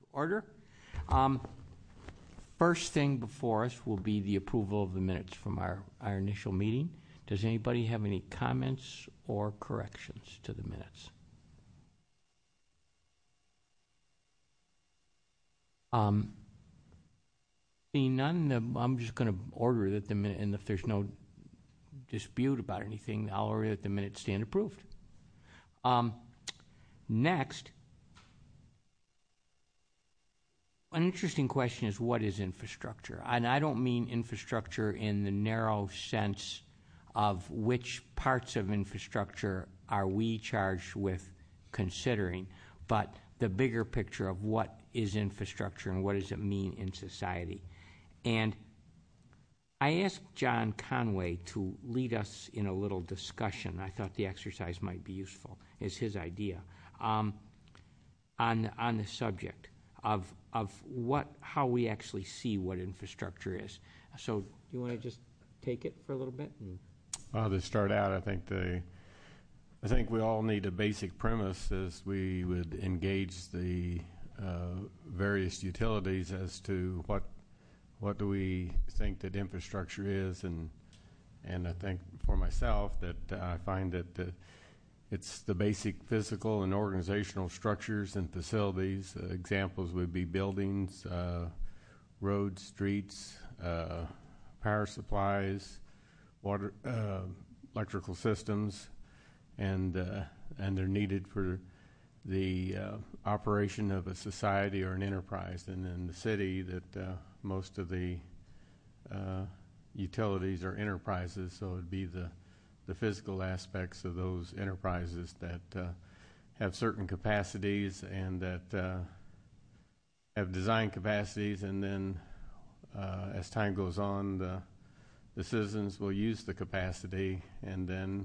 Order. First thing before us will be the approval of the minutes from our initial meeting. Does anybody have any comments or corrections to the minutes? Seeing none, I'm just going to order that the minute, and if there's no dispute about anything, I'll order that the minutes stand approved. Next, an interesting question is, what is infrastructure? And I don't mean infrastructure in the narrow sense of which parts of infrastructure are we charged with considering, but the bigger picture of what is infrastructure and what does it mean in society. And I asked John Conway to lead us in a little discussion. I thought the exercise might be useful, is his idea, on the subject of how we actually see what infrastructure is. So do you want to just take it for a little bit? To start out, I think we all need a basic premise as we would engage the various utilities as to what do we think that infrastructure is, and I think for myself that I find that it's the basic physical and organizational structures and facilities. Examples would be buildings, roads, streets, power supplies, water, electrical systems, and they're needed for the operation of a society or an enterprise. And in the city, that most of the utilities are enterprises, so it'd be the physical aspects of those enterprises that have certain capacities and that have design capacities, and then as time goes on, the citizens will use the capacity, and then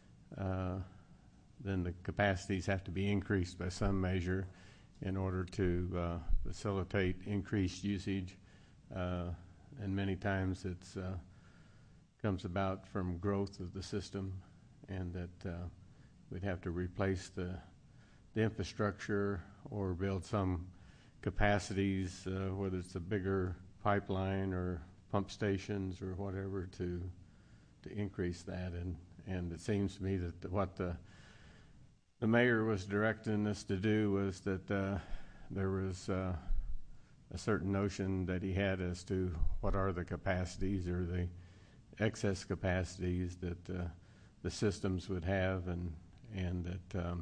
the capacities have to be increased by some measure in order to facilitate increased usage, and many times it's comes about from growth of the system, and that we'd have to replace the infrastructure or build some capacities, whether it's a bigger pipeline or pump stations or whatever, to increase that. And it seems to me that what the mayor was directing us to do was that there was a certain notion that he had as to what are the capacities or the excess capacities that the systems would have, and that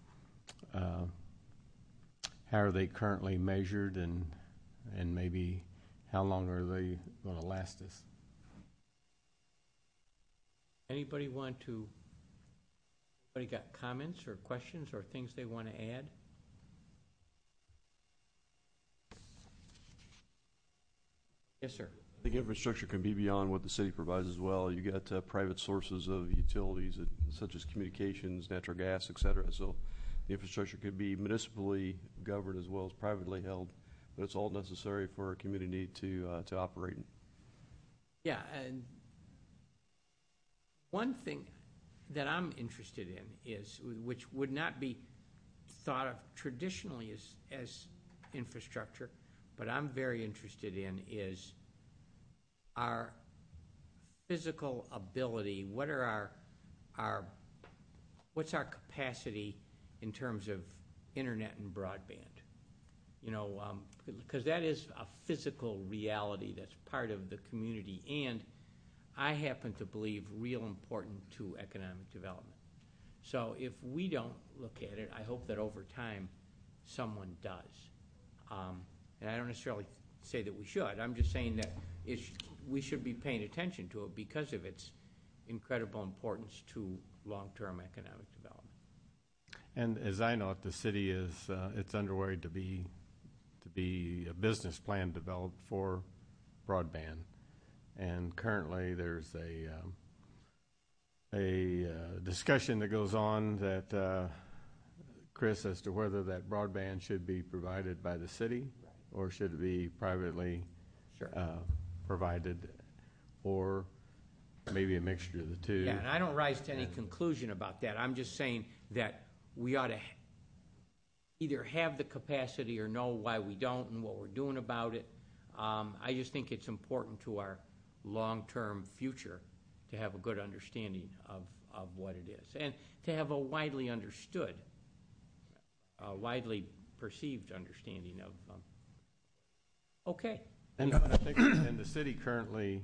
how are they currently measured, and maybe how long are they going to last us. Anybody got comments or questions or things they want to add? Yes, sir. I think infrastructure can be beyond what the city provides as well. You got private sources of utilities such as communications, natural gas, et cetera. So the infrastructure could be municipally governed as well as privately held, but it's all necessary for a community to operate. Yeah, and one thing that I'm interested in is, which would not be thought of traditionally as infrastructure, but I'm very interested in, is our physical ability. What's our capacity in terms of internet and broadband? You know, because that is a physical reality that's part of the community, and I happen to believe real important to economic development. So if we don't look at it, I hope that over time someone does. And I don't necessarily say that we should. I'm just saying that we should be paying attention to it because of its incredible importance to long-term economic development. And as I know it, the city is it's underway to be a business plan developed for broadband, and currently there's a discussion that goes on that Chris, as to whether that broadband should be provided by the city or should it be privately provided, or maybe a mixture of the two. Yeah, and I don't rise to any conclusion about that. I'm just saying that we ought to either have the capacity or know why we don't and what we're doing about it. I just think it's important to our long-term future to have a good understanding of what it is, and to have a widely understood, widely perceived understanding of. Okay. And I think, and the city currently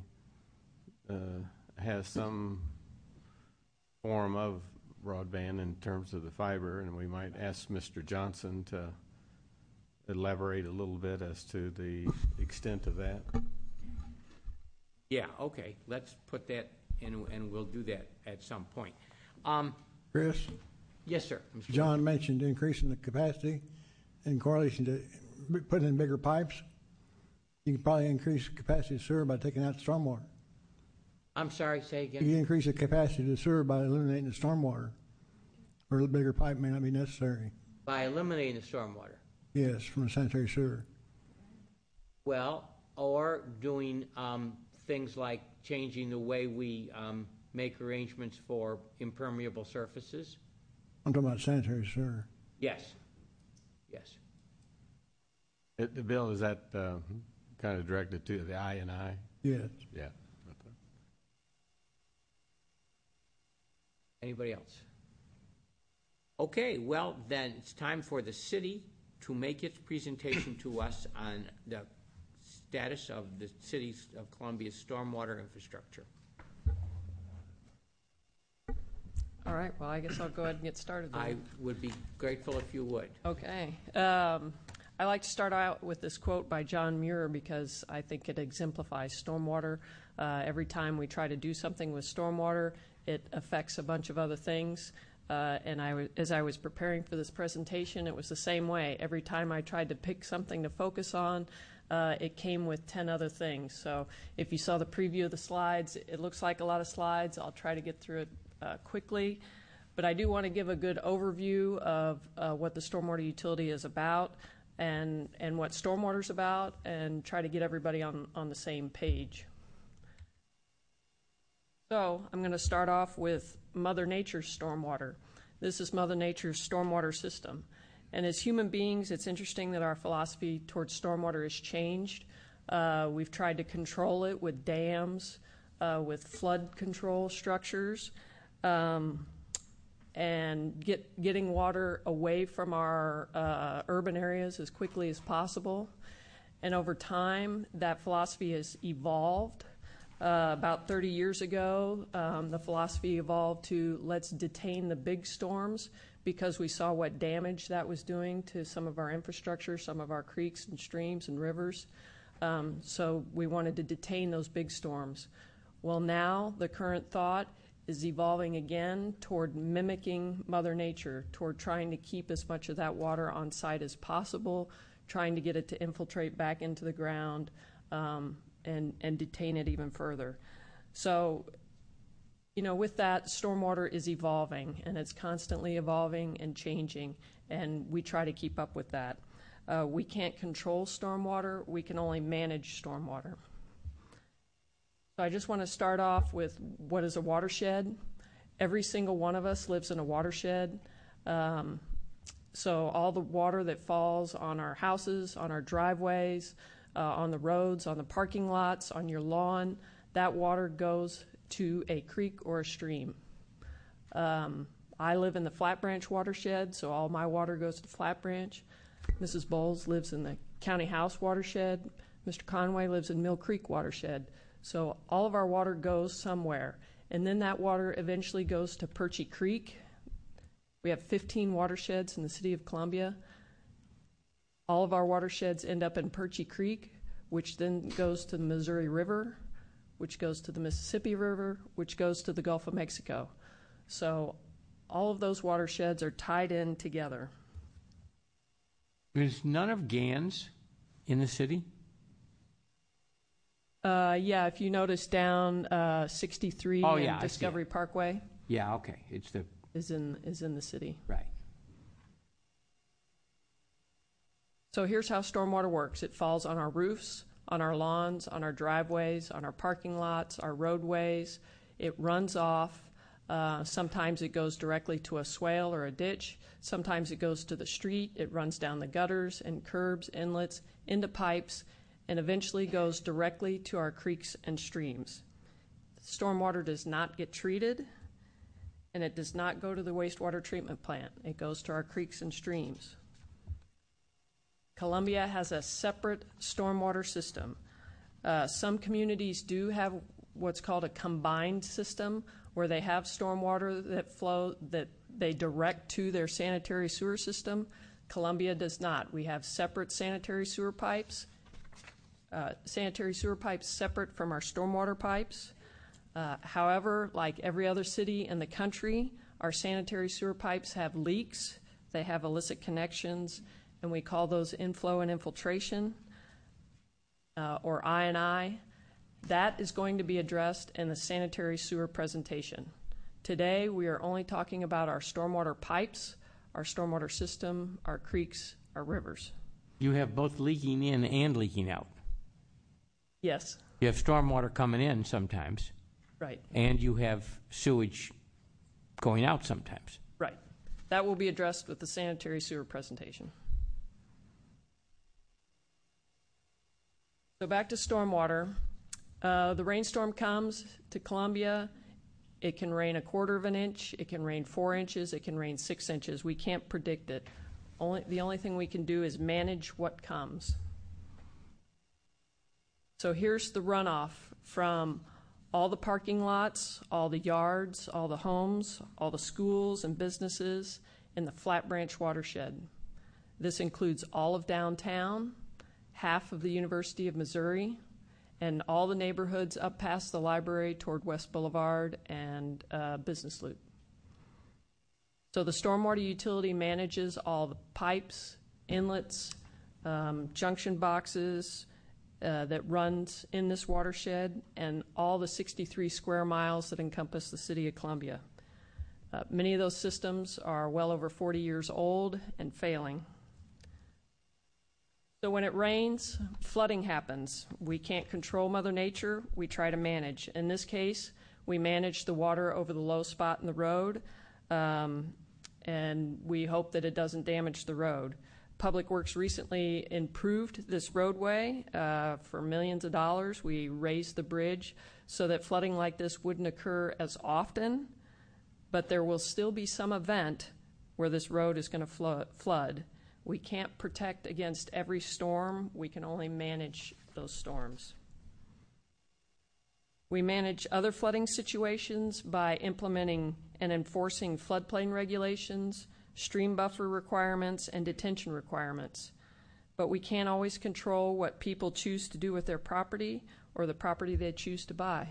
has some form of broadband in terms of the fiber, and we might ask Mr. Johnson to elaborate a little bit as to the extent of that. Yeah, okay, let's put that in, and we'll do that at some point. Chris, Yes, sir. Mr. John mentioned increasing the capacity in correlation to putting in bigger pipes. You can probably increase the capacity of sewer by taking out the stormwater. I'm sorry, say You again? can increase the capacity of the sewer by eliminating the stormwater, or a bigger pipe may not be necessary. By eliminating the stormwater. Yes, from the sanitary sewer. Well, or doing things like changing the way we make arrangements for impermeable surfaces. I'm talking about sanitary sewer. Yes. Yes. The bill, is that kind of directed to the I&I? Yes. Yeah. Anybody else? Okay, well, then it's time for the city to make its presentation to us on the status of the City of Columbia's stormwater infrastructure. All right, well, I guess I'll go ahead and get started then. I would be grateful if you would. Okay. I like to start out with this quote by John Muir because I think it exemplifies stormwater. Every time we try to do something with stormwater, it affects a bunch of other things. And as I was preparing for this presentation, it was the same way. Every time I tried to pick something to focus on, it came with 10 other things. So if you saw the preview of the slides, it looks like a lot of slides. I'll try to get through it quickly. But I do want to give a good overview of what the stormwater utility is about and what stormwater is about, and try to get everybody on the same page. So I'm going to start off with Mother Nature's stormwater. This is Mother Nature's stormwater system. And as human beings, it's interesting that our philosophy towards stormwater has changed. We've tried to control it with dams, with flood control structures, and getting water away from our urban areas as quickly as possible. And over time, that philosophy has evolved. About 30 years ago, the philosophy evolved to let's detain the big storms because we saw what damage that was doing to some of our infrastructure, some of our creeks and streams and rivers. So we wanted to detain those big storms. Well, now the current thought is evolving again toward mimicking Mother Nature, toward trying to keep as much of that water on site as possible, trying to get it to infiltrate back into the ground, and detain it even further. So, with that, stormwater is evolving, and it's constantly evolving and changing, and we try to keep up with that. We can't control stormwater, we can only manage stormwater. So I just want to start off with what is a watershed. Every single one of us lives in a watershed. So all the water that falls on our houses, on our driveways, on the roads, on the parking lots, on your lawn, that water goes to a creek or a stream. I live in the Flat Branch watershed, so all my water goes to Flat Branch. Mrs. Bowles lives in the County House watershed. Mr. Conway lives in Mill Creek watershed. So all of our water goes somewhere. And then that water eventually goes to Perchie Creek. We have 15 watersheds in the city of Columbia. All of our watersheds end up in Perchie Creek, which then goes to the Missouri River, which goes to the Mississippi River, which goes to the Gulf of Mexico. So all of those watersheds are tied in together. There's none of GANs in the city? Yeah, if you notice down 63 Oh, and yeah, I see Discovery it. Parkway Yeah, okay, it's the, is in the city. right. So here's how stormwater works. It falls on our roofs, on our lawns, on our driveways, on our parking lots, our roadways. It runs off Sometimes it goes directly to a swale or a ditch. Sometimes it goes to the street. It runs down the gutters and curbs, inlets, into pipes, and eventually goes directly to our creeks and streams. Stormwater does not get treated, and it does not go to the wastewater treatment plant. It goes to our creeks and streams. Columbia has a separate stormwater system. Some communities do have what's called a combined system, where they have stormwater that they direct to their sanitary sewer system. Columbia does not. We have separate sanitary sewer pipes separate from our stormwater pipes. However, like every other city in the country, our sanitary sewer pipes have leaks. They have illicit connections, and we call those inflow and infiltration, or I&I. That is going to be addressed in the sanitary sewer presentation. Today, we are only talking about our stormwater pipes, our stormwater system, our creeks, our rivers. You have both leaking in and leaking out. Yes. You have stormwater coming in sometimes. Right. And you have sewage going out sometimes. Right. That will be addressed with the sanitary sewer presentation. So back to stormwater. The rainstorm comes to Columbia. It can rain 1/4 of an inch. It can rain 4 inches. It can rain 6 inches. We can't predict it. The only thing we can do is manage what comes. So here's the runoff from all the parking lots, all the yards, all the homes, all the schools and businesses in the Flat Branch watershed. This includes all of downtown, half of the University of Missouri, and all the neighborhoods up past the library toward West Boulevard and Business Loop. So the stormwater utility manages all the pipes, inlets, junction boxes that runs in this watershed, and all the 63 square miles that encompass the city of Columbia. Many of those systems are well over 40 years old and failing. So when it rains, flooding happens. We can't control Mother Nature. We try to manage. In this case, we manage the water over the low spot in the road, and we hope that it doesn't damage the road. Public Works recently improved this roadway for millions of dollars. We raised the bridge so that flooding like this wouldn't occur as often, but there will still be some event where this road is going to flood. We can't protect against every storm. We can only manage those storms. We manage other flooding situations by implementing and enforcing floodplain regulations, stream buffer requirements, and detention requirements. But we can't always control what people choose to do with their property or the property they choose to buy.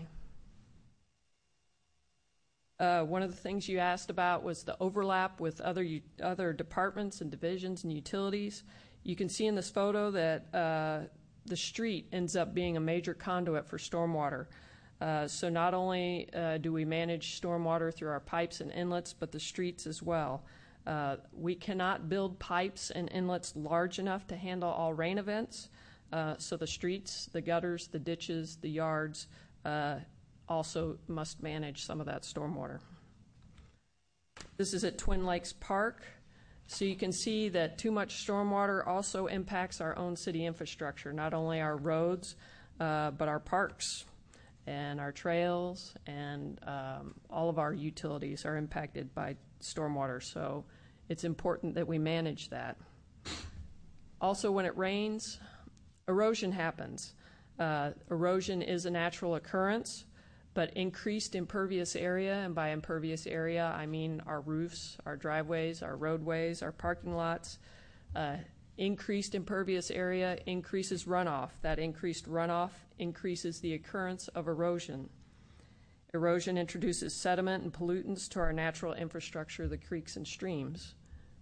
One of the things you asked about was the overlap with other departments and divisions and utilities. You can see in this photo that the street ends up being a major conduit for stormwater. So not only do we manage stormwater through our pipes and inlets, but the streets as well. We cannot build pipes and inlets large enough to handle all rain events. So the streets, the gutters, the ditches, the yards also must manage some of that stormwater. This is at Twin Lakes Park. So you can see that too much stormwater also impacts our own city infrastructure, not only our roads, but our parks and our trails, and all of our utilities are impacted by stormwater. So it's important that we manage that. Also, when it rains, erosion happens. Erosion is a natural occurrence, but increased impervious area, and by impervious area I mean our roofs, our driveways, our roadways, our parking lots. Increased impervious area increases runoff. That increased runoff increases the occurrence of erosion. Erosion introduces sediment and pollutants to our natural infrastructure, the creeks and streams.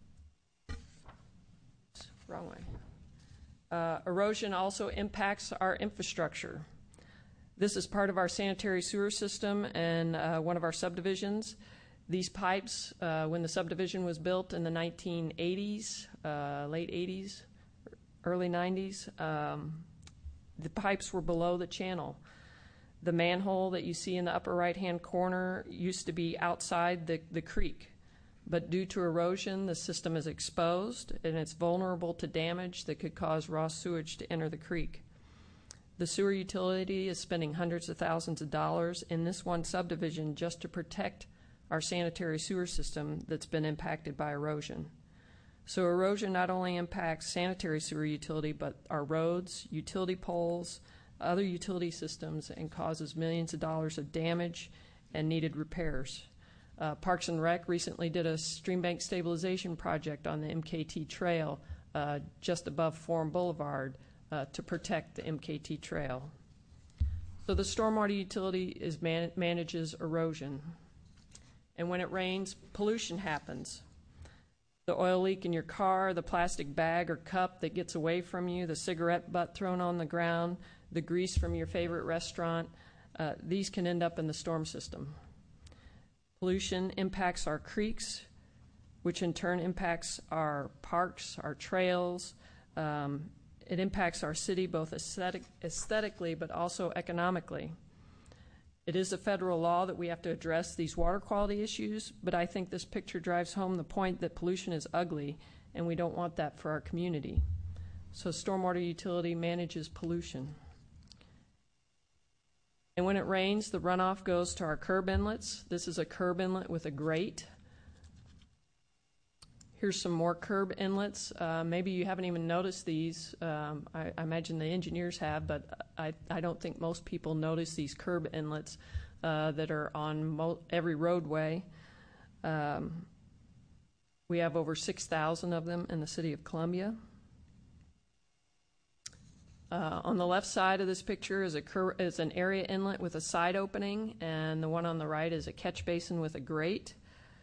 Wrong way. Erosion also impacts our infrastructure. This is part of our sanitary sewer system and one of our subdivisions. These pipes, when the subdivision was built in the 1980s, late 80s, early 90s, the pipes were below the channel. The manhole that you see in the upper right-hand corner used to be outside the creek, but due to erosion, the system is exposed and it's vulnerable to damage that could cause raw sewage to enter the creek. The sewer utility is spending hundreds of thousands of dollars in this one subdivision just to protect our sanitary sewer system that's been impacted by erosion. So erosion not only impacts sanitary sewer utility, but our roads, utility poles, other utility systems, and causes millions of dollars of damage and needed repairs. Parks and Rec recently did a stream bank stabilization project on the MKT Trail just above Forum Boulevard to protect the MKT Trail. So the stormwater utility manages erosion. And when it rains, pollution happens. The oil leak in your car, the plastic bag or cup that gets away from you, the cigarette butt thrown on the ground, the grease from your favorite restaurant, these can end up in the storm system. Pollution impacts our creeks, which in turn impacts our parks, our trails. It impacts our city both aesthetically but also economically. It is a federal law that we have to address these water quality issues, but I think this picture drives home the point that pollution is ugly, and we don't want that for our community. So stormwater utility manages pollution. And when it rains, the runoff goes to our curb inlets. This is a curb inlet with a grate. Here's some more curb inlets. Maybe you haven't even noticed these. I imagine the engineers have, but I don't think most people notice these curb inlets that are on every roadway. We have over 6,000 of them in the city of Columbia. On the left side of this picture is an area inlet with a side opening, and the one on the right is a catch basin with a grate.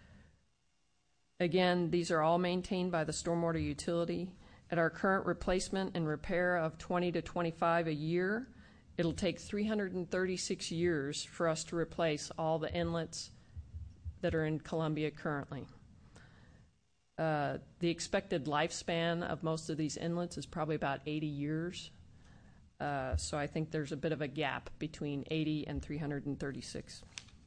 Again, these are all maintained by the stormwater utility. At our current replacement and repair of 20 to 25 a year, it'll take 336 years for us to replace all the inlets that are in Columbia currently. The expected lifespan of most of these inlets is probably about 80 years. So I think there's a bit of a gap between 80 and 336.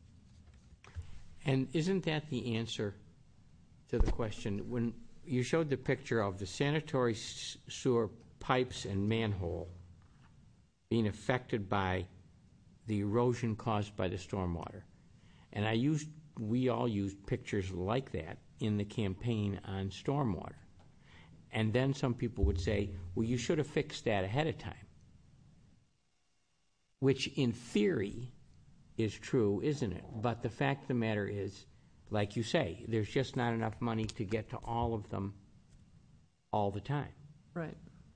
And isn't that the answer to the question? When you showed the picture of the sanitary sewer pipes and manhole being affected by the erosion caused by the stormwater, and we all used pictures like that in the campaign on stormwater. And then some people would say, well, you should have fixed that ahead of time, which in theory is true, isn't it? But the fact of the matter is, like you say, there's just not enough money to get to all of them all the time. Right.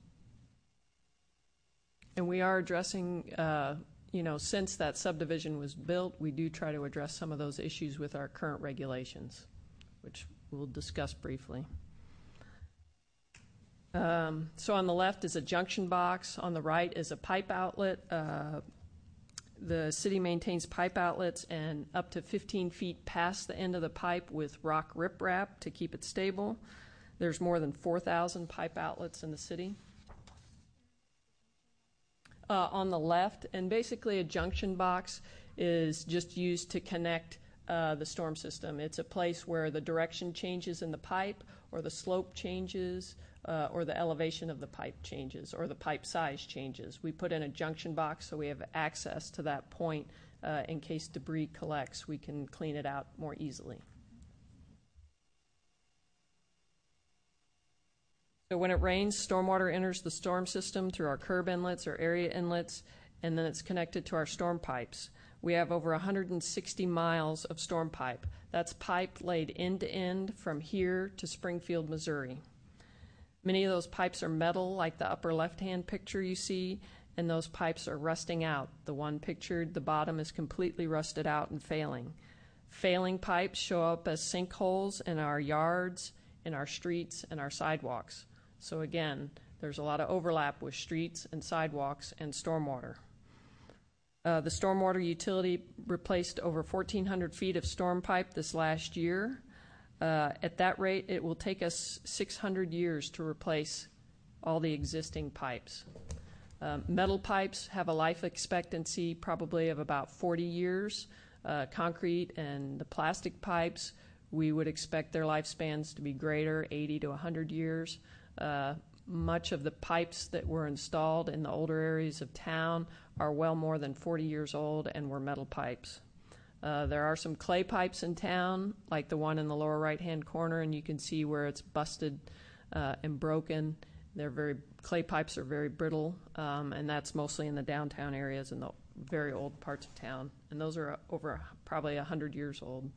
And we are addressing, since that subdivision was built, we do try to address some of those issues with our current regulations, which we'll discuss briefly. So on the left is a junction box. On the right is a pipe outlet. The city maintains pipe outlets and up to 15 feet past the end of the pipe with rock riprap to keep it stable. There's more than 4,000 pipe outlets in the city. On the left, and basically a junction box is just used to connect the storm system. It's a place where the direction changes in the pipe, or the slope changes, or the elevation of the pipe changes, or the pipe size changes. We put in a junction box so we have access to that point in case debris collects. We can clean it out more easily. So when it rains, stormwater enters the storm system through our curb inlets or area inlets, and then it's connected to our storm pipes. We have over 160 miles of storm pipe. That's pipe laid end to end from here to Springfield, Missouri. Many of those pipes are metal, like the upper left-hand picture you see, and those pipes are rusting out. The one pictured, the bottom is completely rusted out and failing. Failing pipes show up as sinkholes in our yards, in our streets, and our sidewalks. So again, there's a lot of overlap with streets and sidewalks and stormwater. The stormwater utility replaced over 1,400 feet of storm pipe this last year. At that rate, it will take us 600 years to replace all the existing pipes. Metal pipes have a life expectancy probably of about 40 years. Concrete and the plastic pipes, we would expect their lifespans to be greater, 80 to 100 years. Much of the pipes that were installed in the older areas of town are well more than 40 years old and were metal pipes. There are some clay pipes in town, like the one in the lower right-hand corner, and you can see where it's busted and broken. Clay pipes are very brittle, and that's mostly in the downtown areas and the very old parts of town. And those are over probably 100 years old.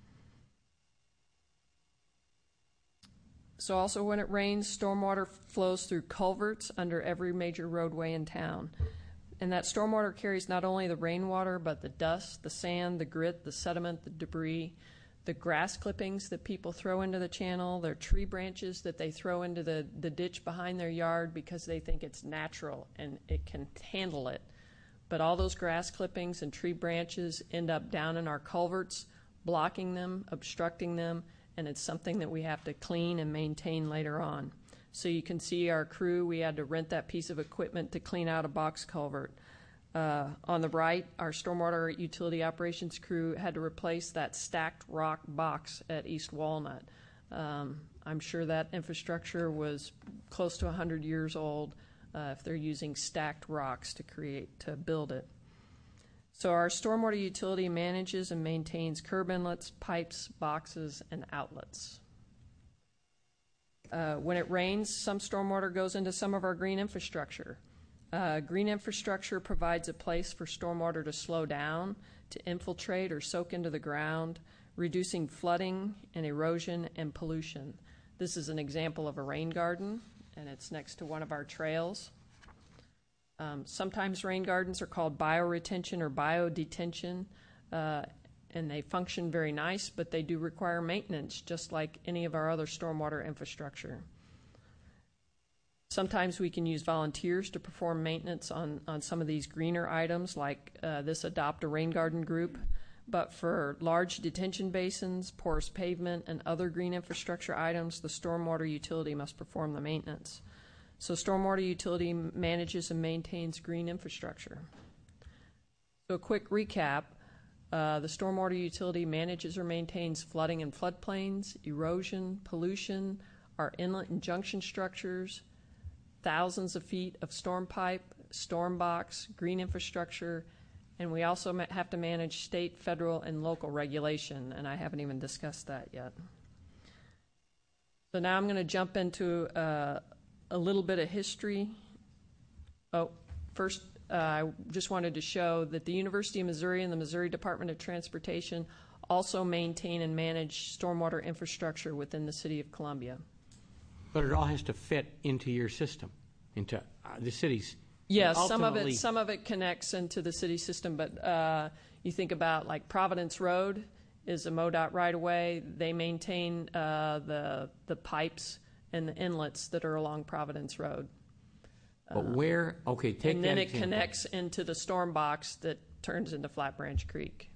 So also when it rains, stormwater flows through culverts under every major roadway in town. And that stormwater carries not only the rainwater, but the dust, the sand, the grit, the sediment, the debris, the grass clippings that people throw into the channel, their tree branches that they throw into the ditch behind their yard because they think it's natural and it can handle it. But all those grass clippings and tree branches end up down in our culverts, blocking them, obstructing them, and it's something that we have to clean and maintain later on. So you can see our crew, we had to rent that piece of equipment to clean out a box culvert. On the right, our stormwater utility operations crew had to replace that stacked rock box at East Walnut. I'm sure that infrastructure was close to 100 years old if they're using stacked rocks to build it. So our stormwater utility manages and maintains curb inlets, pipes, boxes, and outlets. When it rains, some stormwater goes into some of our green infrastructure. Green infrastructure provides a place for stormwater to slow down, to infiltrate or soak into the ground, reducing flooding and erosion and pollution. This is an example of a rain garden, and it's next to one of our trails. Sometimes rain gardens are called bioretention or biodetention, and they function very nice, but they do require maintenance, just like any of our other stormwater infrastructure. Sometimes we can use volunteers to perform maintenance on some of these greener items, like this Adopt a Rain Garden group. But for large detention basins, porous pavement, and other green infrastructure items, the stormwater utility must perform the maintenance. So stormwater utility manages and maintains green infrastructure. So a quick recap, the stormwater utility manages or maintains flooding and floodplains, erosion, pollution, our inlet and junction structures, thousands of feet of storm pipe, storm box, green infrastructure, and we also have to manage state, federal, and local regulation, and I haven't even discussed that yet. So now I'm going to jump into a little bit of history. First, I just wanted to show that the University of Missouri and the Missouri Department of Transportation also maintain and manage stormwater infrastructure within the city of Columbia. But it all has to fit into your system, into the city's. Yes, some of it connects into the city system, but you think about like Providence Road is a MoDOT right-of-way. They maintain the pipes and the inlets that are along Providence Road. But where? Okay, take that and then it example. Connects into the storm box that turns into Flat Branch Creek.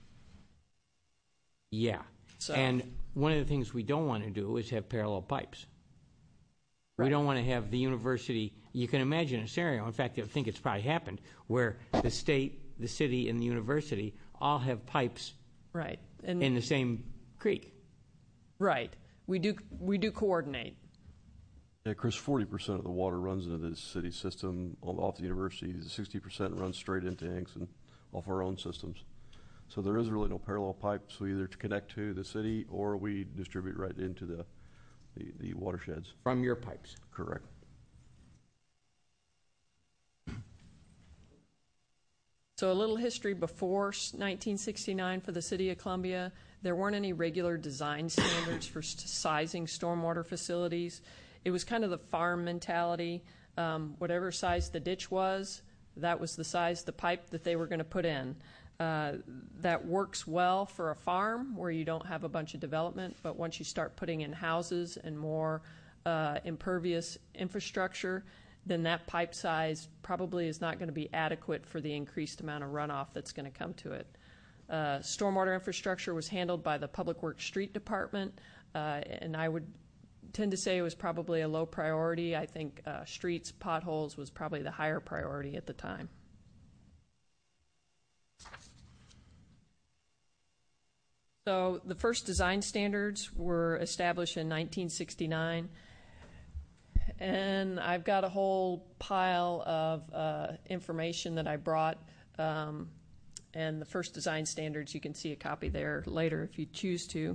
Yeah. So, and one of the things we don't want to do is have parallel pipes. Right. We don't want to have the university. You can imagine a scenario. In fact, I think it's probably happened where the state, the city, and the university all have pipes right in the same creek. Right. We do coordinate. Yeah, Chris, 40% of the water runs into the city system off the university. 60% runs straight into Anson off our own systems. So there is really no parallel pipes. We either connect to the city or we distribute right into the watersheds. From your pipes. Correct. So a little history before 1969 for the city of Columbia. There weren't any regular design standards for sizing stormwater facilities. It was kind of the farm mentality. Whatever size the ditch was, that was the size of the pipe that they were going to put in. That works well for a farm where you don't have a bunch of development, but once you start putting in houses and more impervious infrastructure, then that pipe size probably is not going to be adequate for the increased amount of runoff that's going to come to it. Stormwater infrastructure was handled by the Public Works Street Department, and I would tend to say it was probably a low priority. I think streets, potholes was probably the higher priority at the time. So the first design standards were established in 1969. And I've got a whole pile of information that I brought. And the first design standards, you can see a copy there later if you choose to.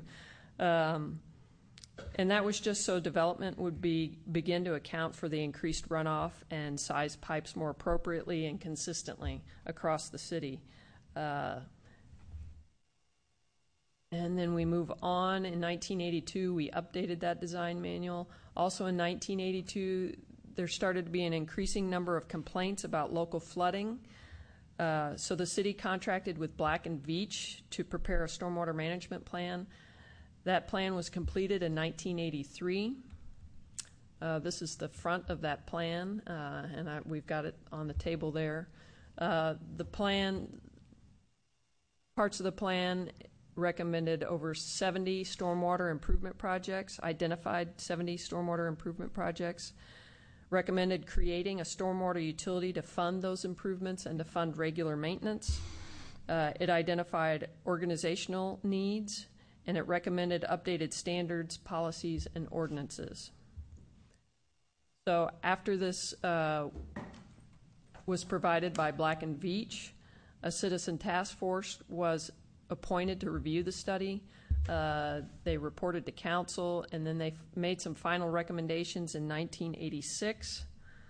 And that was just so development would begin to account for the increased runoff and size pipes more appropriately and consistently across the city. And then we move on. In 1982, we updated that design manual. Also in 1982, there started to be an increasing number of complaints about local flooding. So the city contracted with Black & Veatch to prepare a stormwater management plan. That plan was completed in 1983. This is the front of that plan, and we've got it on the table there. The plan, parts of the plan recommended over 70 stormwater improvement projects, identified 70 stormwater improvement projects, recommended creating a stormwater utility to fund those improvements and to fund regular maintenance. It identified organizational needs, and it recommended updated standards, policies, and ordinances. So after this was provided by Black & Veatch, a citizen task force was appointed to review the study. They reported to council, and then they made some final recommendations in 1986.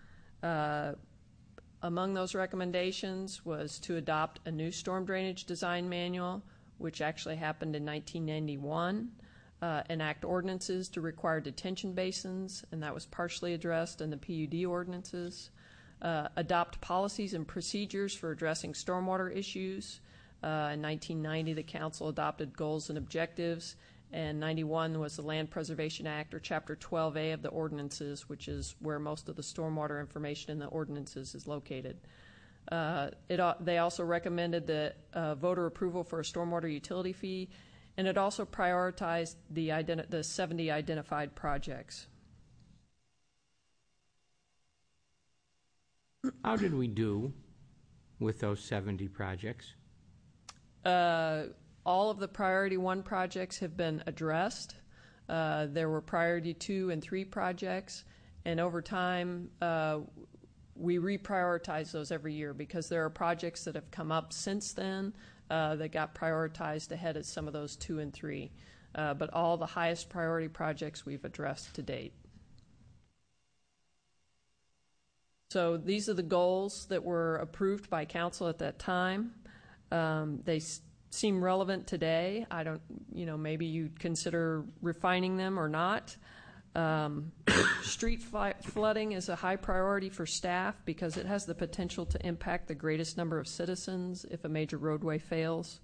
Among those recommendations was to adopt a new storm drainage design manual, which actually happened in 1991, enact ordinances to require detention basins, and that was partially addressed in the PUD ordinances, adopt policies and procedures for addressing stormwater issues. In 1990, the council adopted goals and objectives, and 91 was the Land Preservation Act, or Chapter 12A of the ordinances, which is where most of the stormwater information in the ordinances is located. They also recommended the voter approval for a stormwater utility fee, and it also prioritized the 70 identified projects. How did we do with those 70 projects? All of the Priority 1 projects have been addressed. There were Priority 2 and 3 projects, and over time we reprioritize those every year because there are projects that have come up since then that got prioritized ahead of some of those 2 and 3. But all the highest priority projects we've addressed to date. So these are the goals that were approved by council at that time. They seem relevant today. I don't, maybe you'd consider refining them or not. Street flooding is a high priority for staff because it has the potential to impact the greatest number of citizens if a major roadway fails.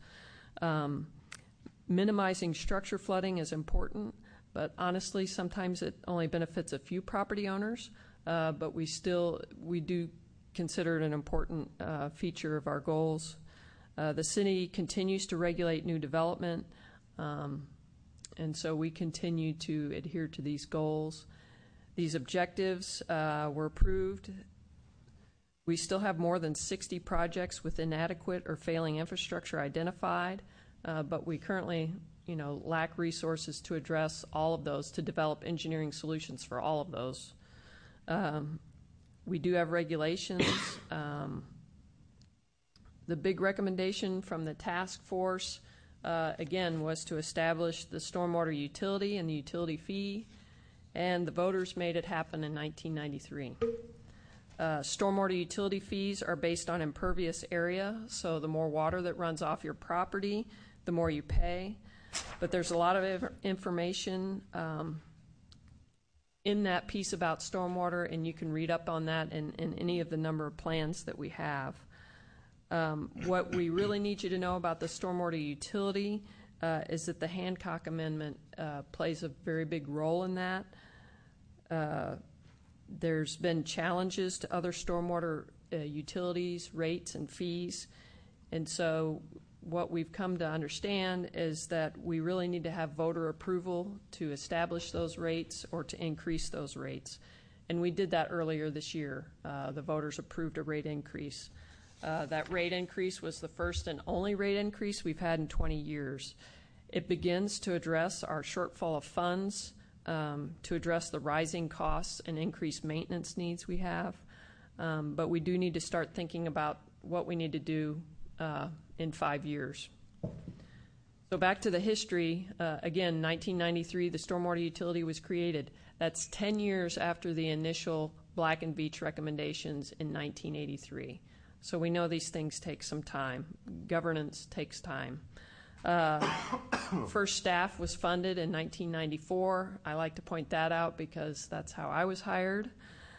Minimizing structure flooding is important, but honestly, sometimes it only benefits a few property owners, but we do consider it an important feature of our goals. The city continues to regulate new development, and so we continue to adhere to these goals. These objectives were approved. We still have more than 60 projects with inadequate or failing infrastructure identified, but we currently lack resources to address all of those, to develop engineering solutions for all of those. We do have regulations. The big recommendation from the task force, again, was to establish the stormwater utility and the utility fee, and the voters made it happen in 1993. Stormwater utility fees are based on impervious area, so the more water that runs off your property, the more you pay. But there's a lot of information in that piece about stormwater, and you can read up on that in any of the number of plans that we have. What we really need you to know about the stormwater utility is that the Hancock Amendment plays a very big role in that. There's been challenges to other stormwater utilities, rates, and fees, and so what we've come to understand is that we really need to have voter approval to establish those rates or to increase those rates. And we did that earlier this year. The voters approved a rate increase. That rate increase was the first and only rate increase we've had in 20 years. It begins to address our shortfall of funds, to address the rising costs and increased maintenance needs we have. But we do need to start thinking about what we need to do in 5 years. So back to the history, again, 1993, the stormwater utility was created. That's 10 years after the initial Black and Veatch recommendations in 1983. So we know these things take some time. Governance takes time. First staff was funded in 1994. I like to point that out because that's how I was hired.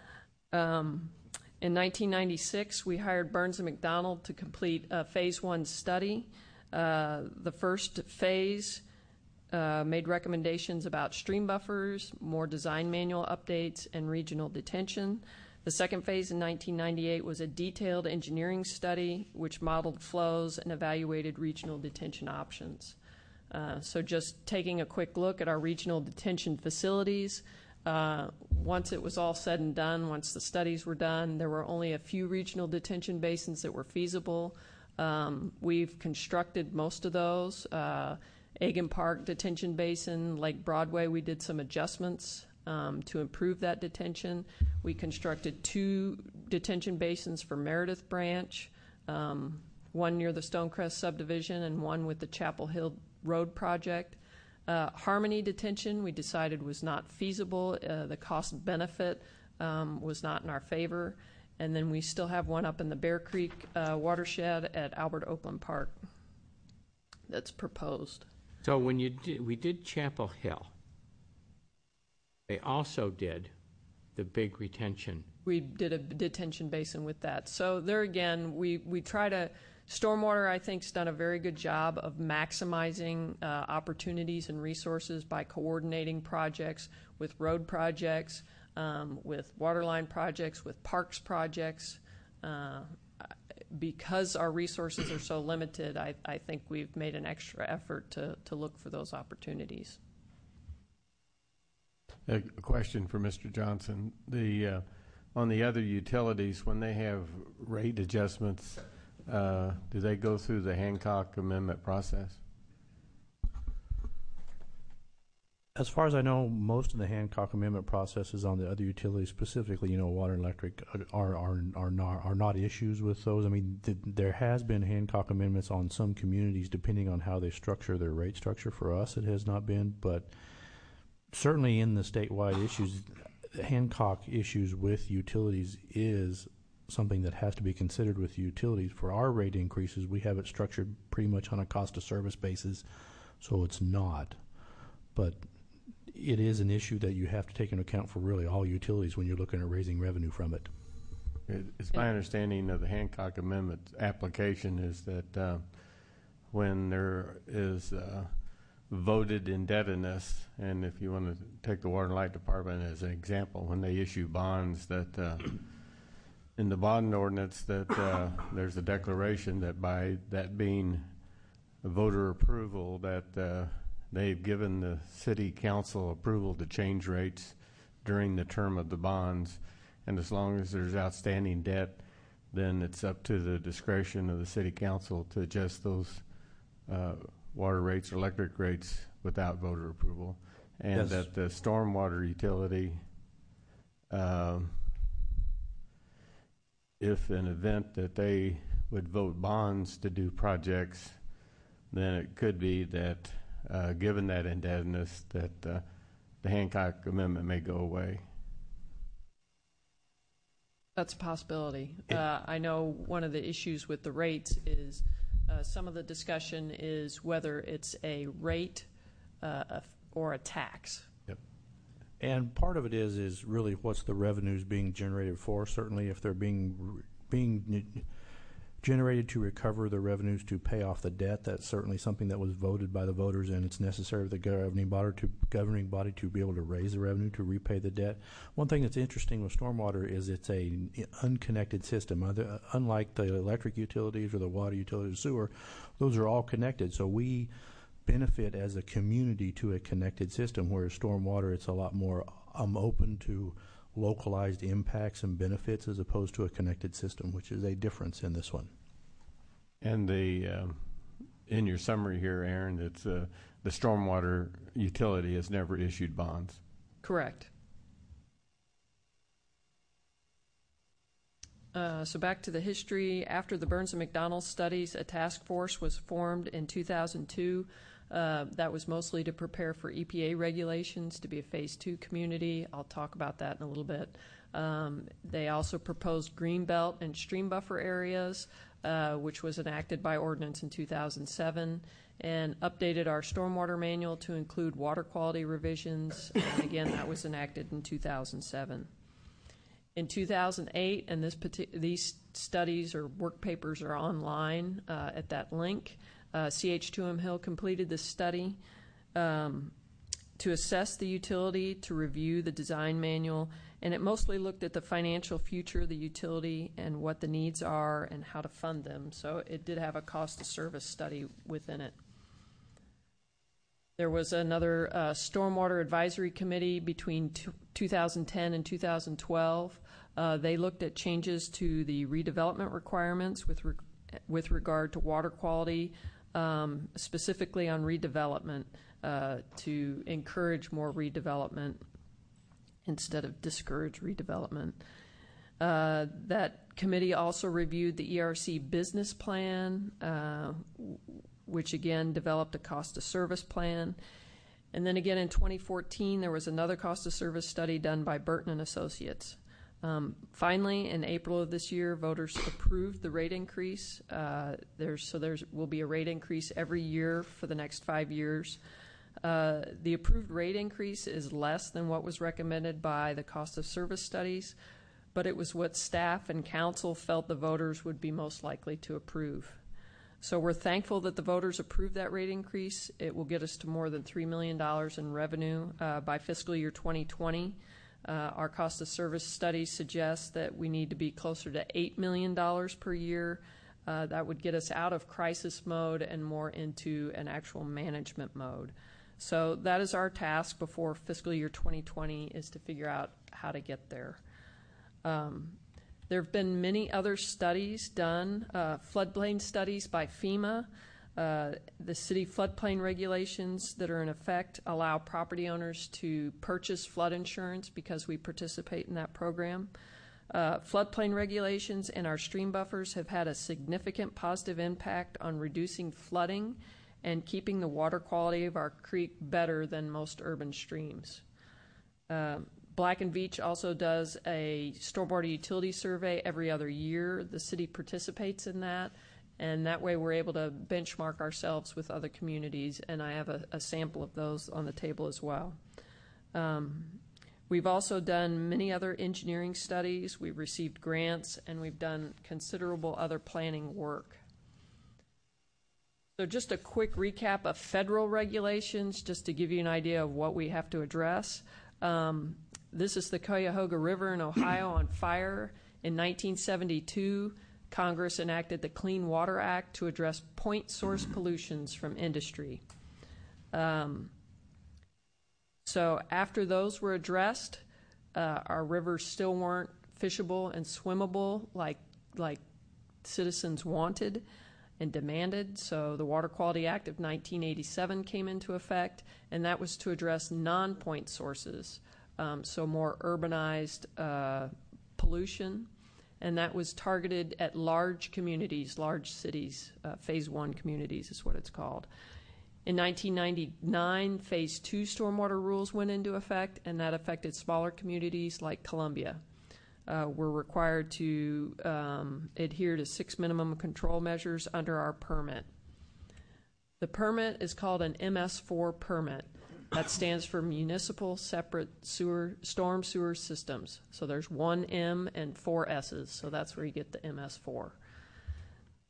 In 1996, we hired Burns and McDonnell to complete a Phase 1 study. The first phase made recommendations about stream buffers, more design manual updates, and regional detention. The second phase in 1998 was a detailed engineering study which modeled flows and evaluated regional detention options. So just taking a quick look at our regional detention facilities, once it was all said and done, once the studies were done, there were only a few regional detention basins that were feasible. We've constructed most of those. Egan Park Detention Basin, Lake Broadway, we did some adjustments to improve that detention. We constructed 2 detention basins for Meredith Branch, one near the Stonecrest subdivision and one with the Chapel Hill Road project. Harmony Detention we decided was not feasible. The cost benefit was not in our favor. And then we still have one up in the Bear Creek watershed at Albert Oakland Park that's proposed. So when we did Chapel Hill, they also did the big retention. We did a detention basin with that. So there again, we try to, stormwater I think has done a very good job of maximizing opportunities and resources by coordinating projects with road projects, with waterline projects, with parks projects. Because our resources are so limited, I think we've made an extra effort to look for those opportunities. A question for Mr. Johnson. On the other utilities, when they have rate adjustments, do they go through the Hancock Amendment process? As far as I know, most of the Hancock Amendment processes on the other utilities, specifically, water and electric, are not issues with those. I mean, there has been Hancock amendments on some communities, depending on how they structure their rate structure. For us, it has not been, but certainly in the statewide issues, Hancock issues with utilities is something that has to be considered with utilities. For our rate increases, we have it structured pretty much on a cost of service basis, so it's not. But it is an issue that you have to take into account for really all utilities when you're looking at raising revenue from it. It's my understanding of the Hancock Amendment application is that when there is voted indebtedness, and if you want to take the Water and Light Department as an example, when they issue bonds, that in the bond ordinance that there's a declaration that by that being voter approval that they've given the city council approval to change rates during the term of the bonds, and as long as there's outstanding debt, then it's up to the discretion of the city council to adjust those water rates or electric rates without voter approval. And yes, that the stormwater utility, if an event that they would vote bonds to do projects, then it could be that given that indebtedness that the Hancock Amendment may go away. That's a possibility. I know one of the issues with the rates is some of the discussion is whether it's a rate or a tax. Yep. And part of it is really what's the revenues being generated for. Certainly, if they're being generated to recover the revenues to pay off the debt. That's certainly something that was voted by the voters, and it's necessary for the governing body to be able to raise the revenue to repay the debt. One thing that's interesting with stormwater is it's a unconnected system. Unlike the electric utilities or the water utilities, sewer, those are all connected. So we benefit as a community to a connected system, whereas stormwater, it's a lot more open to localized impacts and benefits as opposed to a connected system, which is a difference in this one. And in your summary here, Aaron, it's the stormwater utility has never issued bonds. Correct. So back to the history. After the Burns and McDonald studies, a task force was formed in 2002. That was mostly to prepare for EPA regulations to be a Phase 2 community. I'll talk about that in a little bit. They also proposed greenbelt and stream buffer areas, which was enacted by ordinance in 2007, and updated our stormwater manual to include water quality revisions. And again, that was enacted in 2007. In 2008, and these studies or work papers are online at that link, CH2M Hill completed this study to assess the utility, to review the design manual, and it mostly looked at the financial future of the utility and what the needs are and how to fund them. So it did have a cost of service study within it. There was another stormwater advisory committee between 2010 and 2012. They looked at changes to the redevelopment requirements with regard to water quality, specifically on redevelopment, to encourage more redevelopment instead of discourage redevelopment. That committee also reviewed the ERC business plan, which again developed a cost of service plan. And then again in 2014, there was another cost of service study done by Burton and Associates. Finally, in April of this year, voters approved the rate increase. There will be a rate increase every year for the next 5 years. The approved rate increase is less than what was recommended by the cost of service studies, but it was what staff and council felt the voters would be most likely to approve. So we're thankful that the voters approved that rate increase. It will get us to more than $3 million in revenue by fiscal year 2020. Our cost of service study suggests that we need to be closer to $8 million per year. That would get us out of crisis mode and more into an actual management mode. So that is our task before fiscal year 2020, is to figure out how to get there. There have been many other studies done, floodplain studies by FEMA. The city floodplain regulations that are in effect allow property owners to purchase flood insurance because we participate in that program. Floodplain regulations and our stream buffers have had a significant positive impact on reducing flooding and keeping the water quality of our creek better than most urban streams. Black & Veatch also does a stormwater utility survey every other year. The city participates in that, and that way we're able to benchmark ourselves with other communities, and I have a sample of those on the table as well. We've also done many other engineering studies. We've received grants, and we've done considerable other planning work. So just a quick recap of federal regulations, just to give you an idea of what we have to address. This is the Cuyahoga River in Ohio on fire. In 1972, Congress enacted the Clean Water Act to address point source pollutions from industry. So after those were addressed, our rivers still weren't fishable and swimmable like citizens wanted and demanded. So the Water Quality Act of 1987 came into effect, and that was to address non-point sources, so more urbanized pollution. And that was targeted at large communities, large cities. Phase 1 communities is what it's called. In 1999, Phase 2 stormwater rules went into effect, and that affected smaller communities like Columbia. We're required to adhere to 6 minimum control measures under our permit. The permit is called an MS4 permit. That stands for Municipal Separate Storm Sewer Systems. So there's 1 M and 4 S's, so that's where you get the MS4.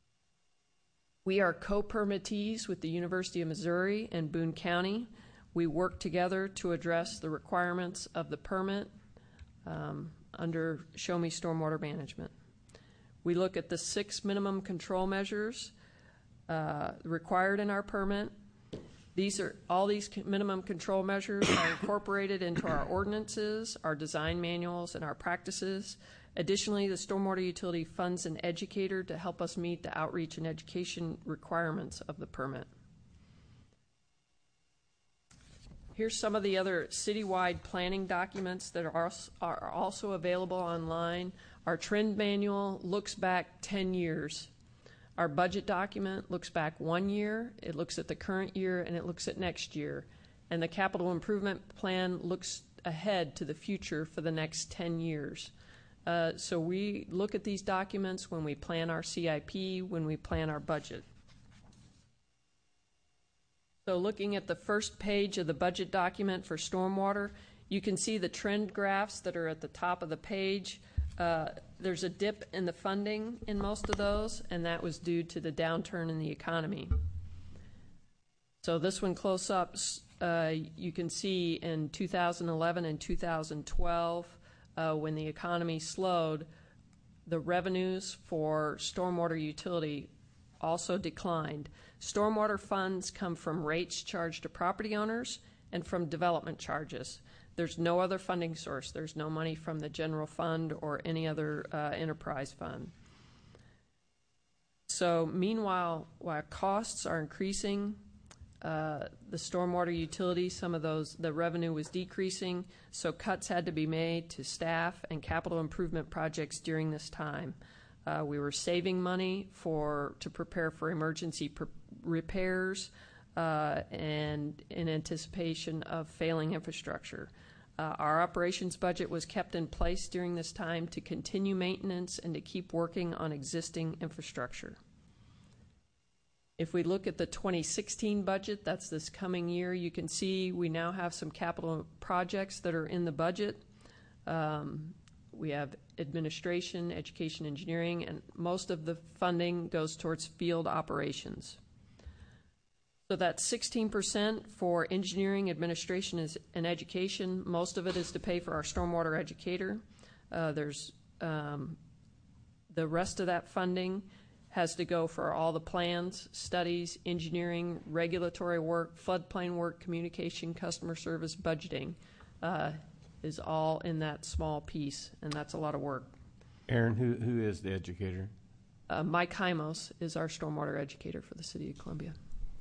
We are co-permittees with the University of Missouri and Boone County. We work together to address the requirements of the permit under Show Me Stormwater Management. We look at the 6 minimum control measures required in our permit. All these minimum control measures are incorporated into our ordinances, our design manuals, and our practices. Additionally, the stormwater utility funds an educator to help us meet the outreach and education requirements of the permit. Here's some of the other citywide planning documents that are also available online. Our trend manual looks back 10 years. Our budget document looks back 1 year, it looks at the current year, and it looks at next year. And the capital improvement plan looks ahead to the future for the next 10 years. So we look at these documents when we plan our CIP, when we plan our budget. So looking at the first page of the budget document for stormwater, you can see the trend graphs that are at the top of the page. There's a dip in the funding in most of those, and that was due to the downturn in the economy. So this one close up, you can see in 2011 and 2012, when the economy slowed, the revenues for stormwater utility also declined. Stormwater funds come from rates charged to property owners and from development charges. There's no other funding source. There's no money from the general fund or any other enterprise fund. So meanwhile, while costs are increasing, the stormwater utility, some of those, the revenue was decreasing, so cuts had to be made to staff and capital improvement projects during this time. We were saving money to prepare for emergency repairs and in anticipation of failing infrastructure. Our operations budget was kept in place during this time to continue maintenance and to keep working on existing infrastructure. If we look at the 2016 budget, that's this coming year, you can see we now have some capital projects that are in the budget. We have administration, education, engineering, and most of the funding goes towards field operations. So that's 16% for engineering, administration, and education. Most of it is to pay for our stormwater educator. There's the rest of that funding has to go for all the plans, studies, engineering, regulatory work, floodplain work, communication, customer service, budgeting is all in that small piece, and that's a lot of work. Aaron, who is the educator? Mike Hymos is our stormwater educator for the City of Columbia.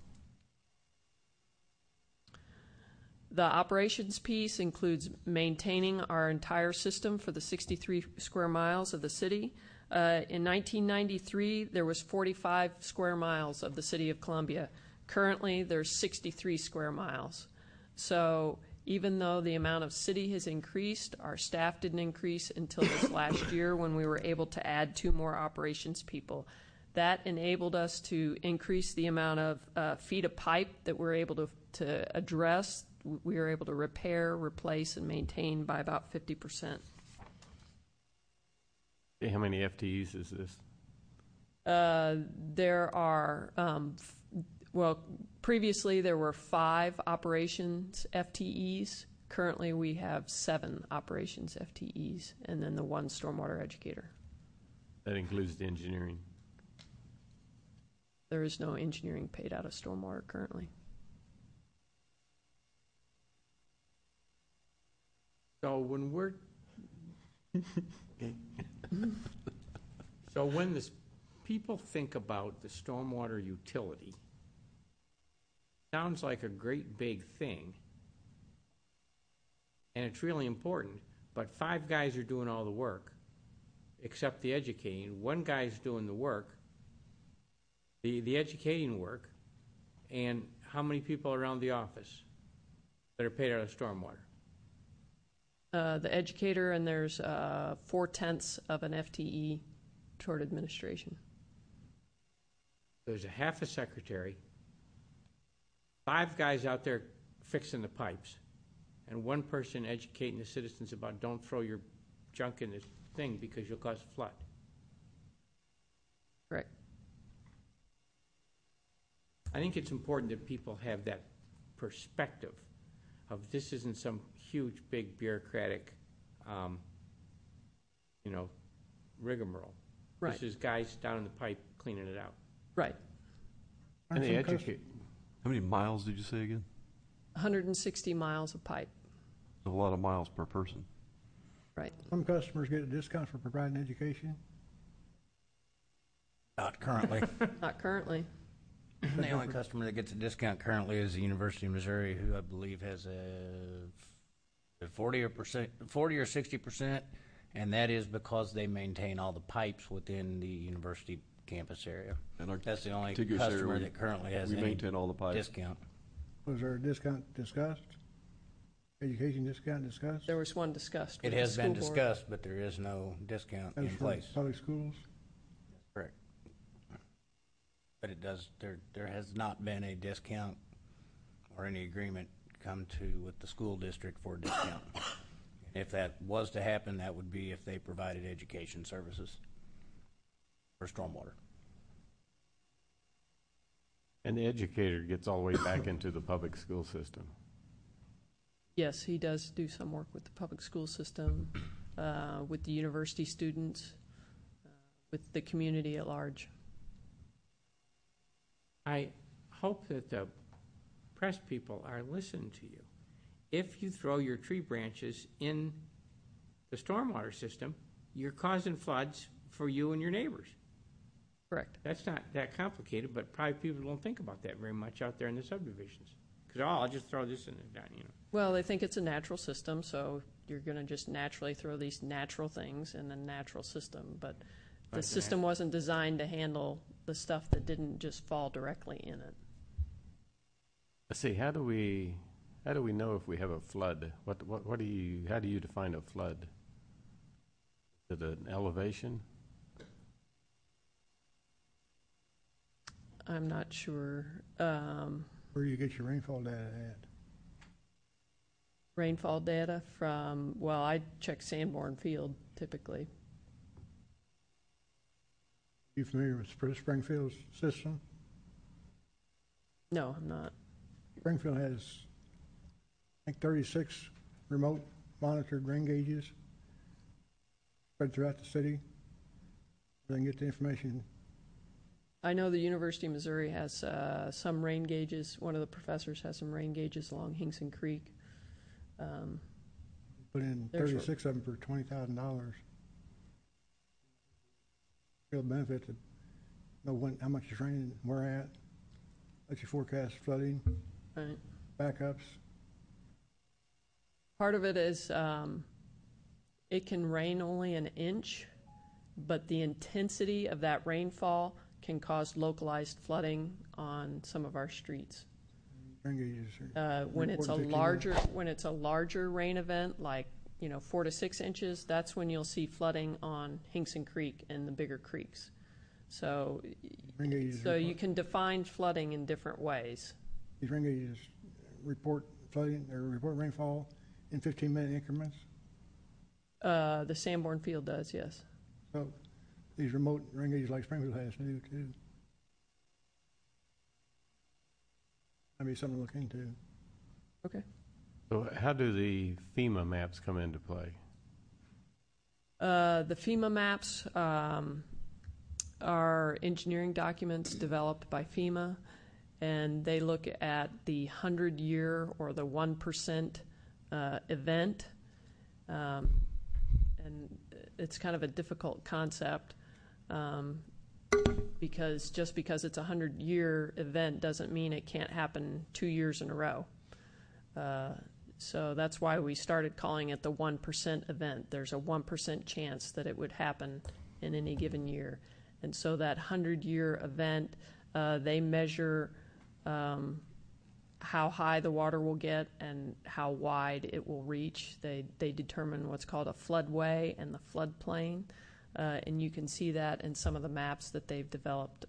The operations piece includes maintaining our entire system for the 63 square miles of the city. In 1993, there was 45 square miles of the City of Columbia. Currently, there's 63 square miles. So even though the amount of city has increased, our staff didn't increase until this last year when we were able to add 2 more operations people. That enabled us to increase the amount of feet of pipe that we're able to address. We were able to repair, replace, and maintain by about 50%. How many FTEs is this? There are, previously there were 5 operations FTEs. Currently we have 7 operations FTEs, and then the 1 stormwater educator. That includes the engineering. There is no engineering paid out of stormwater currently. So when we're so when people think about the stormwater utility, sounds like a great big thing, and it's really important, but 5 guys are doing all the work, except the educating. 1 guy's doing the work, the educating work, and how many people around the office that are paid out of stormwater? The educator, and there's 4/10 of an FTE toward administration. There's a half a secretary, 5 guys out there fixing the pipes, and 1 person educating the citizens about don't throw your junk in this thing because you'll cause a flood. Correct. I think it's important that people have that perspective of this isn't some huge, big bureaucratic, rigmarole. Right. This is guys down in the pipe cleaning it out. Right. And they Aren't some educate. How many miles did you say again? 160 miles of pipe. A lot of miles per person. Right. Some customers get a discount for providing education. Not currently. Not currently. The only customer that gets a discount currently is the University of Missouri, who I believe has a 40 or 60%, and that is because they maintain all the pipes within the university campus area. And our That's the only contiguous area, customer we- that currently has We any maintain all the pipes. discount. Was there a discount discussed? Education discount discussed? There was one discussed. It with the has been school board. discussed, but there is no discount That was in for place. public schools? Correct. But there has not been a discount or any agreement come to with the school district for a discount. If that was to happen, that would be if they provided education services for stormwater. And the educator gets all the way back into the public school system. Yes, he does do some work with the public school system, with the university students, with the community at large. I hope that the press people are listening to you. If you throw your tree branches in the stormwater system, you're causing floods for you and your neighbors. Correct. That's not that complicated, but probably people don't think about that very much out there in the subdivisions. Because, I'll just throw this in and down, Well, they think it's a natural system, so you're going to just naturally throw these natural things in the natural system. But the Right, system wasn't designed to handle the stuff that didn't just fall directly in it. Let's see, how do we know if we have a flood? How do you define a flood? Is it an elevation? I'm not sure. Where do you get your rainfall data at? Rainfall data from, well, I check Sanborn Field typically. You familiar with Springfield's system? No, I'm not. Springfield has, I think, 36 remote monitored rain gauges spread throughout the city. They can get the information. I know the University of Missouri has some rain gauges. One of the professors has some rain gauges along Hinkson Creek. Put in There's 36 of them for $20,000. Real benefit to know how much is raining, where at. Let you forecast flooding, Right. backups. Part of it is it can rain only an inch, but the intensity of that rainfall can cause localized flooding on some of our streets. Rain gauges are When it's a 14, larger rain event, like 4 to 6 inches, that's when you'll see flooding on Hinkson Creek and the bigger creeks. So, rain gauges. you can define flooding in different ways. These rain gauges report flooding or report rainfall in 15-minute increments. The Sanborn Field does, yes. So these remote rain gauges like Springfield has to do too. That'd be something to look into. Okay. So how do the FEMA maps come into play? The FEMA maps are engineering documents developed by FEMA, and they look at the 100-year or the 1% event. And it's kind of a difficult concept because just because it's a 100-year event doesn't mean it can't happen 2 years in a row. So that's why we started calling it the 1% event. There's a 1% chance that it would happen in any given year. And so that 100-year event, they measure how high the water will get and how wide it will reach. They determine what's called a floodway and the floodplain. And you can see that in some of the maps that they've developed.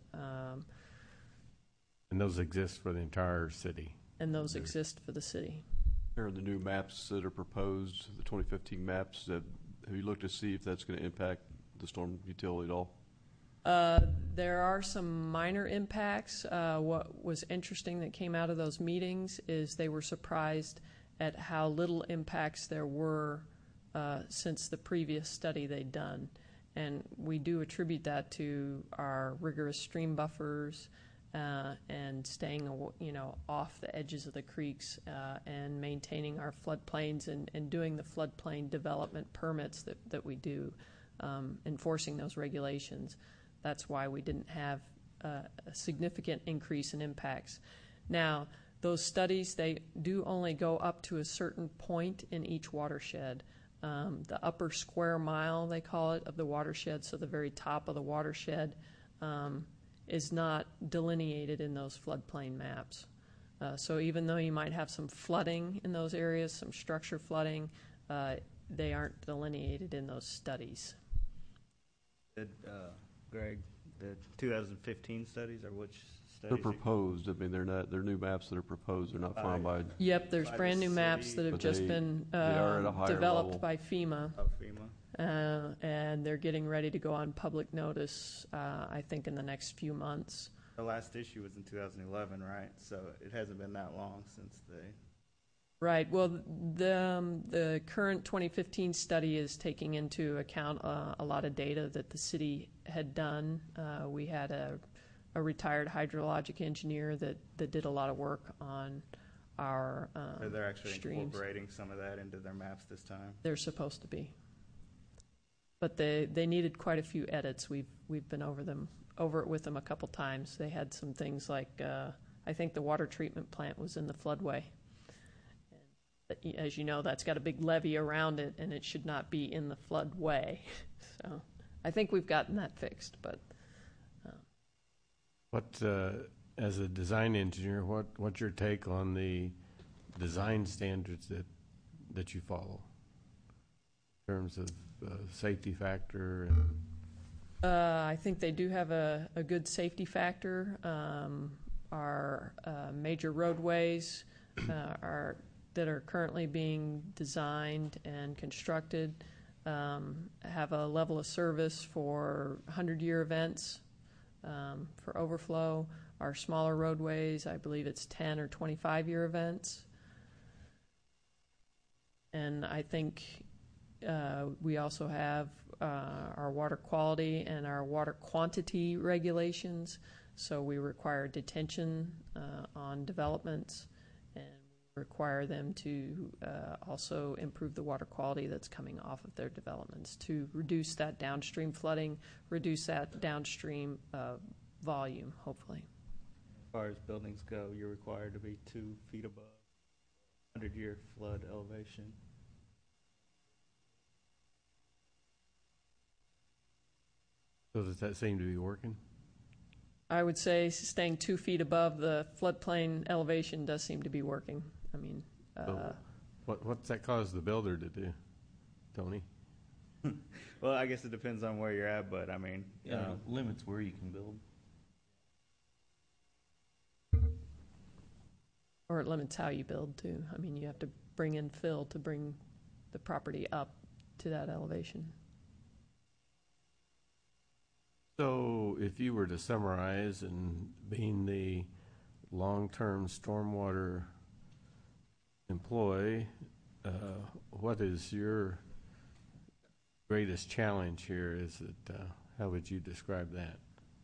And those exist for the entire city? And those exist for the city. There are the new maps that are proposed, the 2015 maps. Have you looked to see if that's going to impact the storm utility at all? There are some minor impacts. What was interesting that came out of those meetings is they were surprised at how little impacts there were since the previous study they'd done. And we do attribute that to our rigorous stream buffers and staying, off the edges of the creeks and maintaining our floodplains and doing the floodplain development permits that we do, enforcing those regulations. That's why we didn't have a significant increase in impacts. Now, those studies, they do only go up to a certain point in each watershed. The upper square mile, they call it, of the watershed, so the very top of the watershed, is not delineated in those floodplain maps. So even though you might have some flooding in those areas, some structure flooding, they aren't delineated in those studies. Greg, the 2015 studies, or which They're studies? proposed. I mean, they're new maps that are proposed. They're not finalized. Yep, there's By the brand new maps city, that have but just they- been they are at a higher developed level. by FEMA. Of FEMA. And they're getting ready to go on public notice, I think, in the next few months. The last issue was in 2011, right? So it hasn't been that long since they. Right. Well, the current 2015 study is taking into account a lot of data that the city had done. We had a retired hydrologic engineer that did a lot of work on our So they're actually streams. incorporating some of that into their maps this time. They're supposed to be. But they needed quite a few edits. We've been over it with them a couple times. They had some things like I think the water treatment plant was in the floodway. And as you know, that's got a big levee around it, and it should not be in the floodway. So I think we've gotten that fixed. But As a design engineer, what's your take on the design standards that you follow in terms of safety factor? And I think they do have a good safety factor. Our major roadways that are currently being designed and constructed have a level of service for 100-year events for overflow. Our smaller roadways, I believe it's 10 or 25-year events. And I think we also have our water quality and our water quantity regulations. So we require detention on developments, and require them to also improve the water quality that's coming off of their developments to reduce that downstream flooding, reduce that downstream volume, hopefully. As far as buildings go, you're required to be 2 feet above 100-year flood elevation. so does that seem to be working? I would say staying 2 feet above the floodplain elevation does seem to be working. I mean, So what's that cause the builder to do, Tony? Well, I guess it depends on where you're at, but I mean, Limits where you can build. or it limits how you build too. I mean, you have to bring in fill to bring the property up to that elevation. So if you were to summarize, and being the long-term stormwater employee, what is your greatest challenge here? Is it, how would you describe that?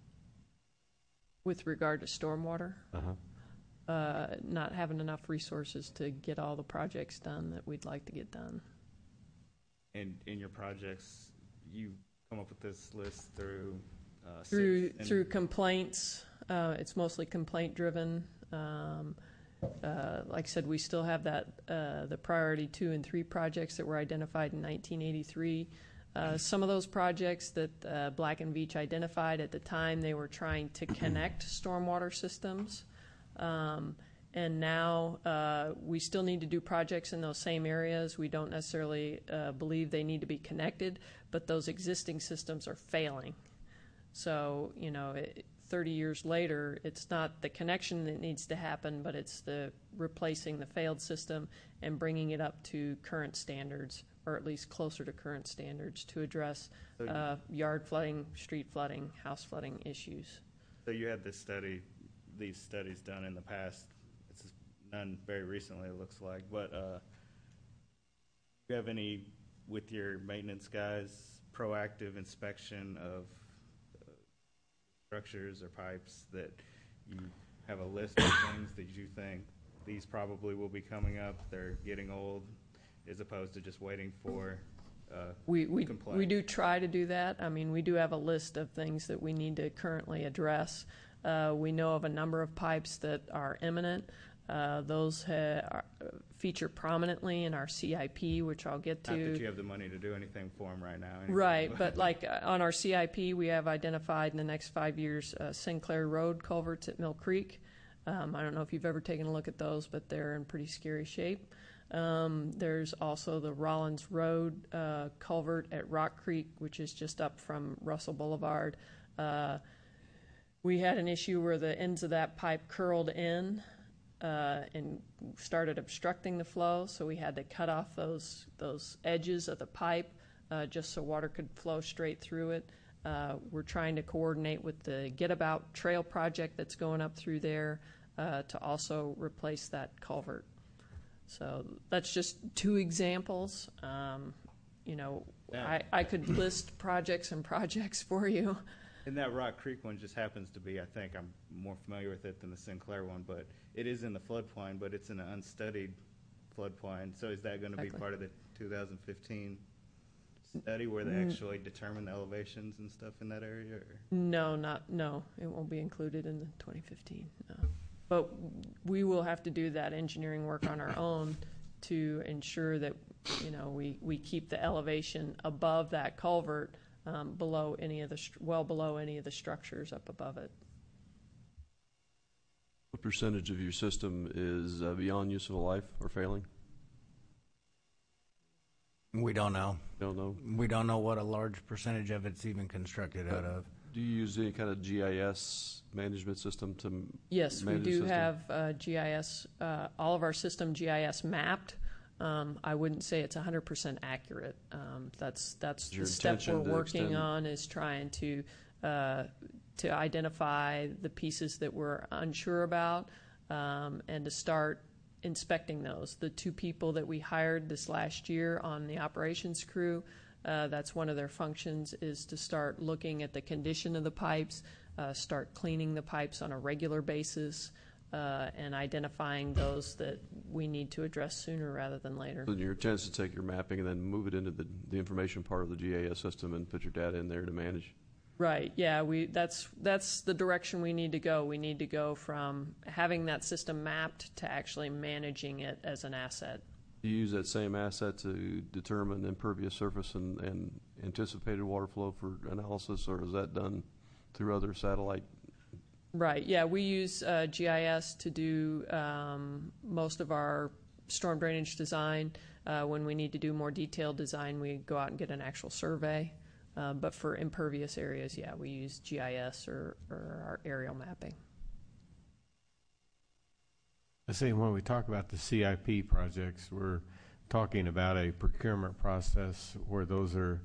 With regard to stormwater, Uh-huh. not having enough resources to get all the projects done that we'd like to get done. in your projects, you come up with this list through Through complaints. It's mostly complaint driven. Like I said, we still have that the priority 2 and 3 projects that were identified in 1983. Some of those projects that Black and Veatch identified at the time, they were trying to connect stormwater systems. And now we still need to do projects in those same areas. We don't necessarily believe they need to be connected, but those existing systems are failing. So, 30 years later, it's not the connection that needs to happen, but it's the replacing the failed system and bringing it up to current standards or at least closer to current standards to address So you- yard flooding, street flooding, house flooding issues. So you had these studies done in the past. It's none very recently, it looks like. But do you have any, with your maintenance guys, proactive inspection of structures or pipes that you have a list of things that you think these probably will be coming up, they're getting old, as opposed to just waiting for We complaint? do try to do that. I mean, we do have a list of things that we need to currently address. We know of a number of pipes that are imminent. Those feature prominently in our CIP, which I'll get to. Not that you have the money to do anything for them right now. anyway. Right, but like on our CIP, we have identified in the next 5 years Sinclair Road culverts at Mill Creek. I don't know if you've ever taken a look at those, but they're in pretty scary shape. There's also the Rollins Road culvert at Rock Creek, which is just up from Russell Boulevard. We had an issue where the ends of that pipe curled in and started obstructing the flow, so we had to cut off those edges of the pipe just so water could flow straight through it. We're trying to coordinate with the Get About Trail project that's going up through there to also replace that culvert. So that's just 2 examples. I could list projects and projects for you. And that Rock Creek one just happens to be, I think, I'm more familiar with it than the Sinclair one, but it is in the floodplain, but it's in an unstudied floodplain. So is that going to be Exactly. part of the 2015 study where they actually determine the elevations and stuff in that area? Or? No, it won't be included in the 2015. No. But we will have to do that engineering work on our own to ensure that we keep the elevation above that culvert, below any of the well below any of the structures up above it. What percentage of your system is beyond useful life or failing? We don't know. Don't know. We don't know what a large percentage of it's even constructed out of. Do you use any kind of GIS management system to Yes, we manage the do system? have GIS, all of our system GIS mapped. I wouldn't say it's 100% accurate. That's Your the step we're intention to working extend- on, is trying to identify the pieces that we're unsure about, and to start inspecting those. The 2 people that we hired this last year on the operations crew, that's one of their functions, is to start looking at the condition of the pipes, start cleaning the pipes on a regular basis, and identifying those that we need to address sooner rather than later. So your intent is to take your mapping and then move it into the information part of the GIS system and put your data in there to manage? Right. Yeah. That's the direction we need to go. We need to go from having that system mapped to actually managing it as an asset. Do you use that same asset to determine impervious surface and anticipated water flow for analysis, or is that done through other satellite? Right. Yeah. We use GIS to do most of our storm drainage design. When we need to do more detailed design, we go out and get an actual survey. But for impervious areas, yeah, we use GIS or our aerial mapping. I say when we talk about the CIP projects, we're talking about a procurement process where those are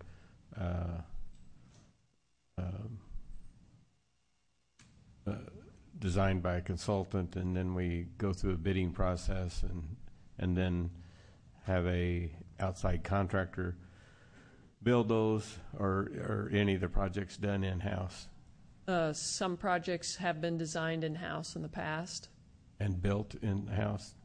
designed by a consultant, and then we go through a bidding process and then have a outside contractor build those, or any of the projects done in-house Some projects have been designed in-house in the past. and built in-house?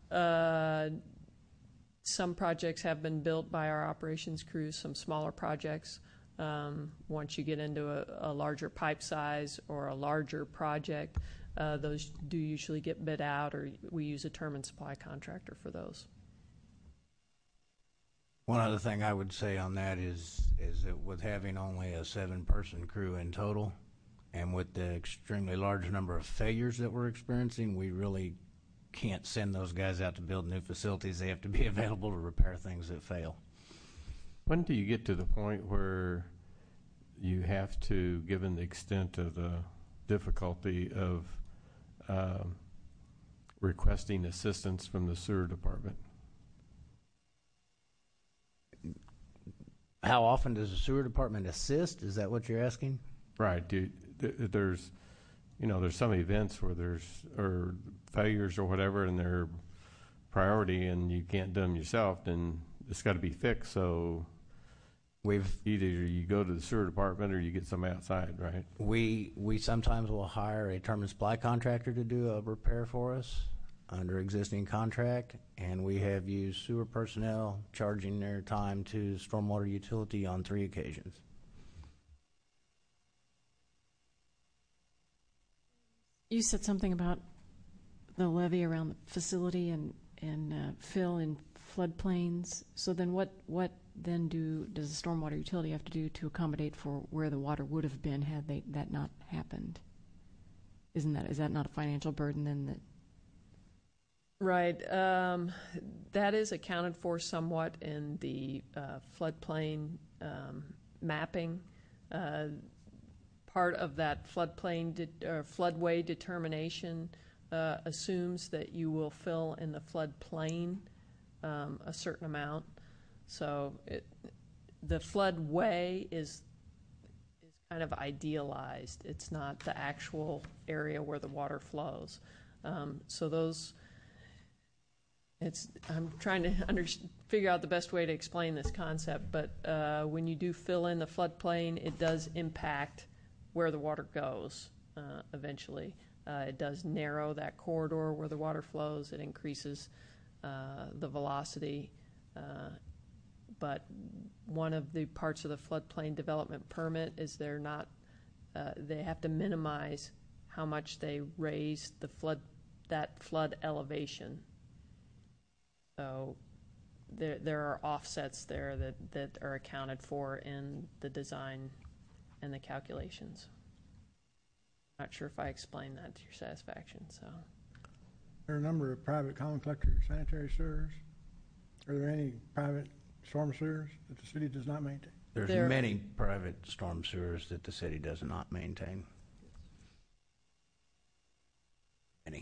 Some projects have been built by our operations crews, some smaller projects. Once you get into a larger pipe size or a larger project, those do usually get bid out, or we use a term and supply contractor for those. One other thing I would say on that is that with having only a 7-person crew in total, and with the extremely large number of failures that we're experiencing, we really can't send those guys out to build new facilities. They have to be available to repair things that fail. When do you get to the point where you have to, given the extent of the difficulty of requesting assistance from the sewer department? How often does the sewer department assist? Is that what you're asking? Right. There's, there's some events where or failures or whatever, and they're priority, and you can't do them yourself, then it's got to be fixed. So either you go to the sewer department or you get somebody outside, right? We sometimes will hire a term and supply contractor to do a repair for us under existing contract, and we have used sewer personnel charging their time to stormwater utility on 3 occasions. You said something about the levee around the facility and fill in floodplains. So then what then does the stormwater utility have to do to accommodate for where the water would have been had that not happened? Is that not a financial burden then? Right. That is accounted for somewhat in the floodplain mapping. Part of that floodway determination assumes that you will fill in the floodplain a certain amount. So the floodway is kind of idealized. It's not the actual area where the water flows. So those. I'm trying to figure out the best way to explain this concept, but when you do fill in the floodplain, it does impact where the water goes eventually. It does narrow that corridor where the water flows. It increases the velocity. But one of the parts of the floodplain development permit is they have to minimize how much they raise that flood elevation. So there are offsets there that are accounted for in the design and the calculations. Not sure if I explained that to your satisfaction. So There are a number of private common collector sanitary sewers. Are there any private storm sewers that the city does not maintain? There's many private storm sewers that the city does not maintain. Many.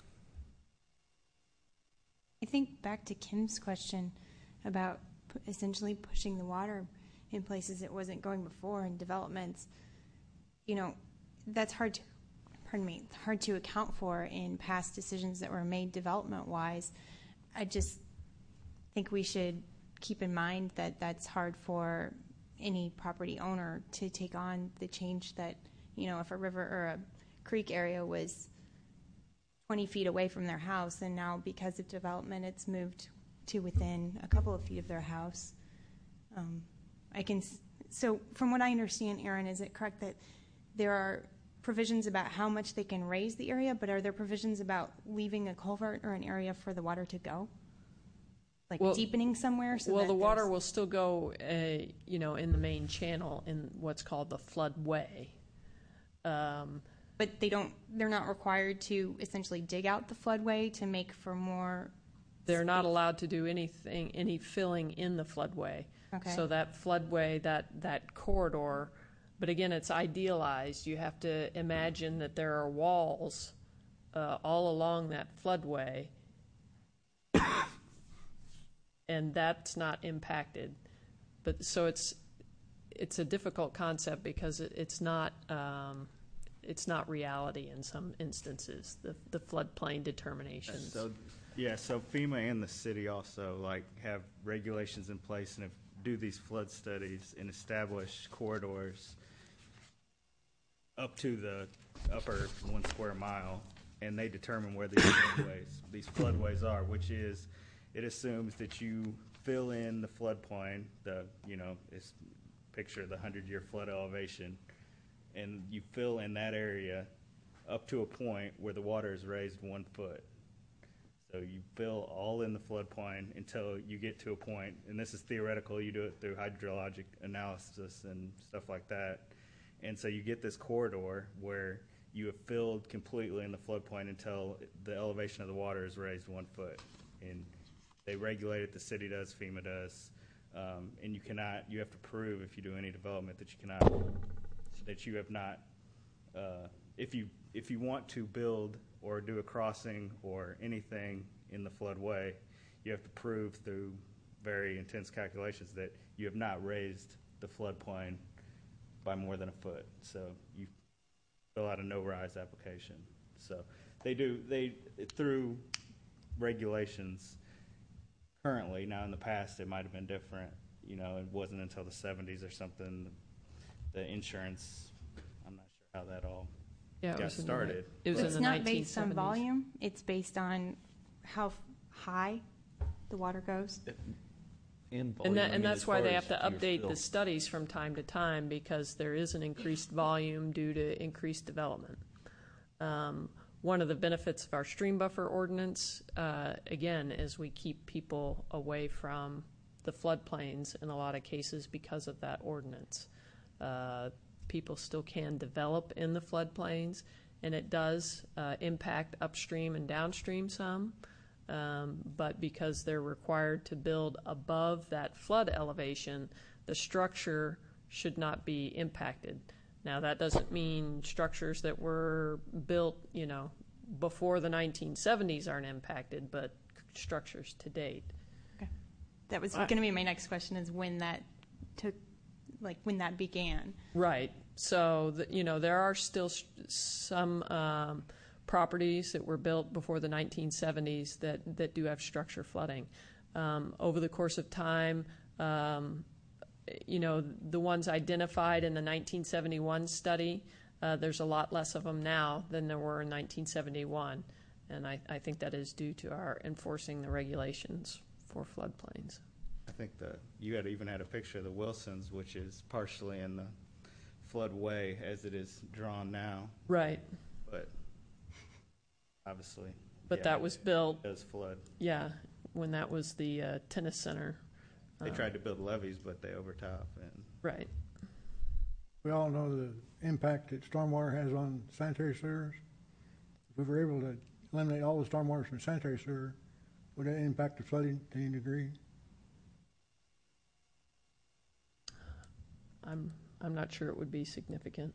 I think back to Kim's question about essentially pushing the water in places it wasn't going before in developments. That's hard to account for in past decisions that were made development-wise. I just think we should keep in mind that that's hard for any property owner to take on the change that, if a river or a creek area was 20 feet away from their house, and now because of development it's moved to within a couple of feet of their house. So from what I understand, Aaron, is it correct that there are provisions about how much they can raise the area, but are there provisions about leaving a culvert or an area for the water to go? Deepening somewhere? The water will still go, in the main channel in what's called the floodway. But they're not required to essentially dig out the floodway to make for more. They're not allowed to do any filling in the floodway. Okay. So that floodway, that corridor, but again, it's idealized. You have to imagine that there are walls all along that floodway, and that's not impacted. But so it's a difficult concept because it's not reality in some instances, the floodplain determinations. So FEMA and the city also have regulations in place and do these flood studies and establish corridors up to the upper 1 square mile, and they determine where these floodways are, which is, it assumes that you fill in the floodplain, it's picture the 100-year flood elevation, and you fill in that area up to a point where the water is raised 1 foot. So you fill all in the floodplain until you get to a point, and this is theoretical, you do it through hydrologic analysis and stuff like that. And so you get this corridor where you have filled completely in the floodplain until the elevation of the water is raised 1 foot. And they regulate it, the city does, FEMA does. And you have to prove if you do any development that you have not, if you want to build or do a crossing or anything in the floodway, you have to prove through very intense calculations that you have not raised the floodplain by more than a foot. So you fill out a no-rise application. So they through regulations currently, now in the past it might have been different, you know, it wasn't until the 70s or something, the insurance, I'm not sure how that all Yeah, got started. It was It's in the not based on 1970s. volume, it's based on how high the water goes. And volume, And that's why they have to your update spill. the studies from time to time, because there is an increased volume due to increased development. One of the benefits of our stream buffer ordinance, again, is we keep people away from the floodplains in a lot of cases because of that ordinance. People still can develop in the floodplains, and it does impact upstream and downstream some. But because they're required to build above that flood elevation, the structure should not be impacted. Now, that doesn't mean structures that were built, you know, before the 1970s aren't impacted, but structures to date. That was going to be my next question, is when that took, like when that began. Right. So, you know, there are still some properties that were built before the 1970s that do have structure flooding. Over the course of time, you know, the ones identified in the 1971 study, there's a lot less of them now than there were in 1971. And I think that is due to our enforcing the regulations for floodplains. I think you even had a picture of the Wilsons, which is partially in the floodway as it is drawn now. Right. But obviously. But yeah, that was built, it does flood. yeah, when that was the tennis center. They tried to build levees, but they overtop. And Right. We all know the impact that stormwater has on sanitary sewers. If we were able to eliminate all the stormwater from sanitary sewer, would that impact the flooding to any degree? I'm not sure it would be significant.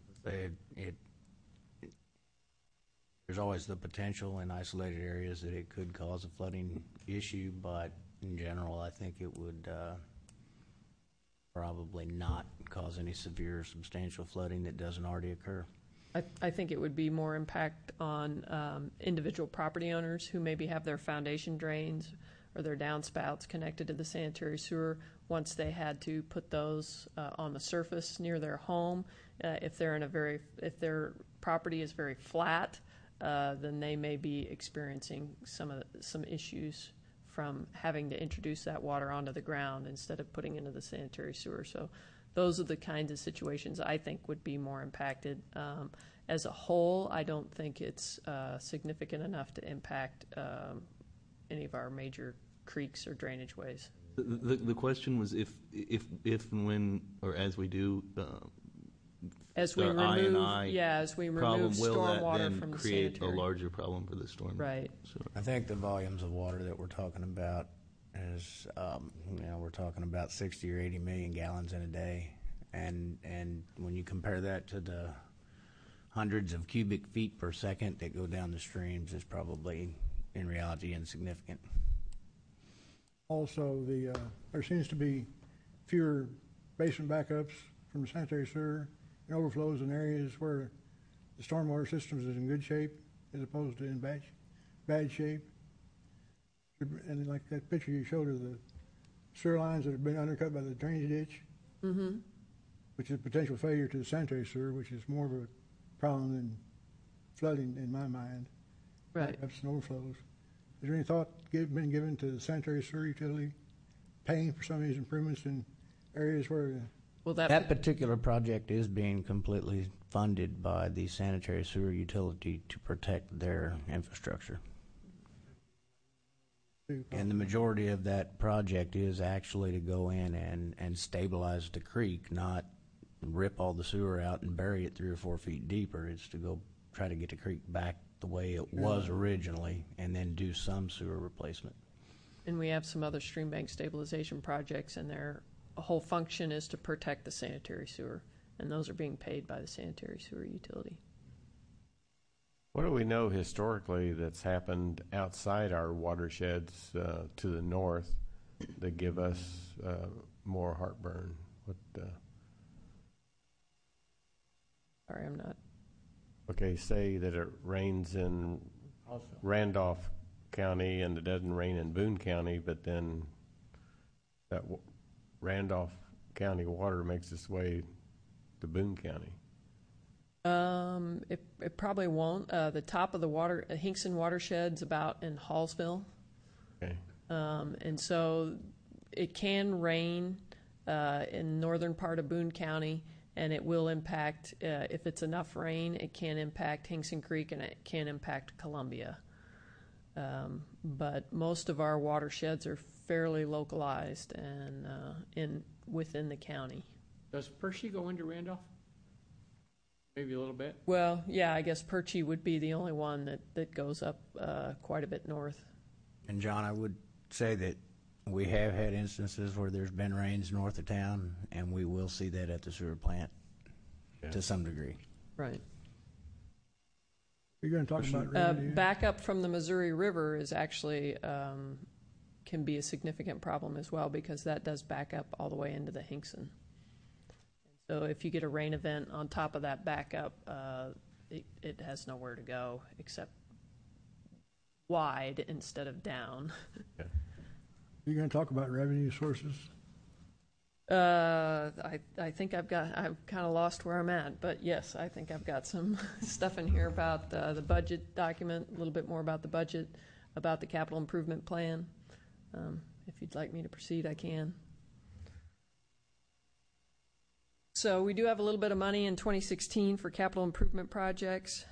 There's always the potential in isolated areas that it could cause a flooding issue, but in general, I think it would probably not cause any severe or substantial flooding that doesn't already occur. I think it would be more impact on individual property owners who maybe have their foundation drains or their downspouts connected to the sanitary sewer. Once they had to put those on the surface near their home, if their property is very flat, then they may be experiencing some issues from having to introduce that water onto the ground instead of putting into the sanitary sewer. So those are the kinds of situations I think would be more impacted. As a whole, I don't think it's significant enough to impact any of our major creeks or drainage ways. The question was if and when, or as we do, As we as we problem, remove will that stormwater then from the create sanitary. a larger problem for the storm? Right. So, I think the volumes of water that we're talking about is, we're talking about 60 or 80 million gallons in a day. And when you compare that to the hundreds of cubic feet per second that go down the streams, is probably, in reality, insignificant. Also, there seems to be fewer basement backups from the sanitary sewer and overflows in areas where the stormwater systems is in good shape as opposed to in bad shape. And like that picture you showed of the sewer lines that have been undercut by the drainage ditch, which is a potential failure to the sanitary sewer, which is more of a problem than flooding in my mind. Right. Backups and overflows. Is there any thought been given to the sanitary sewer utility paying for some of these improvements in areas where Well, That particular project is being completely funded by the sanitary sewer utility to protect their infrastructure. And the majority of that project is actually to go in and stabilize the creek, not rip all the sewer out and bury it 3 or 4 feet deeper. It's to go try to get the creek back the way it was originally and then do some sewer replacement. And we have some other stream bank stabilization projects, and their whole function is to protect the sanitary sewer, and those are being paid by the sanitary sewer utility. What do we know historically that's happened outside our watersheds to the north that give us more heartburn. Sorry, I'm not. Okay, say that it rains in Randolph County and it doesn't rain in Boone County, but then that Randolph County water makes its way to Boone County. It probably won't. The top of the Hinkson watershed's about in Hallsville. Okay. And so it can rain in northern part of Boone County, and it will impact, if it's enough rain, it can impact Hinkson Creek and it can impact Columbia. But most of our watersheds are fairly localized and within the county. Does Percy go into Randolph? Maybe a little bit? Well, yeah, I guess Perchie would be the only one that goes up quite a bit north. And John, I would say that we have had instances where there's been rains north of town, and we will see that at the sewer plant to some degree. Right. You're going to talk about revenue? Backup from the Missouri River is actually can be a significant problem as well, because that does back up all the way into the Hinkson. So if you get a rain event on top of that backup, it has nowhere to go except wide instead of down. Yeah. You're going to talk about revenue sources? I think I've kind of lost where I'm at, but yes, I think I've got some stuff in here about the budget document, a little bit more about the budget, about the capital improvement plan. If you'd like me to proceed, I can. So we do have a little bit of money in 2016 for capital improvement projects.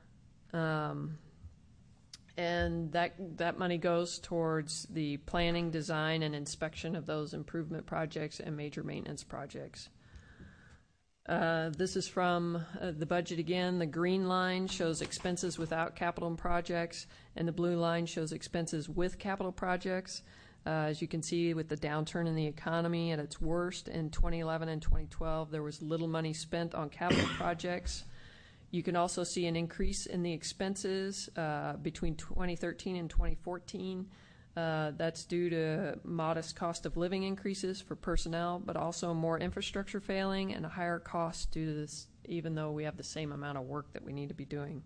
And that money goes towards the planning, design, and inspection of those improvement projects and major maintenance projects. This is from the budget again. The green line shows expenses without capital projects, and the blue line shows expenses with capital projects. As you can see, with the downturn in the economy at its worst in 2011 and 2012, there was little money spent on capital projects. You can also see an increase in the expenses between 2013 and 2014. That's due to modest cost of living increases for personnel, but also more infrastructure failing and a higher cost due to this, even though we have the same amount of work that we need to be doing.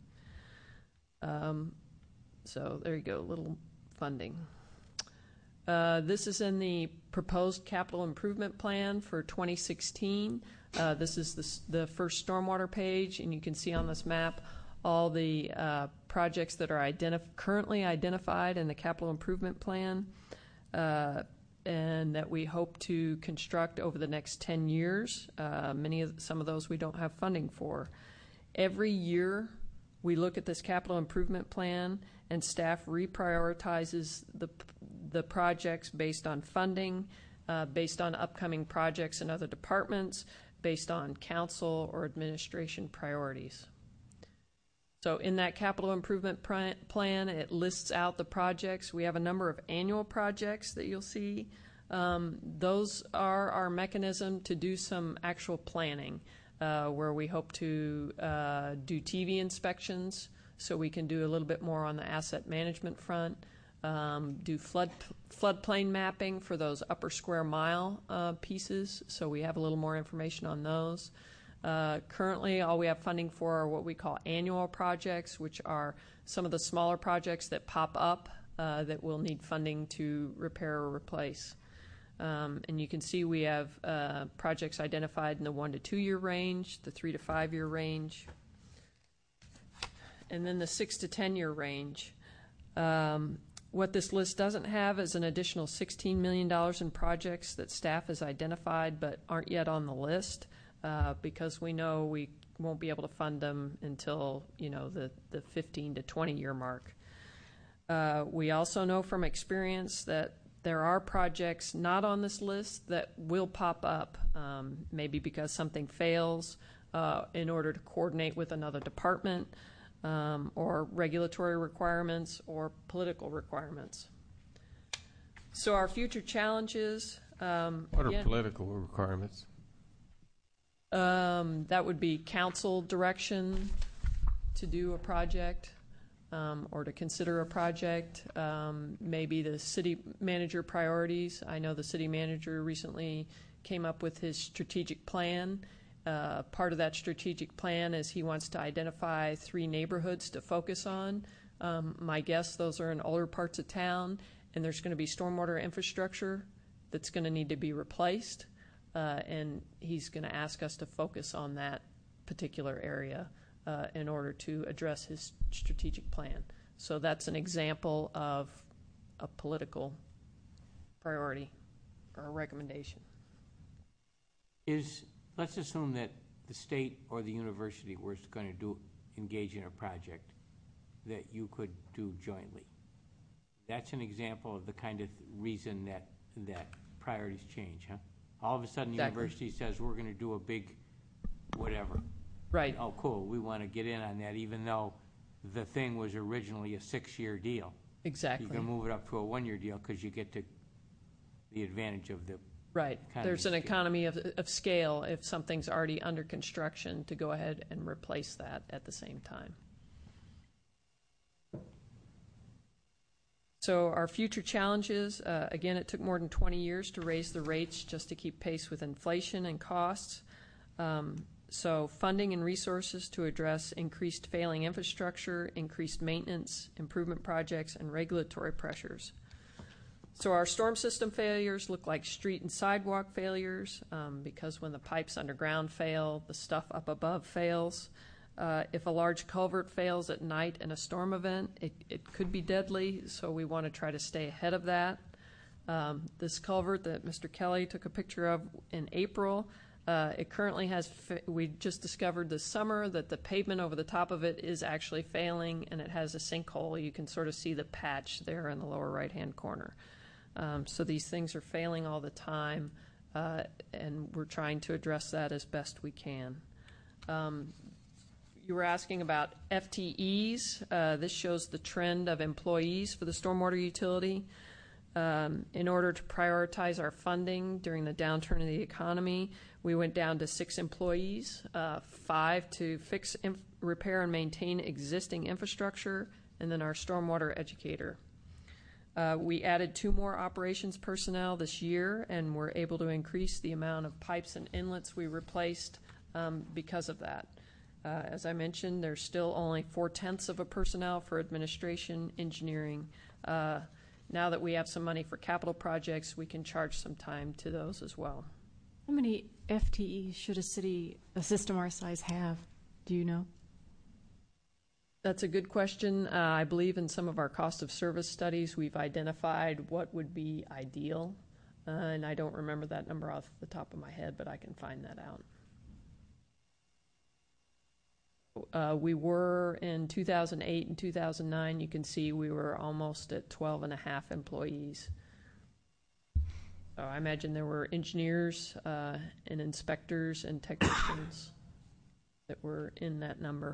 So there you go, a little funding. This is in the proposed capital improvement plan for 2016. This is the first stormwater page, and you can see on this map all the projects that are currently identified in the capital improvement plan and that we hope to construct over the next 10 years. Some of those we don't have funding for. Every year we look at this capital improvement plan, and staff reprioritizes the projects based on funding, based on upcoming projects in other departments, based on council or administration priorities. So in that capital improvement plan, it lists out the projects. We have a number of annual projects that you'll see. Those are our mechanism to do some actual planning, where we hope to do TV inspections, so we can do a little bit more on the asset management front, do floodplain mapping for those upper square mile pieces, so we have a little more information on those. Currently, all we have funding for are what we call annual projects, which are some of the smaller projects that pop up that will need funding to repair or replace. And you can see we have projects identified in the 1 to 2 year range, the 3 to 5 year range, and then the 6 to 10 year range. What this list doesn't have is an additional $16 million in projects that staff has identified but aren't yet on the list, because we know we won't be able to fund them until the 15 to 20 year mark. We also know from experience that there are projects not on this list that will pop up, maybe because something fails in order to coordinate with another department, or regulatory requirements or political requirements. So our future challenges. What are political requirements? That would be council direction to do a project. or to consider a project. Maybe the city manager priorities. I know the city manager recently came up with his strategic plan. Part of that strategic plan is he wants to identify 3 neighborhoods to focus on. My guess, those are in older parts of town, and there's going to be stormwater infrastructure that's going to need to be replaced, and he's going to ask us to focus on that particular area in order to address his strategic plan. So that's an example of a political priority or a recommendation. Let's assume that the state or the university was going to engage in a project that you could do jointly. That's an example of the kind of reason that priorities change, huh? All of a sudden, the university says, we're going to do a big whatever. Right. Oh, cool. We want to get in on that, even though the thing was originally a 6-year deal. Exactly. You can move it up to a 1-year deal because you get the advantage of the right. There's an economy of scale if something's already under construction to go ahead and replace that at the same time. So our future challenges, again, it took more than 20 years to raise the rates just to keep pace with inflation and costs. So funding and resources to address increased failing infrastructure, increased maintenance, improvement projects, and regulatory pressures. So our storm system failures look like street and sidewalk failures because when the pipes underground fail, the stuff up above fails. If a large culvert fails at night in a storm event, it could be deadly, so we want to try to stay ahead of that. This culvert that Mr. Kelly took a picture of in April, it currently has, we just discovered this summer that the pavement over the top of it is actually failing, and it has a sinkhole. You can sort of see the patch there in the lower right-hand corner. So these things are failing all the time, and we're trying to address that as best we can. You were asking about FTEs. This shows the trend of employees for the stormwater utility. In order to prioritize our funding during the downturn of the economy, we went down to 6 employees, 5 to fix, repair, and maintain existing infrastructure, and then our stormwater educator. We added 2 more operations personnel this year, and we're able to increase the amount of pipes and inlets we replaced because of that. As I mentioned, there's still only 4/10 of a personnel for administration, engineering. Now that we have some money for capital projects, we can charge some time to those as well. How many FTEs should a system our size have? Do you know? That's a good question. I believe in some of our cost of service studies, we've identified what would be ideal. And I don't remember that number off the top of my head, but I can find that out. We were in 2008 and 2009, you can see we were almost at 12.5 employees. So I imagine there were engineers and inspectors and technicians that were in that number.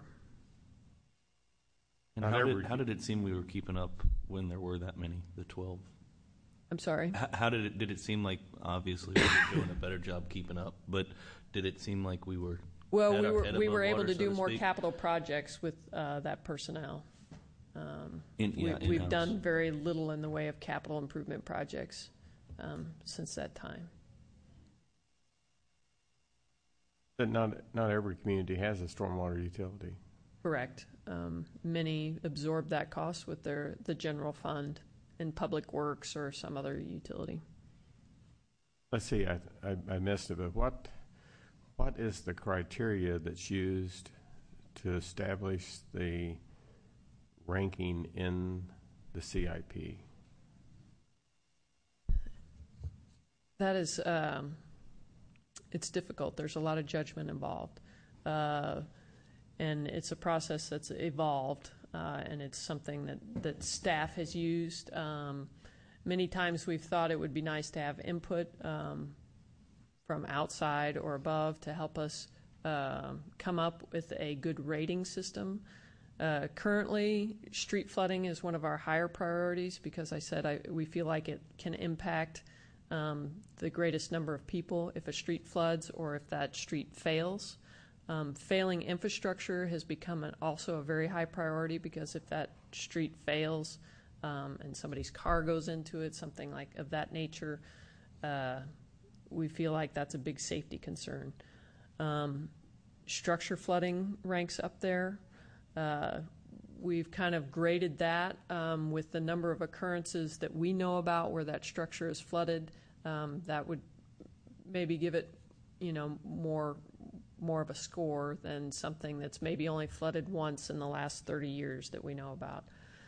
And how did it seem we were keeping up when there were that many, the 12? I'm sorry? How did it seem like, obviously, we were doing a better job keeping up, but did it seem like we were... Well, we were able to do more capital projects with that personnel. We've done very little in the way of capital improvement projects since that time. But not every community has a stormwater utility. Correct. Many absorb that cost with the general fund in public works or some other utility. Let's see, I missed it, but what is the criteria that's used to establish the ranking in the CIP? That is, it's difficult. There's a lot of judgment involved. And it's a process that's evolved, and it's something that staff has used. Many times we've thought it would be nice to have input from outside or above to help us come up with a good rating system. Currently, street flooding is one of our higher priorities because we feel like it can impact the greatest number of people if a street floods or if that street fails. Failing infrastructure has become also a very high priority, because if that street fails and somebody's car goes into it, something like of that nature, we feel like that's a big safety concern. Structure flooding ranks up there. We've kind of graded that with the number of occurrences that we know about where that structure is flooded. That would maybe give it, more of a score than something that's maybe only flooded once in the last 30 years that we know about.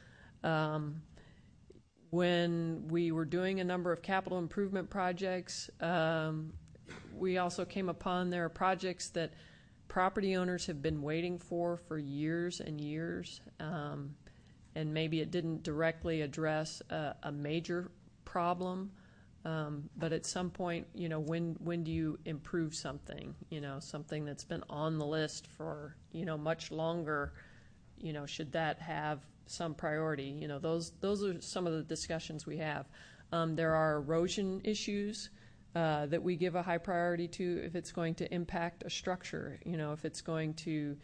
When we were doing a number of capital improvement projects, we also came upon there are projects that property owners have been waiting for years and years, and maybe it didn't directly address a major problem, but at some point, when do you improve something? Something that's been on the list for much longer. Should that have some priority? Those are some of the discussions we have. There are erosion issues that we give a high priority to if it's going to impact a structure. If it's going to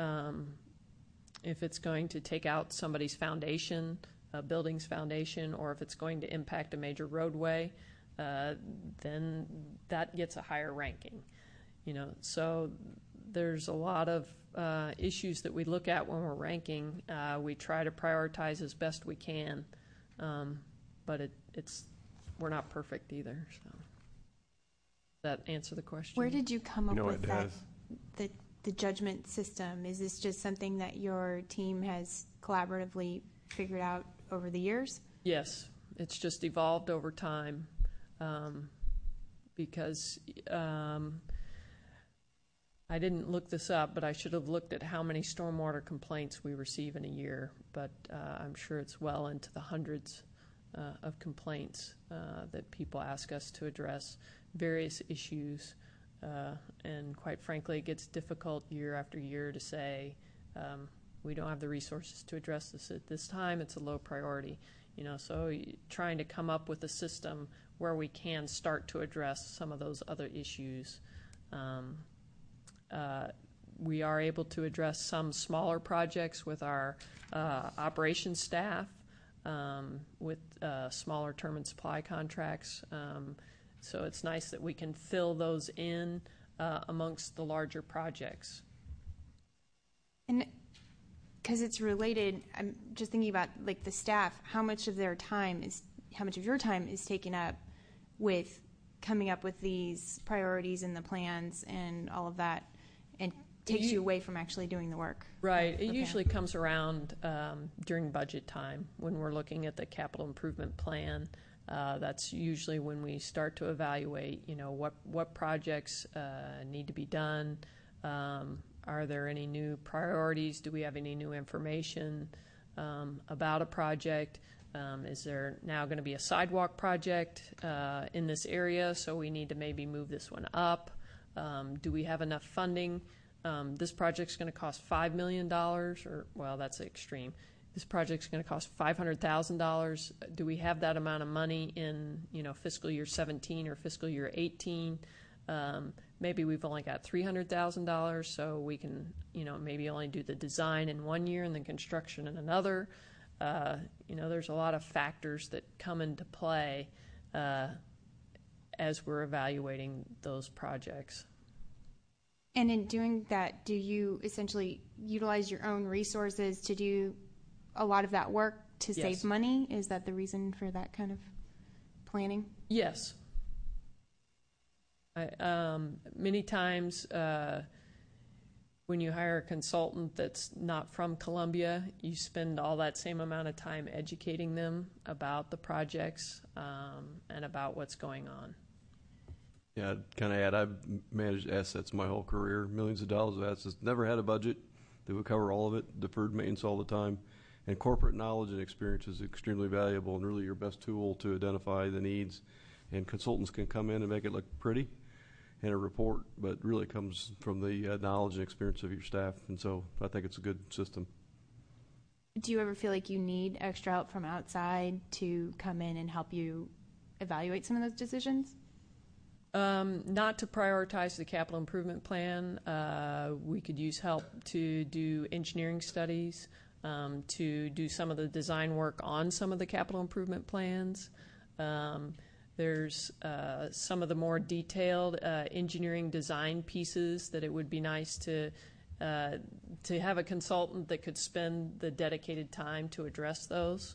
take out somebody's foundation, a building's foundation, or if it's going to impact a major roadway, then that gets a higher ranking. So there's a lot of issues that we look at when we're ranking. We try to prioritize as best we can, but we're not perfect either. So. Does that answer the question? Where did you come up with it that? does. The judgment system? Is this just something that your team has collaboratively figured out over the years? Yes, it's just evolved over time, because I didn't look this up, but I should have looked at how many stormwater complaints we receive in a year. But I'm sure it's well into the hundreds of complaints that people ask us to address various issues, and quite frankly, it gets difficult year after year to say we don't have the resources to address this at this time. It's a low priority, So trying to come up with a system where we can start to address some of those other issues. We are able to address some smaller projects with our operations staff, with smaller term and supply contracts. So it's nice that we can fill those in amongst the larger projects. And because it's related, I'm just thinking about like the staff. How much of your time is taken up with coming up with these priorities and the plans and all of that, and takes you away from actually doing the work? Right. It usually comes around during budget time when we're looking at the capital improvement plan. That's usually when we start to evaluate, what projects need to be done. Are there any new priorities? Do we have any new information about a project? Is there now going to be a sidewalk project in this area, so we need to maybe move this one up? Do we have enough funding? This project's going to cost $5 million, or, well, that's extreme. This project's going to cost $500,000. Do we have that amount of money in, fiscal year 17 or fiscal year 18? Maybe we've only got $300,000, so we can, maybe only do the design in one year and then construction in another. There's a lot of factors that come into play as we're evaluating those projects. And in doing that, do you essentially utilize your own resources to do a lot of that work to save money? Is that the reason for that kind of planning? Yes. Many times when you hire a consultant that's not from Columbia, you spend all that same amount of time educating them about the projects and about what's going on. Yeah, I'd kind of add, I've managed assets my whole career, millions of dollars of assets, never had a budget that would cover all of it, deferred maintenance all the time. And corporate knowledge and experience is extremely valuable and really your best tool to identify the needs. And consultants can come in and make it look pretty in a report, but really comes from the knowledge and experience of your staff. And so I think it's a good system. Do you ever feel like you need extra help from outside to come in and help you evaluate some of those decisions? Not to prioritize the capital improvement plan. We could use help to do engineering studies, to do some of the design work on some of the capital improvement plans. There's some of the more detailed engineering design pieces that it would be nice to have a consultant that could spend the dedicated time to address those.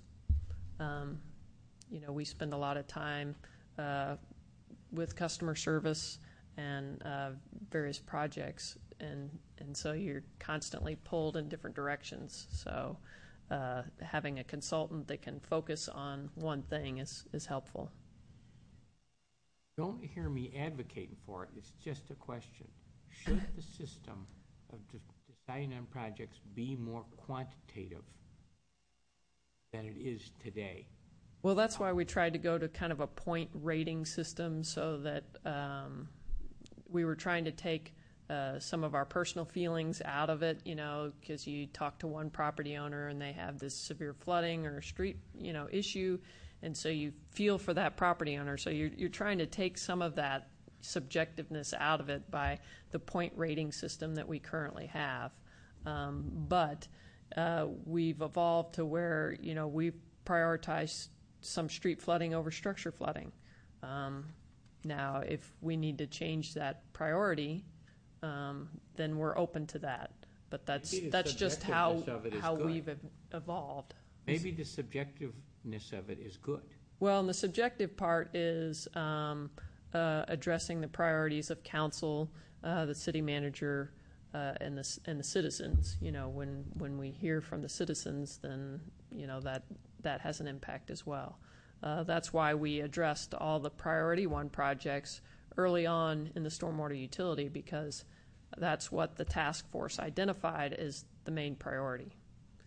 We spend a lot of time with customer service and various projects, and so you're constantly pulled in different directions. So having a consultant that can focus on one thing is helpful. Don't hear me advocating for it. It's just a question. Should the system of deciding on projects be more quantitative than it is today? Well, that's why we tried to go to kind of a point rating system, so that we were trying to take some of our personal feelings out of it, because you talk to one property owner and they have this severe flooding or street, issue, and so you feel for that property owner. So you're trying to take some of that subjectiveness out of it by the point rating system that we currently have. But we've evolved to where, we prioritize some street flooding over structure flooding. Now, if we need to change that priority, then we're open to that. But that's just how we've evolved. Maybe the subjectiveness of it is good. Well, and the subjective part is addressing the priorities of council, the city manager, and the citizens. When we hear from the citizens, then that has an impact as well. That's why we addressed all the priority one projects early on in the stormwater utility, because that's what the task force identified as the main priority.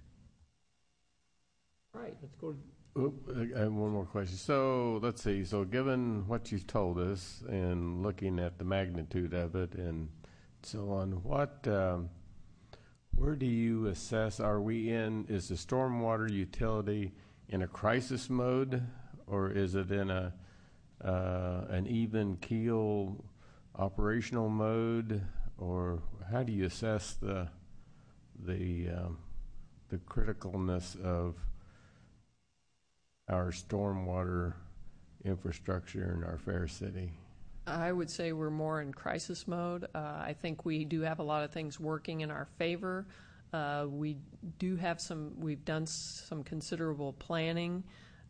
All right, let's go. I have one more question. So let's see. So given what you've told us and looking at the magnitude of it and so on, where do you assess, is the stormwater utility in a crisis mode, or is it in an even keel operational mode, or how do you assess the criticalness of our stormwater infrastructure in our fair city? I would say we're more in crisis mode. I think we do have a lot of things working in our favor. We've done some considerable planning,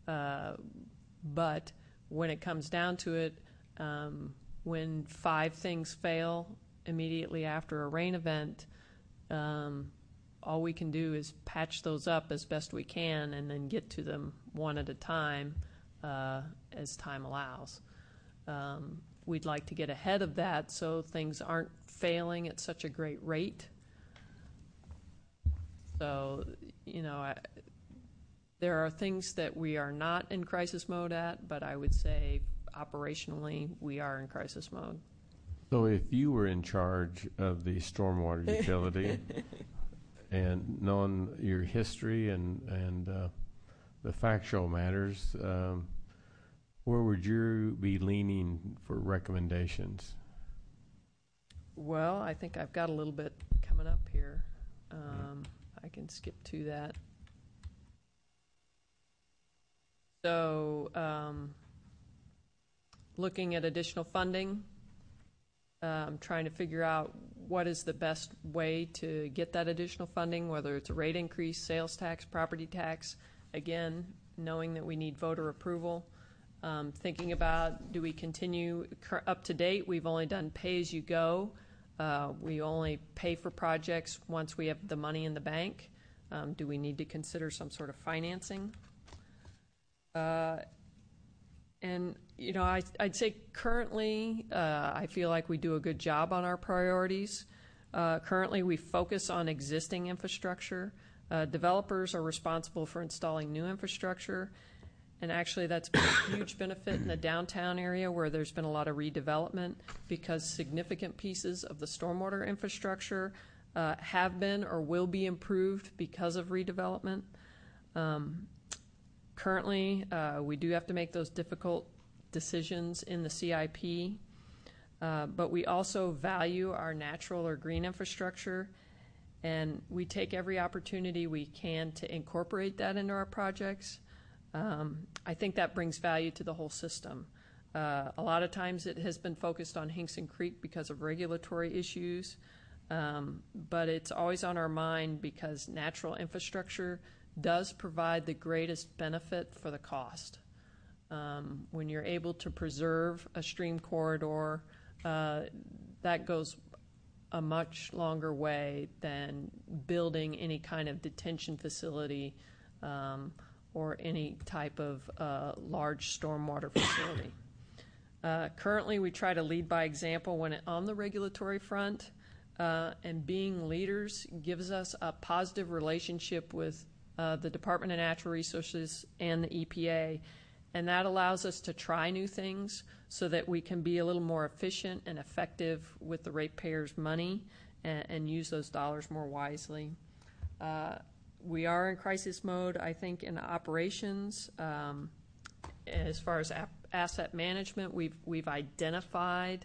but when it comes down to it, when 5 things fail immediately after a rain event, all we can do is patch those up as best we can and then get to them one at a time as time allows. We'd like to get ahead of that so things aren't failing at such a great rate. So, there are things that we are not in crisis mode at, but I would say operationally we are in crisis mode. So if you were in charge of the stormwater utility and knowing your history and the factual matters, where would you be leaning for recommendations? Well, I think I've got a little bit coming up here. I can skip to that. So, looking at additional funding, trying to figure out what is the best way to get that additional funding, whether it's a rate increase, sales tax, property tax. Again, knowing that we need voter approval. Thinking about, do we continue up to date? We've only done pay-as-you-go. We only pay for projects once we have the money in the bank. Do we need to consider some sort of financing? And, I'd say currently, I feel like we do a good job on our priorities. Currently, we focus on existing infrastructure. Developers are responsible for installing new infrastructure. And actually, that's been a huge benefit in the downtown area where there's been a lot of redevelopment, because significant pieces of the stormwater infrastructure have been or will be improved because of redevelopment. Currently, we do have to make those difficult decisions in the CIP. But we also value our natural or green infrastructure, and we take every opportunity we can to incorporate that into our projects. I think that brings value to the whole system. A lot of times it has been focused on Hinkson Creek because of regulatory issues, but it's always on our mind because natural infrastructure does provide the greatest benefit for the cost. When you're able to preserve a stream corridor, that goes a much longer way than building any kind of detention facility or any type of large stormwater facility. Currently, we try to lead by example when on the regulatory front, and being leaders gives us a positive relationship with the Department of Natural Resources and the EPA, and that allows us to try new things so that we can be a little more efficient and effective with the ratepayers' money and use those dollars more wisely. We are in crisis mode, I think, in operations. As far as asset management, we've identified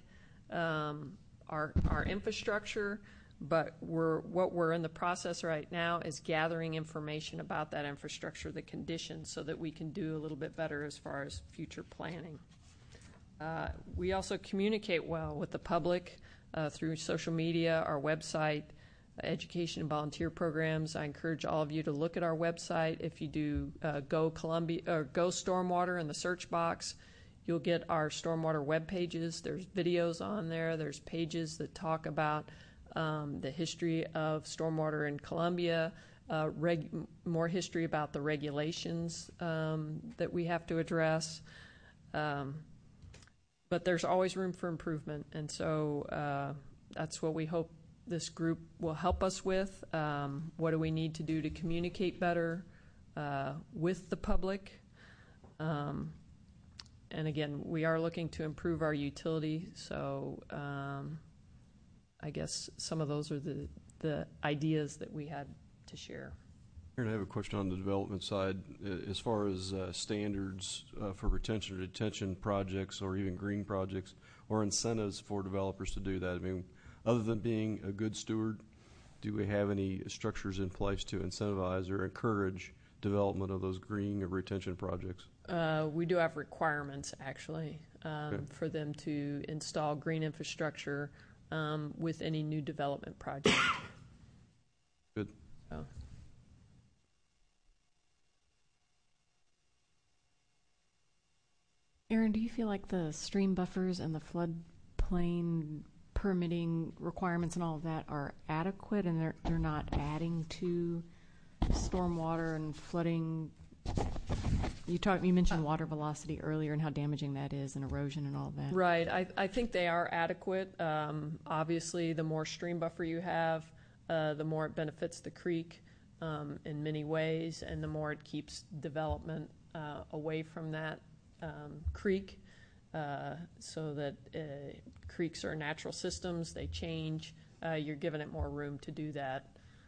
our infrastructure, but what we're in the process right now is gathering information about that infrastructure, the conditions, so that we can do a little bit better as far as future planning. We also communicate well with the public through social media, our website, education and volunteer programs. I encourage all of you to look at our website. If you do Go Columbia or Go Stormwater in the search box, you'll get our stormwater web pages. There's videos on there. There's pages that talk about the history of stormwater in Columbia, more history about the regulations that we have to address. But there's always room for improvement, and so that's what we hope this group will help us with. What do we need to do to communicate better with the public? And again, we are looking to improve our utility, so I guess some of those are the ideas that we had to share. Aaron, I have a question on the development side. As far as standards for retention or detention projects or even green projects or incentives for developers to do that, I mean, other than being a good steward, do we have any structures in place to incentivize or encourage development of those green or retention projects? We do have requirements, actually, for them to install green infrastructure with any new development project. Good. So. Aaron, do you feel like the stream buffers and the floodplain permitting requirements and all of that are adequate, and they're not adding to stormwater and flooding? You mentioned water velocity earlier and how damaging that is and erosion and all of that. Right. I think they are adequate. Obviously, the more stream buffer you have, the more it benefits the creek in many ways, and the more it keeps development away from that creek, so that creeks are natural systems. They change. You're giving it more room to do that.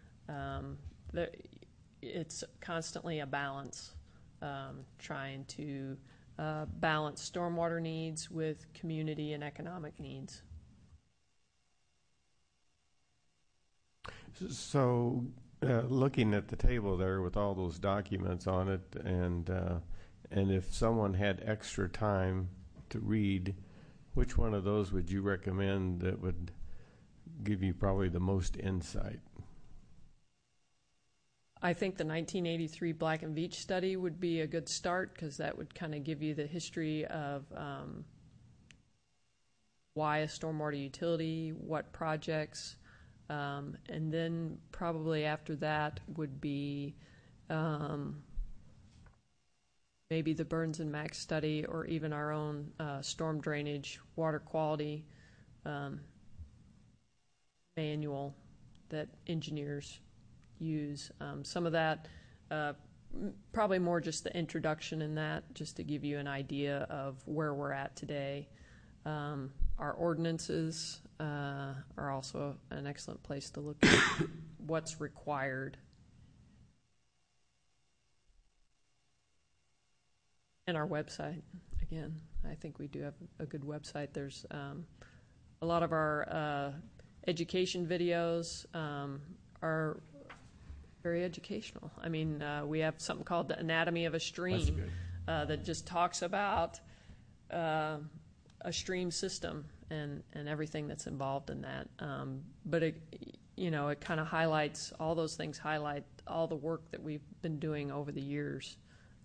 It's constantly a balance, trying to balance stormwater needs with community and economic needs. So, looking at the table there with all those documents on it, and if someone had extra time to read, which one of those would you recommend that would give you probably the most insight? I think the 1983 Black and Veatch study would be a good start, because that would kind of give you the history of why a stormwater utility, what projects, and then probably after that would be maybe the Burns and Mack study, or even our own storm drainage, water quality manual that engineers use. Some of that, probably more just the introduction in that, just to give you an idea of where we're at today. Our ordinances are also an excellent place to look at what's required. And our website, again, I think we do have a good website. There's A lot of our education videos are very educational. I mean, we have something called the Anatomy of a Stream that just talks about a stream system and everything that's involved in that. But it kind of highlights, all those things highlight all the work that we've been doing over the years.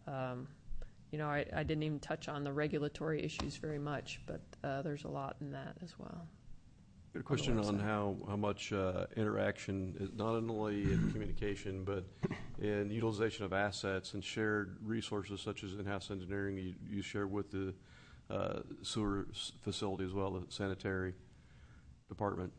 I didn't even touch on the regulatory issues very much, but there's a lot in that as well. Good question on how much interaction is not only in communication, but in utilization of assets and shared resources such as in-house engineering you share with the sewer facility as well, the sanitary department.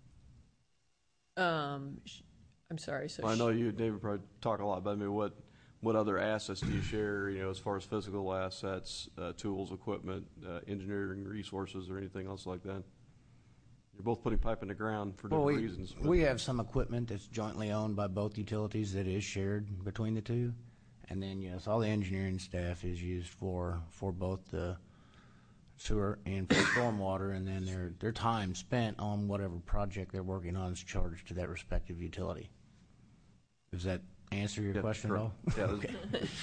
I'm sorry. So I know you and David probably talk a lot, but I mean, what other assets do you share, as far as physical assets, tools, equipment, engineering resources, or anything else like that? You're both putting pipe in the ground for different reasons. We have some equipment that's jointly owned by both utilities that is shared between the two. And then, yes, all the engineering staff is used for both the sewer and for stormwater, and then their time spent on whatever project they're working on is charged to that respective utility. Does that answer your question at all? Yeah. Okay.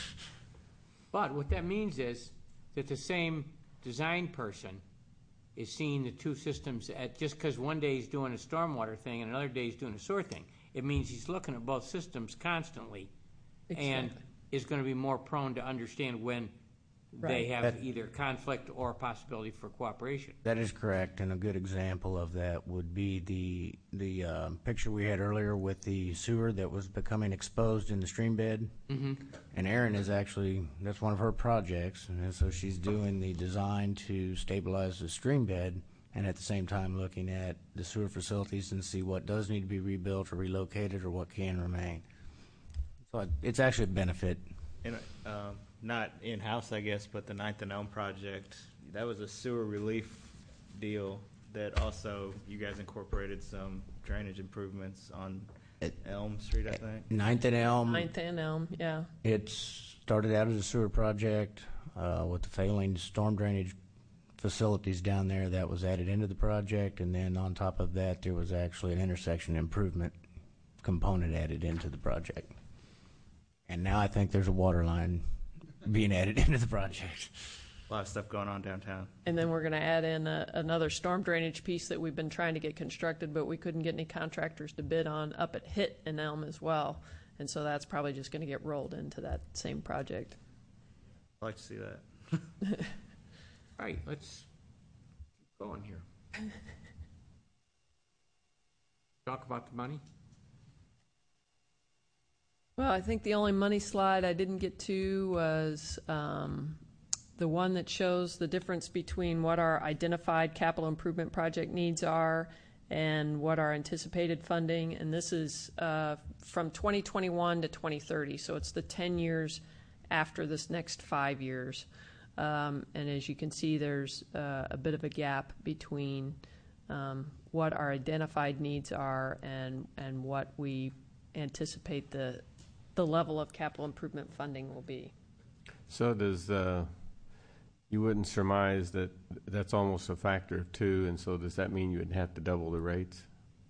But what that means is that the same design person is seeing the two systems just because one day he's doing a stormwater thing and another day he's doing a sewer thing. It means he's looking at both systems constantly and is going to be more prone to understand when they have either conflict or possibility for cooperation. That is correct, and a good example of that would be the picture we had earlier with the sewer that was becoming exposed in the stream bed. Mm-hmm. And Erin is actually, that's one of her projects, and so she's doing the design to stabilize the stream bed, and at the same time looking at the sewer facilities and see what does need to be rebuilt or relocated or what can remain. So it's actually a benefit. And, not in-house, I guess, but the Ninth and Elm project, that was a sewer relief deal that also you guys incorporated some drainage improvements on Elm Street, I think. Ninth and Elm. Ninth and Elm, yeah. It started out as a sewer project with the failing storm drainage facilities down there. That was added into the project, and then on top of that, there was actually an intersection improvement component added into the project. And now I think there's a water line being added into the project. A lot of stuff going on downtown. And then we're going to add in another storm drainage piece that we've been trying to get constructed, but we couldn't get any contractors to bid on up at Hitt and Elm as well. And so that's probably just going to get rolled into that same project. I'd like to see that. All right, let's keep going here. Talk about the money. Well, I think the only money slide I didn't get to was the one that shows the difference between what our identified capital improvement project needs are and what our anticipated funding. And this is from 2021 to 2030, so it's the 10 years after this next 5 years. And as you can see, there's a bit of a gap between what our identified needs are and what we anticipate the level of capital improvement funding will be. So does you wouldn't surmise that that's almost a factor of two, and so does that mean you would have to double the rates?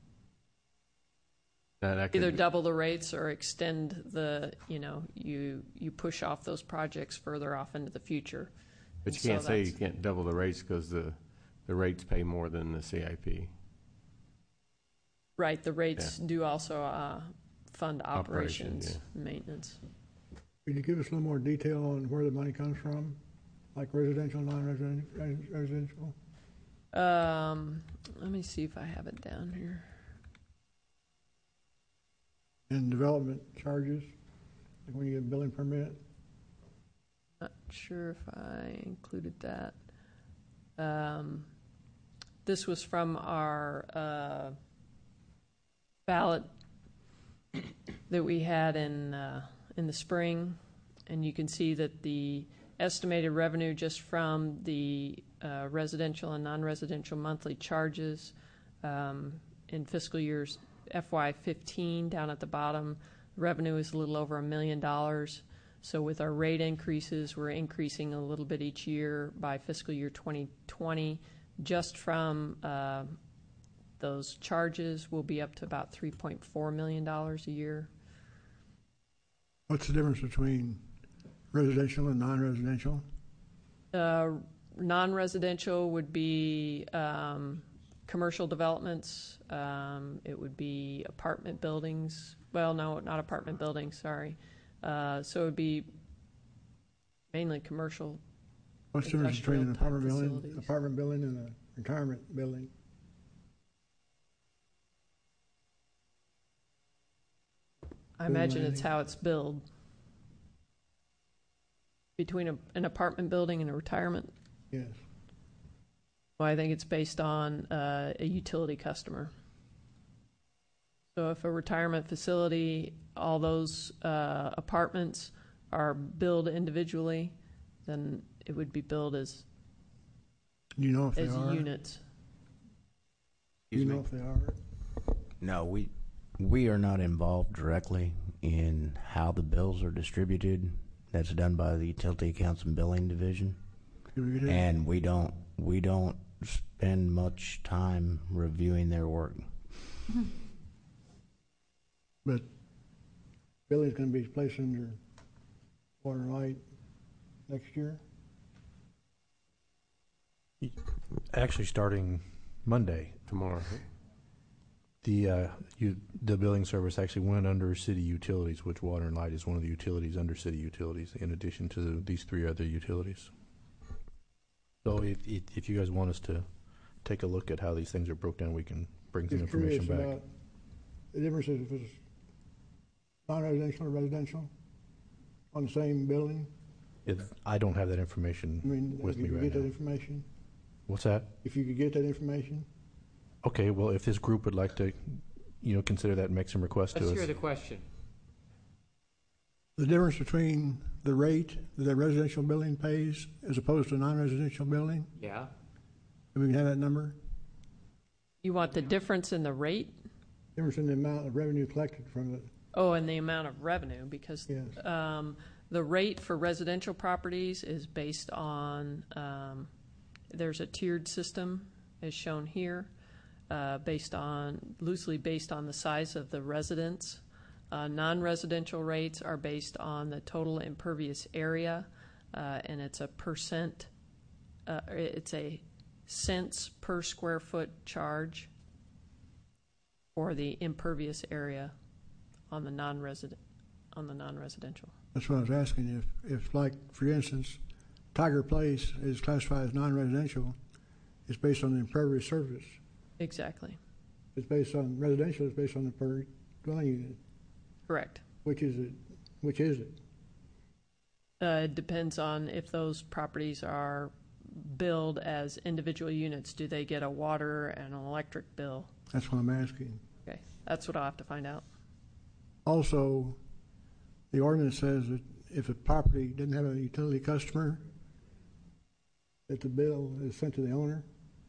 Either double the rates or extend the, you push off those projects further off into the future. But you can't say you can't double the rates because the rates pay more than the CIP. Right, the rates do also fund operations and maintenance. Could you give us a little more detail on where the money comes from, like residential, non-residential? Let me see if I have it down here. And development charges, like when you get a building permit? Not sure if I included that. This was from our ballot that we had in the spring, and you can see that the estimated revenue just from the residential and non-residential monthly charges in fiscal years FY15 down at the bottom, revenue is a little over $1 million. So with our rate increases, we're increasing a little bit each year. By fiscal year 2020, just from those charges will be up to about $3.4 million a year. What's the difference between residential and non-residential? Non-residential would be commercial developments. It would be apartment buildings. Well, no, not apartment buildings, sorry. So it would be mainly commercial. What's the difference between an industrial-type apartment building facilities. and a retirement building? I imagine it's how it's billed. Between an apartment building and a retirement? Yes. Well, I think it's based on a utility customer. So if a retirement facility, all those apartments are billed individually, then it would be billed as Do you know if they as are? units. Do you know if they are? No, we are not involved directly in how the bills are distributed. That's done by the Utility Accounts and Billing Division, and we don't spend much time reviewing their work. But billing's going to be placed under water and light next year? Actually, starting Monday, Tomorrow. the billing service actually went under city utilities, which water and light is one of the utilities under city utilities, in addition to these three other utilities. So if you guys want us to take a look at how these things are broke down, we can bring some Just curious information back. about the differences if it's non-residential or residential on the same building. I don't have that information I mean, with if me you could right get that now. information. What's that? If you could get that information. Okay, well, if this group would like to, consider that and make some requests to Let's us. hear the question. The difference between the rate that a residential building pays as opposed to a non-residential building, Yeah? if we can have that number, You want the difference in the rate? difference in the amount of revenue collected from it. Oh, and the amount of revenue, because Yes. the rate for residential properties is based on, there's a tiered system, as shown here, loosely based on the size of the residence. Non-residential rates are based on the total impervious area, and it's a percent, it's a cents per square foot charge for the impervious area on the non-residential. That's what I was asking. If like, for instance, Tiger Place is classified as non-residential, it's based on the impervious surface. Exactly. It's based on residential, it's based on the per dwelling unit. Correct. Which is it? Which is it? It depends on if those properties are billed as individual units. Do they get a water and an electric bill? That's what I'm asking. Okay, that's what I'll have to find out. Also, the ordinance says that if a property doesn't have a utility customer, that the bill is sent to the owner.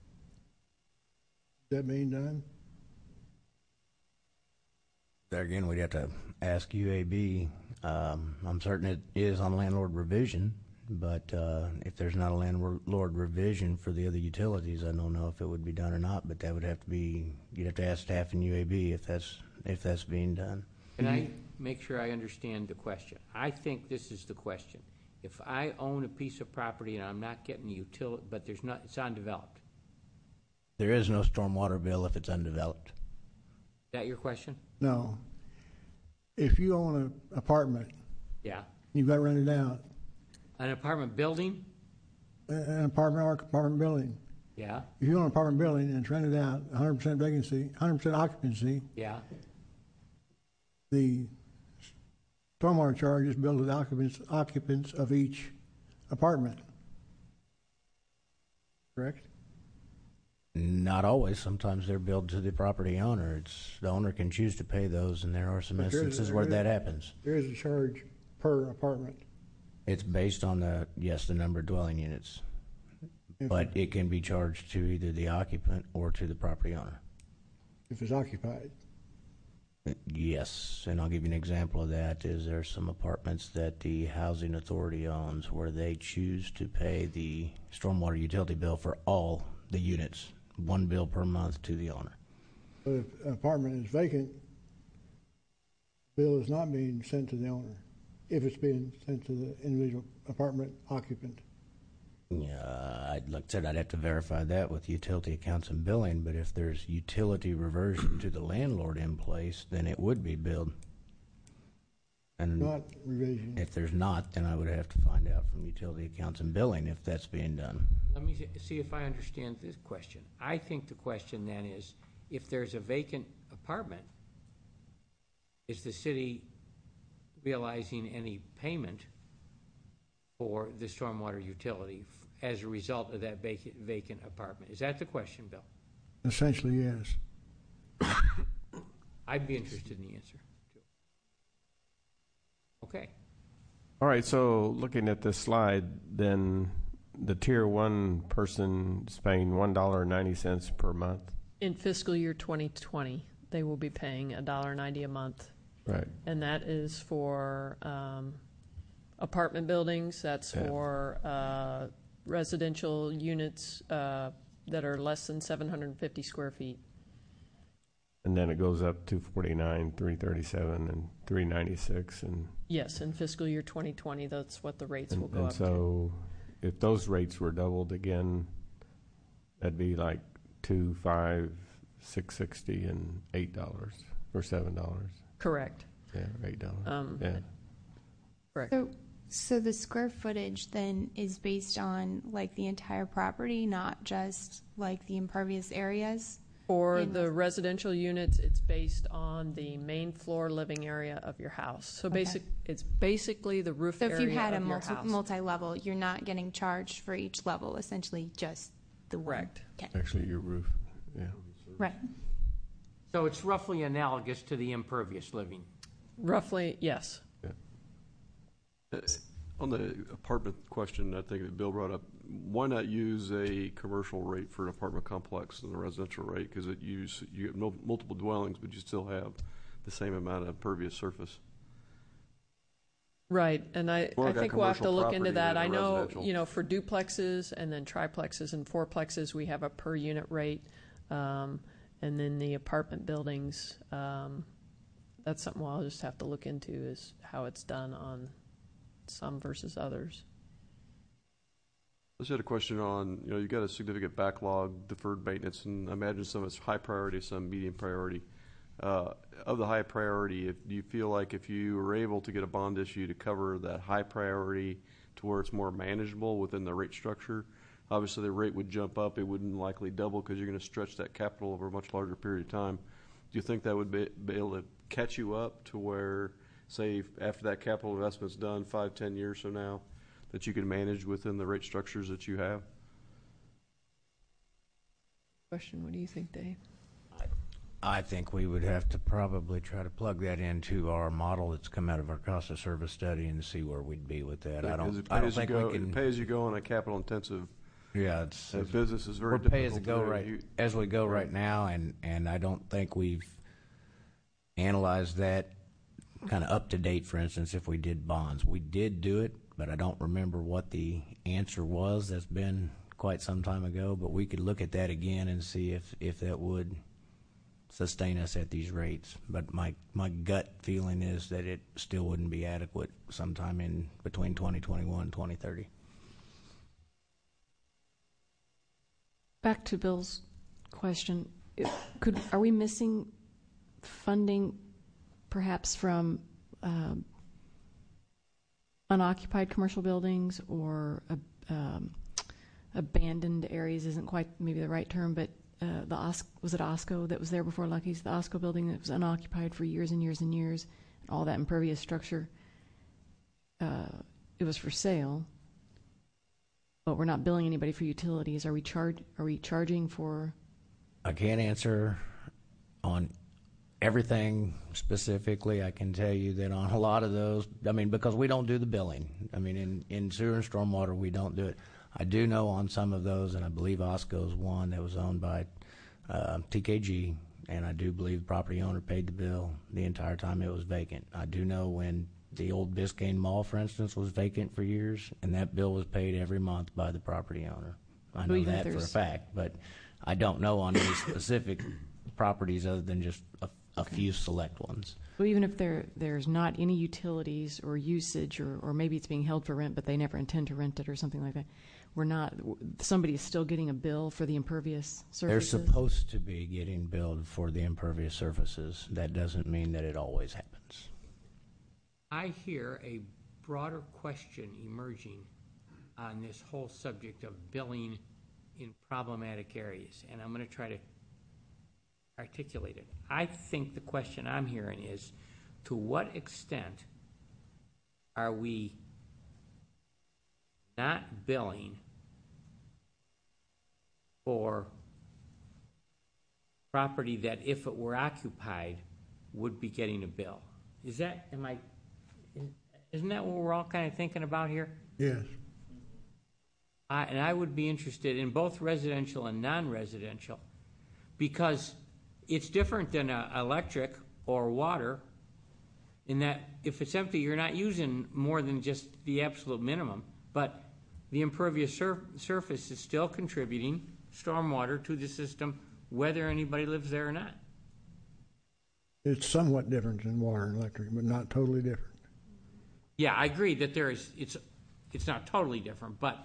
Is that being done? There again, we'd have to ask UAB. I'm certain it is on landlord revision, but if there's not a landlord revision for the other utilities, I don't know if it would be done or not. But that would have to be, you'd have to ask staff in UAB if that's being done. Can I make sure I understand the question? I think this is the question. If I own a piece of property and I'm not getting the utility, but it's undeveloped. There is no stormwater bill if it's undeveloped. Is that your question? No. If you own an apartment, Yeah. you've got it rented out, An apartment building? an apartment or apartment building. Yeah. If you own an apartment building and it's rented out, 100% vacancy, 100% occupancy, Yeah. the stormwater charge is billed to the occupants of each apartment. Correct? Not always. Sometimes they're billed to the property owner. The owner can choose to pay those, and there are some But instances where that happens. There is a charge per apartment. It's based on the number of dwelling units, but it can be charged to either the occupant or to the property owner. If it's occupied. Yes, and I'll give you an example of that. There are some apartments that the housing authority owns where they choose to pay the stormwater utility bill for all the units, one bill per month to the owner. But if an apartment is vacant, bill is not being sent to the owner, if it's being sent to the individual apartment occupant. Like I said, I'd have to verify that with utility accounts and billing, but if there's utility reversion to the landlord in place, then it would be billed. And Not revision. if there's not, then I would have to find out from utility accounts and billing if that's being done. Let me see if I understand this question. I think the question then is, if there's a vacant apartment, is the city realizing any payment for the stormwater utility as a result of that vacant apartment? Is that the question, Bill? Essentially, yes. I'd be interested in the answer, too. Okay. All right, so looking at this slide, then the Tier 1 person is paying $1.90 per month. In fiscal year 2020, they will be paying $1.90 a month. Right. And that is for apartment buildings, that's for residential units that are less than 750 square feet. And then it goes up to 49, 337, and 396, and Yes, in fiscal year 2020, that's what the rates will go and up to. so if those rates were doubled again, that'd be like $2, $5, $6.60, and $8 or $7. Correct. Yeah, $8. Yeah. Correct. So the square footage then is based on like the entire property, not just like the impervious areas? For in the residential units, it's based on the main floor living area of your house. So Okay. it's basically the roof So area if you had a of your house. multi-level, you're not getting charged for each level, essentially just the one? Correct. Okay. Actually, your roof. Yeah. Right. So it's roughly analogous to the impervious living. Roughly, yes. On the apartment question, I think that Bill brought up, why not use a commercial rate for an apartment complex than a residential rate? Because you have multiple dwellings, but you still have the same amount of impervious surface. Right, and I More like a think we'll have to commercial look into property that. than a I know, residential. for duplexes and then triplexes and fourplexes, we have a per unit rate. And then the apartment buildings, that's something I'll just have to look into, is how it's done on some versus others. I just had a question on, you got a significant backlog, deferred maintenance, and I imagine some is high priority, some medium priority. Of the high priority, do you feel like if you were able to get a bond issue to cover that high priority to where it's more manageable within the rate structure, obviously the rate would jump up, it wouldn't likely double because you're going to stretch that capital over a much larger period of time. Do you think that would be able to catch you up to where, say, after that capital investment's done 5-10 years from now, that you can manage within the rate structures that you have? Question, what do you think, Dave? I think we would have to probably try to plug that into our model that's come out of our cost of service study and see where we'd be with that. I don't think we can. Pay as you go on a capital intensive. Yeah, it's business is very we're difficult pay as it go to do. right as we go right now, and I don't think we've analyzed that kind of up to date. For instance, if we did bonds, we did do it, but I don't remember what the answer was. That's been quite some time ago, but we could look at that again and see if that would sustain us at these rates. But my gut feeling is that it still wouldn't be adequate sometime in between 2021 and 2030. Back to Bill's question, are we missing funding perhaps from unoccupied commercial buildings or abandoned areas? Isn't quite maybe the right term, but was it Osco that was there before Lucky's? The Osco building that was unoccupied for years and years and years, and all that impervious structure. It was for sale, but we're not billing anybody for utilities. Are we charging for? I can't answer on everything specifically. I can tell you that on a lot of those, because we don't do the billing. In sewer and stormwater, we don't do it. I do know on some of those, and I believe Osco's one that was owned by TKG, and I do believe the property owner paid the bill the entire time it was vacant. I do know when the old Biscayne Mall, for instance, was vacant for years, and that bill was paid every month by the property owner. I So know even if that for a there's- fact, but I don't know on any specific properties other than just a few select ones. So even if there's not any utilities or usage, or maybe it's being held for rent, but they never intend to rent it or something like that, somebody is still getting a bill for the impervious They're surfaces? supposed to be getting billed for the impervious surfaces. That doesn't mean that it always happens. I hear a broader question emerging on this whole subject of billing in problematic areas, and I'm going to try to articulate it. I think the question I'm hearing is, to what extent are we not billing for property that, if it were occupied, would be getting a bill? Isn't that what we're all kind of thinking about here? Yes. And I would be interested in both residential and non-residential, because it's different than electric or water, in that if it's empty, you're not using more than just the absolute minimum, but the impervious surface is still contributing stormwater to the system, whether anybody lives there or not. It's somewhat different than water and electric, but not totally different. Yeah, I agree that it's not totally different, but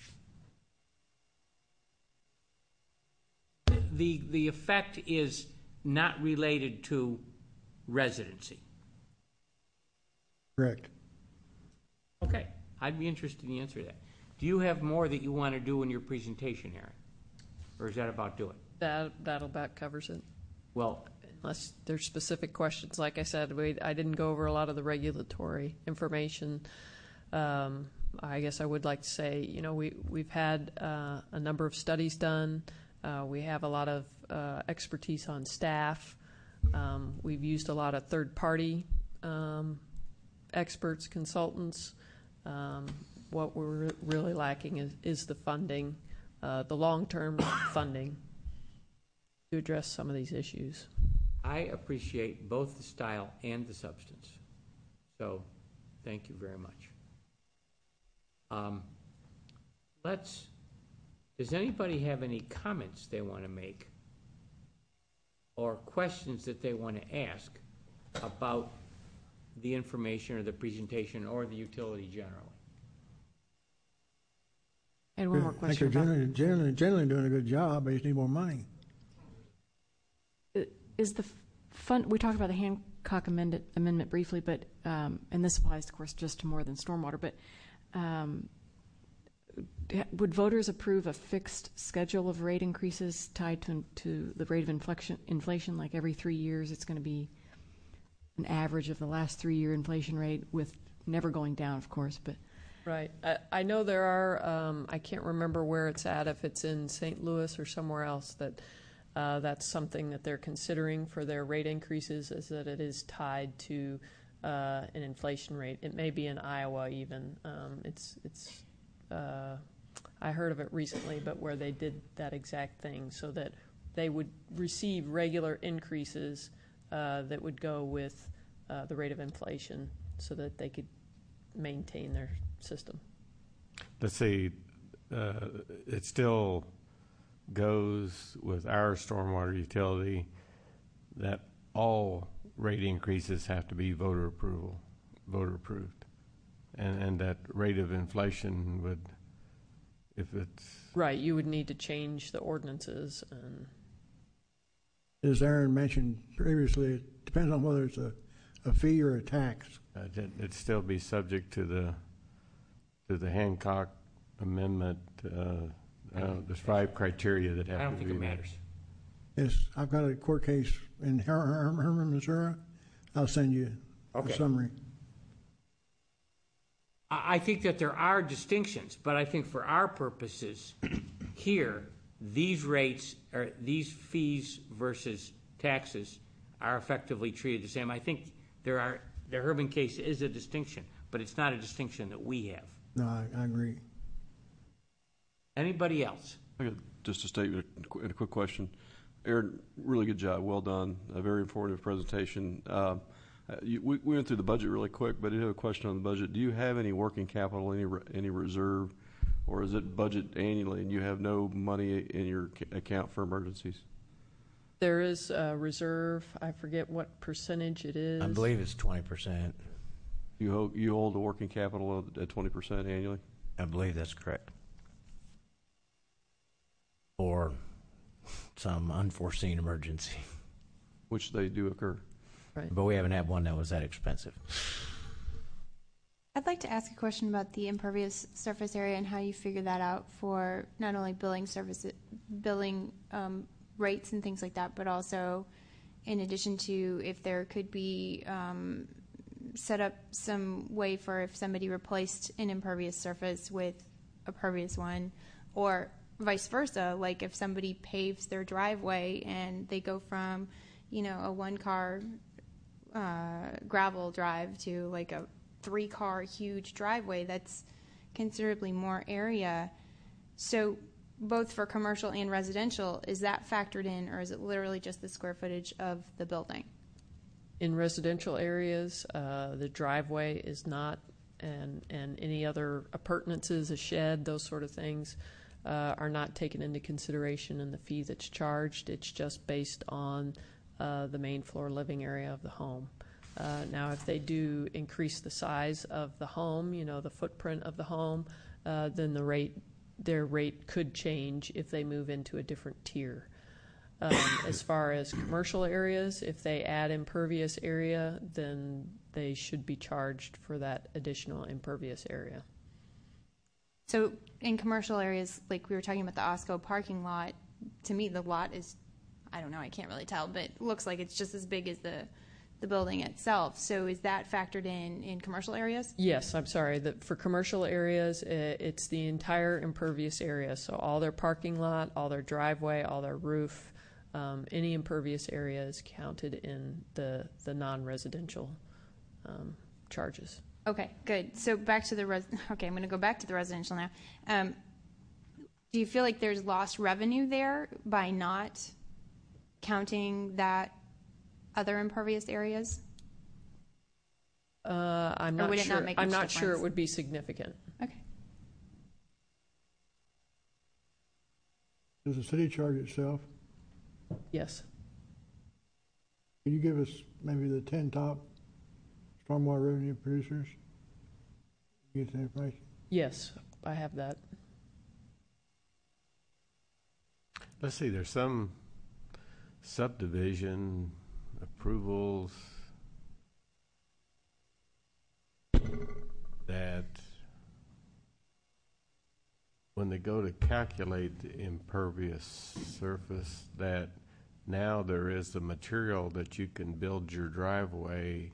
the effect is not related to residency. Correct. Okay, I'd be interested in the answer to that. Do you have more that you want to do in your presentation, Aaron? Or is that about do it? That about covers it. Well, Unless there's specific questions, like I said, I didn't go over a lot of the regulatory information. I guess I would like to say, we've had a number of studies done. We have a lot of expertise on staff. We've used a lot of third-party experts, consultants. What we're really lacking is the funding, the long-term funding to address some of these issues. I appreciate both the style and the substance. So, thank you very much. Does anybody have any comments they want to make or questions that they want to ask about the information or the presentation or the utility generally? And one more I think question. they're generally doing a good job, but they just need more money. Is the fund, we talked about the Hancock amendment briefly, but and this applies, of course, just to more than stormwater, but would voters approve a fixed schedule of rate increases tied to the rate of inflation, like every 3 years it's going to be an average of the last 3-year inflation rate, with never going down, of course, but... Right. I know there are, I can't remember where it's at, if it's in St. Louis or somewhere else, that's something that they're considering for their rate increases, is that it is tied to an inflation rate. It may be in Iowa even. I heard of it recently, but where they did that exact thing, so that they would receive regular increases that would go with the rate of inflation, so that they could maintain their system. Let's see, it still goes with our stormwater utility that all rate increases have to be voter approved, and that rate of inflation would, if it's right, you would need to change the ordinances. And as Aaron mentioned previously, it depends on whether it's a fee or a tax. it'd still be subject to the Hancock amendment. There's 5 criteria that have to be. I don't think it matters. Yes, I've got a court case in Herman, Missouri. I'll send you a summary. I think that there are distinctions, but I think for our purposes here, these rates, or these fees versus taxes, are effectively treated the same. I think the Herman case is a distinction, but it's not a distinction that we have. No, I agree. Anybody else? I got just a statement and a quick question. Aaron, really good job. Well done. A very informative presentation. We went through the budget really quick, but I do have a question on the budget. Do you have any working capital, any reserve Or is it budget annually and you have no money in your account for emergencies? There is a reserve. I forget what percentage it is. I believe it's 20%. You hold the working capital at 20% annually? I believe that's correct. Or some unforeseen emergency. Which they do occur. Right. But we haven't had one that was that expensive. I'd like to ask a question about the impervious surface area and how you figure that out for not only billing rates and things like that, but also in addition to if there could be set up some way for if somebody replaced an impervious surface with a pervious one, or vice versa, like if somebody paves their driveway and they go from, a one-car gravel drive to like a 3-car huge driveway, that's considerably more area. So both for commercial and residential, is that factored in, or is it literally just the square footage of the building? In residential areas, the driveway is not, and any other appurtenances, a shed, those sort of things, are not taken into consideration in the fee that's charged. It's just based on the main floor living area of the home. Now, if they do increase the size of the home, the footprint of the home, then their rate could change if they move into a different tier. As far as commercial areas, if they add impervious area, then they should be charged for that additional impervious area. So in commercial areas, like we were talking about the Osco parking lot, to me the lot is, I don't know, I can't really tell, but it looks like it's just as big as the building itself. So is that factored in commercial areas? Yes, I'm sorry. For commercial areas, it's the entire impervious area. So all their parking lot, all their driveway, all their roof, any impervious area is counted in the non-residential charges. Okay, good. So back to okay, I'm going to go back to the residential now. Do you feel like there's lost revenue there by not counting that other impervious areas? I'm Or not would it sure. not make I'm much not sure it difference? would be significant. Okay. Does the city charge itself? Yes. Can you give us maybe the 10 top stormwater revenue producers? Get the information. Yes, I have that. Let's see, there's some subdivision approvals that when they go to calculate the impervious surface, that now there is the material that you can build your driveway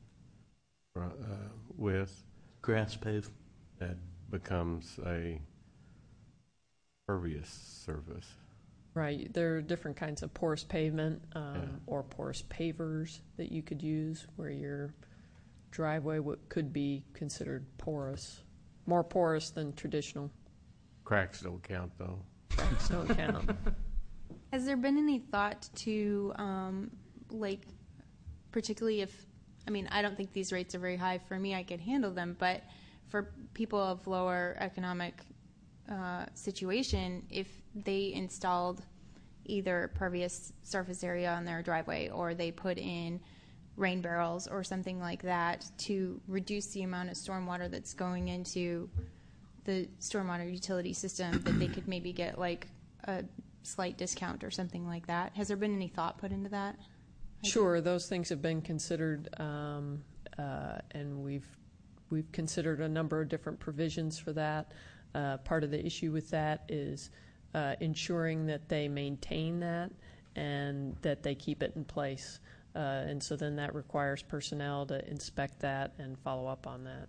with. Grass pave. That becomes a pervious surface. Right. There are different kinds of porous pavement or porous pavers that you could use where your driveway could be considered porous, more porous than traditional. Cracks don't count, though. Cracks don't count. Has there been any thought to, particularly if, I don't think these rates are very high for me, I could handle them, but for people of lower economic situation, if they installed either pervious surface area on their driveway or they put in rain barrels or something like that to reduce the amount of stormwater that's going into the stormwater utility system, that they could maybe get like a slight discount or something like that. Has there been any thought put into that? Sure, those things have been considered, and we've considered a number of different provisions for that. Part of the issue with that is ensuring that they maintain that and that they keep it in place. And so then that requires personnel to inspect that and follow up on that.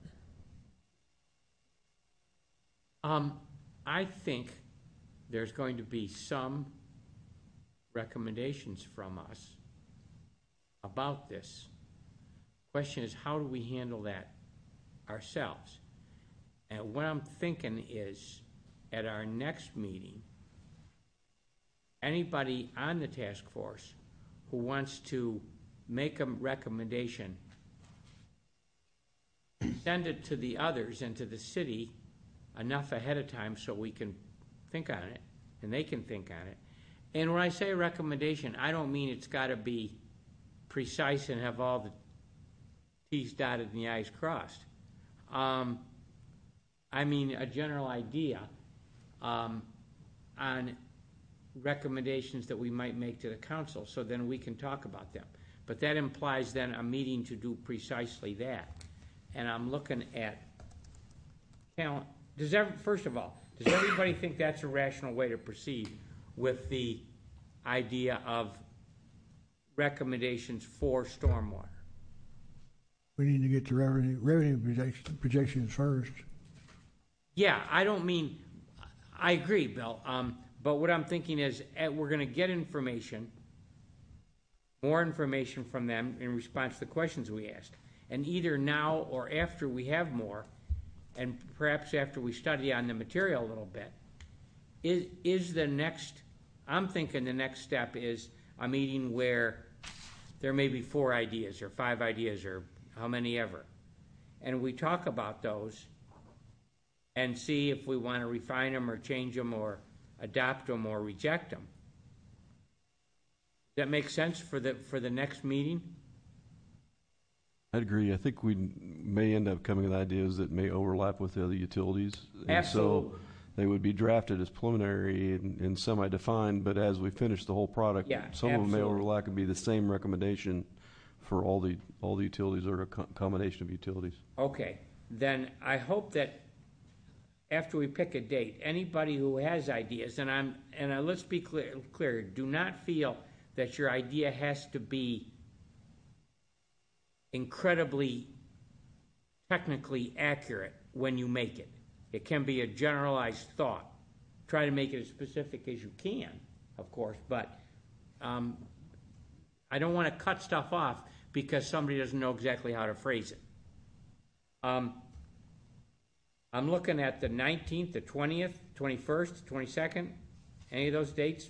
I think there's going to be some recommendations from us about this. Question is, how do we handle that ourselves? And what I'm thinking is, at our next meeting, anybody on the task force who wants to make a recommendation, send it to the others and to the city enough ahead of time so we can think on it, and they can think on it. And when I say recommendation, I don't mean it's got to be precise and have all the T's dotted and the I's crossed. I mean a general idea on recommendations that we might make to the council, so then we can talk about them. But that implies then a meeting to do precisely that. And I'm looking at first of all, does everybody think that's a rational way to proceed with the idea of recommendations for stormwater? We need to get the revenue projections first. Yeah, I don't mean, I agree, Bill. But what I'm thinking is we're going to get information, more information from them in response to the questions we asked. And either now or after we have more, and perhaps after we study on the material a little bit, is the next, I'm thinking the next step is a meeting where there may be 4 ideas or 5 ideas or how many ever. And we talk about those and see if we want to refine them or change them or adopt them or reject them. Does that make sense for the next meeting? I'd agree. I think we may end up coming with ideas that may overlap with the other utilities. Absolutely. And so they would be drafted as preliminary and semi-defined, but as we finish the whole product, Yeah, some of them may absolutely. overlap and be the same recommendation for all the utilities or a combination of utilities. Okay, then I hope that after we pick a date, anybody who has ideas, and let's be clear, do not feel that your idea has to be incredibly technically accurate when you make it. It can be a generalized thought. Try to make it as specific as you can, of course, but I don't want to cut stuff off because somebody doesn't know exactly how to phrase it. I'm looking at the 19th, the 20th, 21st, 22nd. Any of those dates?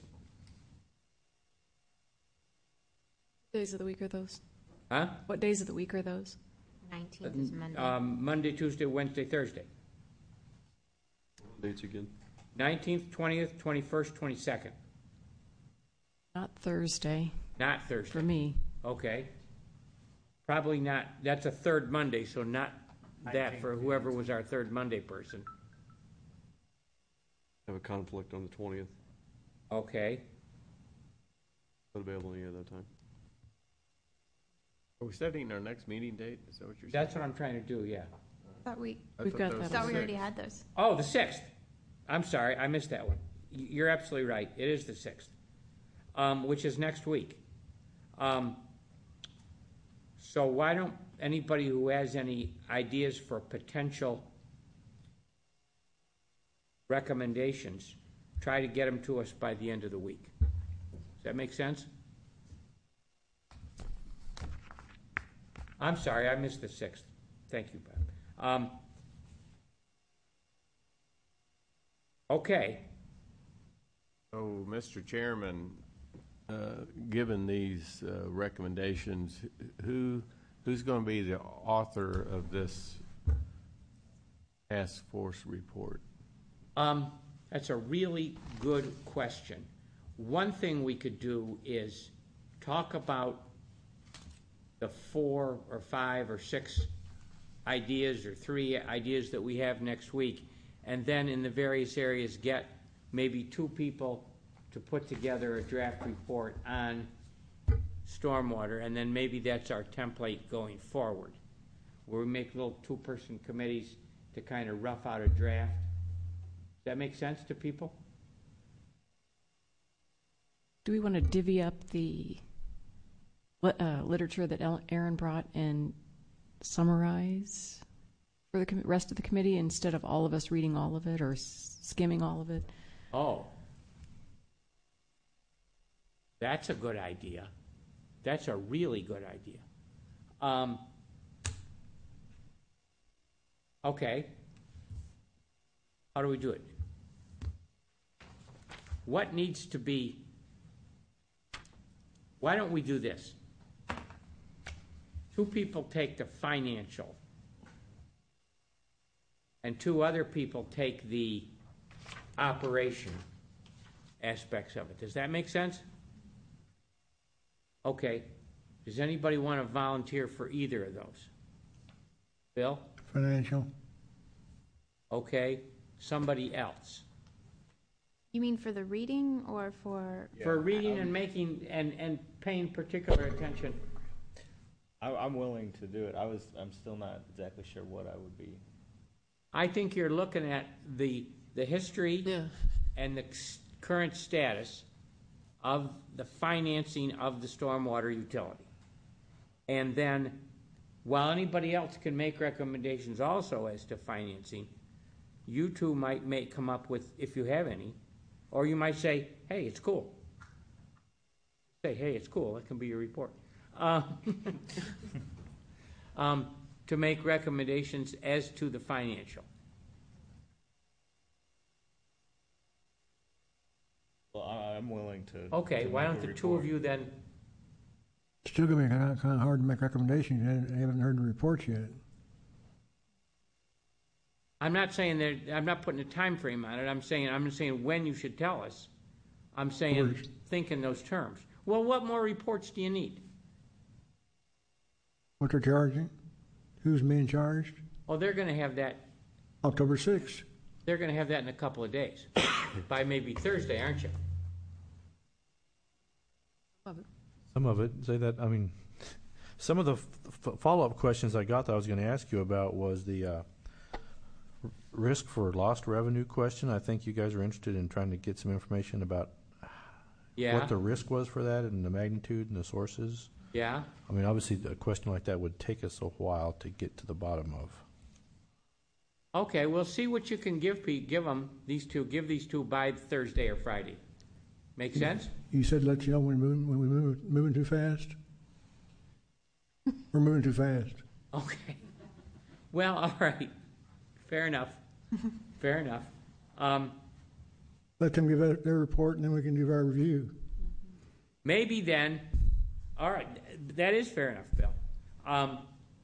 Days of the week are those? Huh? What days of the week are those? 19th is Monday. Monday, Tuesday, Wednesday, Thursday. Dates again? 19th, 20th, 21st, 22nd. Not Thursday Not Thursday. for me. Okay. Probably not. That's a third Monday, so not that for whoever was our third Monday person. Have a conflict on the 20th. Okay. Not available any other time. Are we setting our next meeting date? Is that what you're saying? That's what I'm trying to do, yeah. Thought we We've got that. thought we already had those. Oh, the 6th. I'm sorry, I missed that one. You're absolutely right. It is the 6th, which is next week. So why don't anybody who has any ideas for potential recommendations, try to get them to us by the end of the week. Does that make sense? I'm sorry, I missed the 6th. Thank you, Bob. Okay. So, Mr. Chairman, given these recommendations, who's going to be the author of this task force report? That's a really good question. One thing we could do is talk about the 4 or 5 or 6 ideas or 3 ideas that we have next week, and then in the various areas get maybe 2 people to put together a draft report on stormwater, and then maybe that's our template going forward, where we make little 2-person committees to kind of rough out a draft. Does that make sense to people? Do we want to divvy up the literature that Aaron brought and summarize for the rest of the committee instead of all of us reading all of it or skimming all of it? Oh. That's a good idea. That's a really good idea. Okay. How do we do it? What needs to be... Why don't we do this? 2 people take the financial and 2 other people take the operation aspects of it. Does that make sense? Okay. Does anybody want to volunteer for either of those? Bill? Financial. Okay. Somebody else? You mean for the reading or for? For reading and making, and paying particular attention. I'm willing to do it. I'm still not exactly sure what I would be. I think you're looking at the history and the current status of the financing of the stormwater utility. And then, while anybody else can make recommendations also as to financing, you two might come up with, if you have any, or you might say, hey, it's cool. Say, hey, it's cool. That can be your report. To make recommendations as to the financial. Well, I'm willing to. Okay, to why make don't a the two of report. you then? Still gonna be kind of hard to make recommendations. I haven't heard the reports yet. I'm not saying that, I'm not putting a time frame on it. I'm saying when you should tell us. I'm saying, think in those terms. Well, what more reports do you need? What they're charging? Who's being charged? Oh, they're going to have that. October 6th. They're going to have that in a couple of days, by maybe Thursday, aren't you? Some of it say that. I mean, some of the follow-up questions I got that I was going to ask you about was the risk for lost revenue question. I think you guys are interested in trying to get some information about what the risk was for that and the magnitude and the sources. Yeah. I mean, obviously, a question like that would take us a while to get to the bottom of. Okay, we'll see what you can give them, these two. Give these two by Thursday or Friday. Make sense? You said let you know when we're moving too fast? We're moving too fast. Okay. Well, all right. Fair enough. Fair enough. Let them give their report, and then we can do our review. Maybe then, all right, that is fair enough, Bill.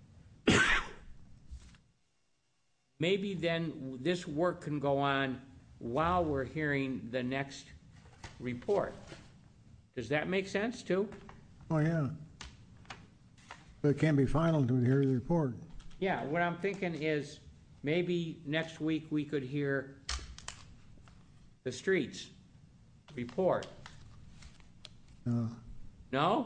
Maybe then this work can go on while we're hearing the next report. Does that make sense, too? Oh, yeah. But it can't be final until we hear the report. Yeah, what I'm thinking is maybe next week we could hear the streets report. No?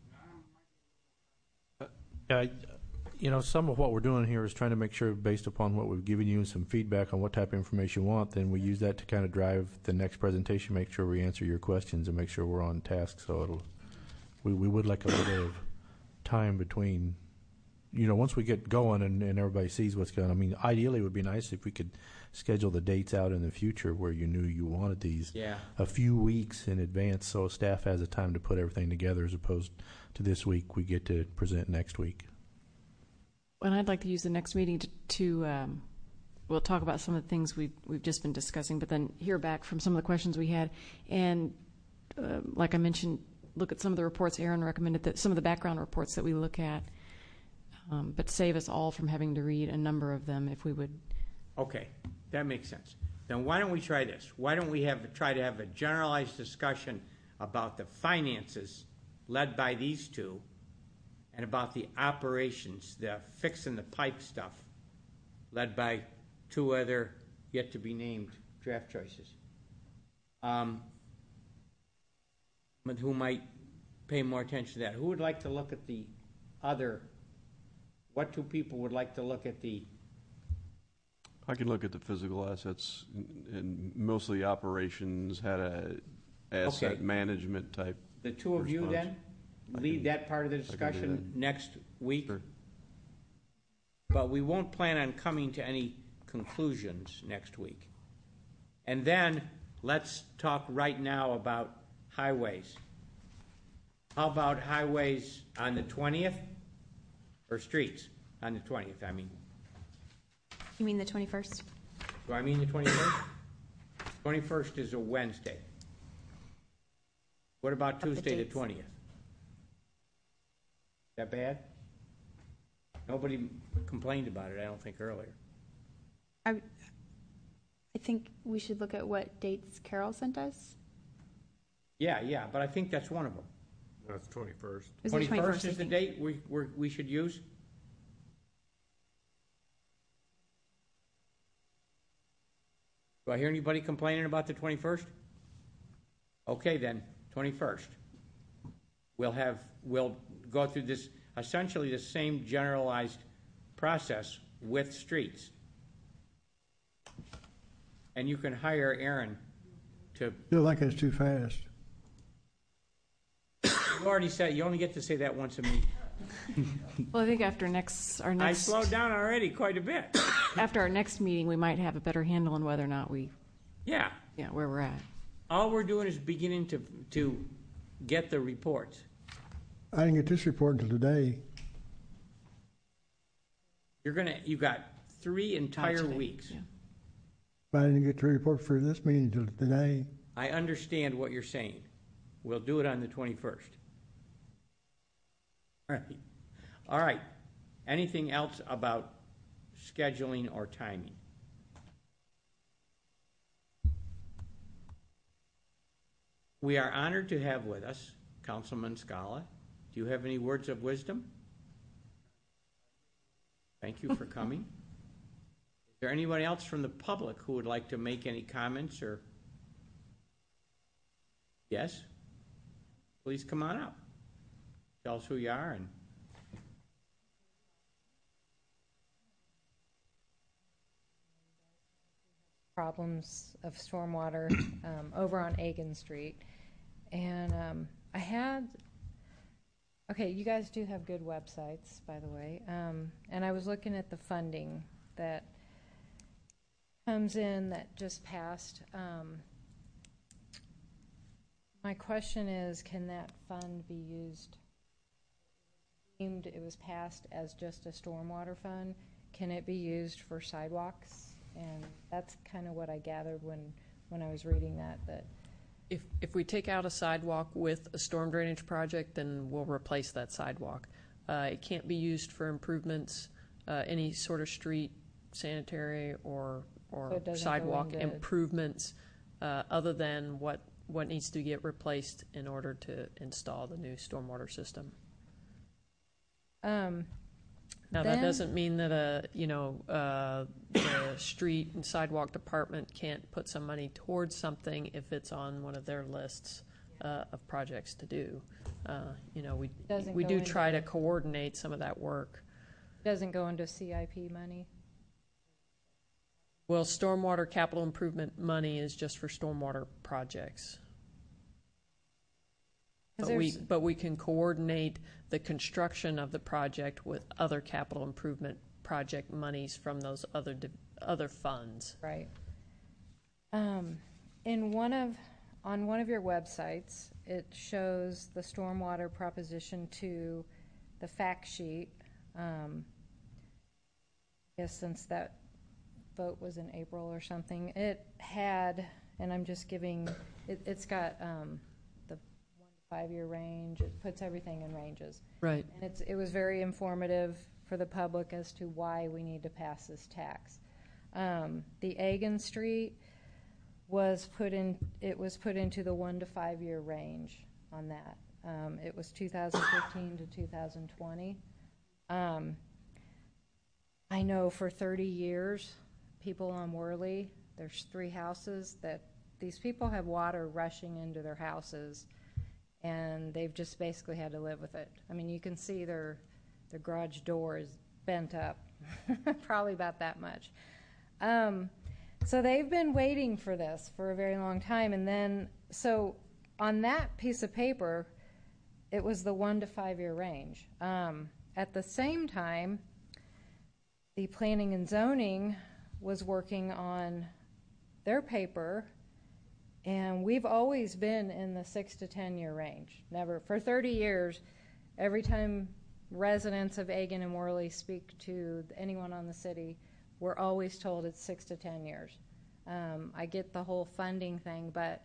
Some of what we're doing here is trying to make sure, based upon what we've given you, some feedback on what type of information you want, then we use that to kind of drive the next presentation, make sure we answer your questions and make sure we're on task. So we would like a little bit of time between, once we get going and everybody sees what's going on. I mean, ideally it would be nice if we could schedule the dates out in the future where you knew you wanted these a few weeks in advance so staff has the time to put everything together, as opposed to this week we get to present next week. And I'd like to use the next meeting to we'll talk about some of the things we've just been discussing, but then hear back from some of the questions we had. And like I mentioned, look at some of the reports. Aaron recommended that some of the background reports that we look at, but save us all from having to read a number of them if we would. Okay, that makes sense. Then why don't we try this? Why don't we try to have a generalized discussion about the finances led by these two, and about the operations, the fixing the pipe stuff, led by two other yet to be named draft choices, but who might pay more attention to that? Who would like to look at the other? What two people would like to look at the? I could look at the physical assets and mostly operations, had a asset management type. The two of you then lead that part of the discussion next week. Sure. But we won't plan on coming to any conclusions next week. And then let's talk right now about highways. How about highways on the 20th? Or streets on the 20th, I mean. You mean the 21st? Do I mean the 21st? 21st is a Wednesday. What about Tuesday the 20th? Is that bad? Nobody complained about it, I don't think, earlier. I think we should look at what dates Carol sent us. Yeah, but I think that's one of them. That's 21st. Is it 21st I is the think? date we should use? Do I hear anybody complaining about the 21st? Okay, then, 21st. We'll go through this, essentially the same generalized process with streets. And you can hire Aaron to, Still think it's too fast. you already said, you only get to say that once a meeting. Well, I think after our I next slowed down already quite a bit. after our next meeting, we might have a better handle on whether or not Yeah. where we're at. All we're doing is beginning to get the reports. I didn't get this report until today. You got 3 entire today, weeks. yeah. But I didn't get the report for this meeting until today. I understand what you're saying. We'll do it on the 21st. All right. Anything else about scheduling or timing? We are honored to have with us Councilman Scala. Do you have any words of wisdom? Thank you for coming. Is there anyone else from the public who would like to make any comments or? Yes? Please come on up. Tell us who you are and. Problems of stormwater over on Agan Street. And I had, okay, you guys do have good websites, by the way. And I was looking at the funding that comes in that just passed. My question is, can that fund be used? It was passed as just a stormwater fund. Can it be used for sidewalks? And that's kind of what I gathered when I was reading that. If we take out a sidewalk with a storm drainage project, then we'll replace that sidewalk. It can't be used for improvements, any sort of street, sanitary, or So it doesn't go sidewalk into- improvements, other than what needs to get replaced in order to install the new stormwater system. Now, that Then- doesn't mean that the street and sidewalk department can't put some money towards something if it's on one of their lists of projects to do. Doesn't We go do into try to the- coordinate some of that work. Doesn't go into CIP money? Well, stormwater capital improvement money is just for stormwater projects. 'Cause But we can coordinate the construction of the project with other capital improvement project monies from those other funds. Right. On one of your websites, it shows the stormwater proposition to the fact sheet. I guess since that vote was in April or something, it had, and I'm just giving, it's got the 1 to 5 year range. It puts everything in ranges. Right. And it was very informative for the public as to why we need to pass this tax. The Agan Street was put into the 1 to 5 year range on that. It was 2015 to 2020. I know for 30 years, people on Worley, there's 3 houses that these people have water rushing into their houses, and they've just basically had to live with it. I mean, you can see their garage door is bent up, probably about that much. So they've been waiting for this for a very long time, and then, so on that piece of paper, it was the 1 to 5 year range. At the same time, the planning and zoning was working on their paper, and we've always been in the 6 to 10 year range. Never, for 30 years, every time residents of Agan and Worley speak to anyone on the city, we're always told it's 6 to 10 years. I get the whole funding thing, but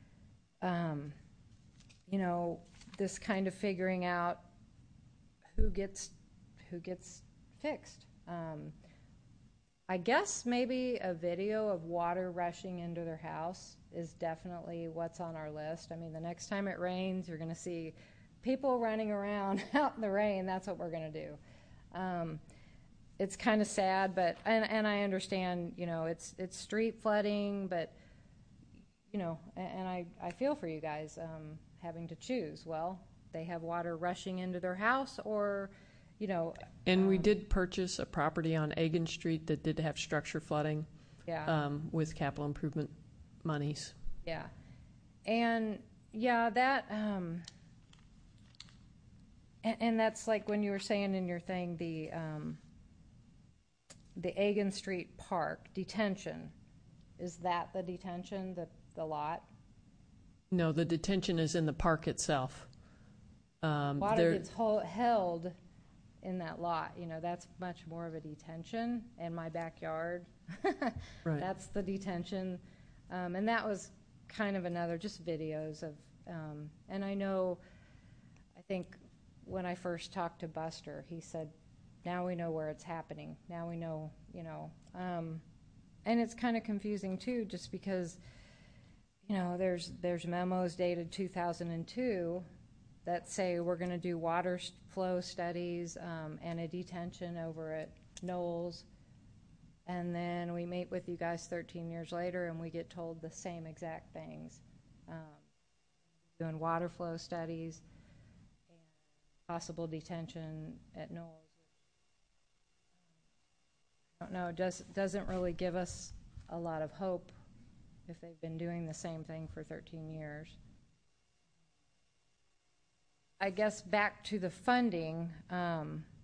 this kind of figuring out who gets fixed. I guess maybe a video of water rushing into their house is definitely what's on our list. I mean, the next time it rains, you're going to see people running around out in the rain. That's what we're going to do. It's kind of sad, but and I understand, you know, it's street flooding, but you know, and I feel for you guys having to choose. Well, they have water rushing into their house, or you know. And we did purchase a property on Egan Street that did have structure flooding. Yeah. With capital improvement monies. Yeah, and yeah, that and that's like when you were saying in your thing, the Egan Street Park detention. Is that the detention, the lot? No, the detention is in the park itself. Water gets held in that lot. You know, that's much more of a detention. In my backyard, Right. That's the detention. And that was kind of another, just videos of, and I know, I think when I first talked to Buster, he said, now we know where it's happening. Now we know, you know. And it's kind of confusing too, just because, you know, there's memos dated 2002 that say we're going to do water flow studies and a detention over at Knowles. And then we meet with you guys 13 years later and we get told the same exact things. Doing water flow studies and possible detention at Knowles. I don't know, doesn't really give us a lot of hope if they've been doing the same thing for 13 years. I guess back to the funding, I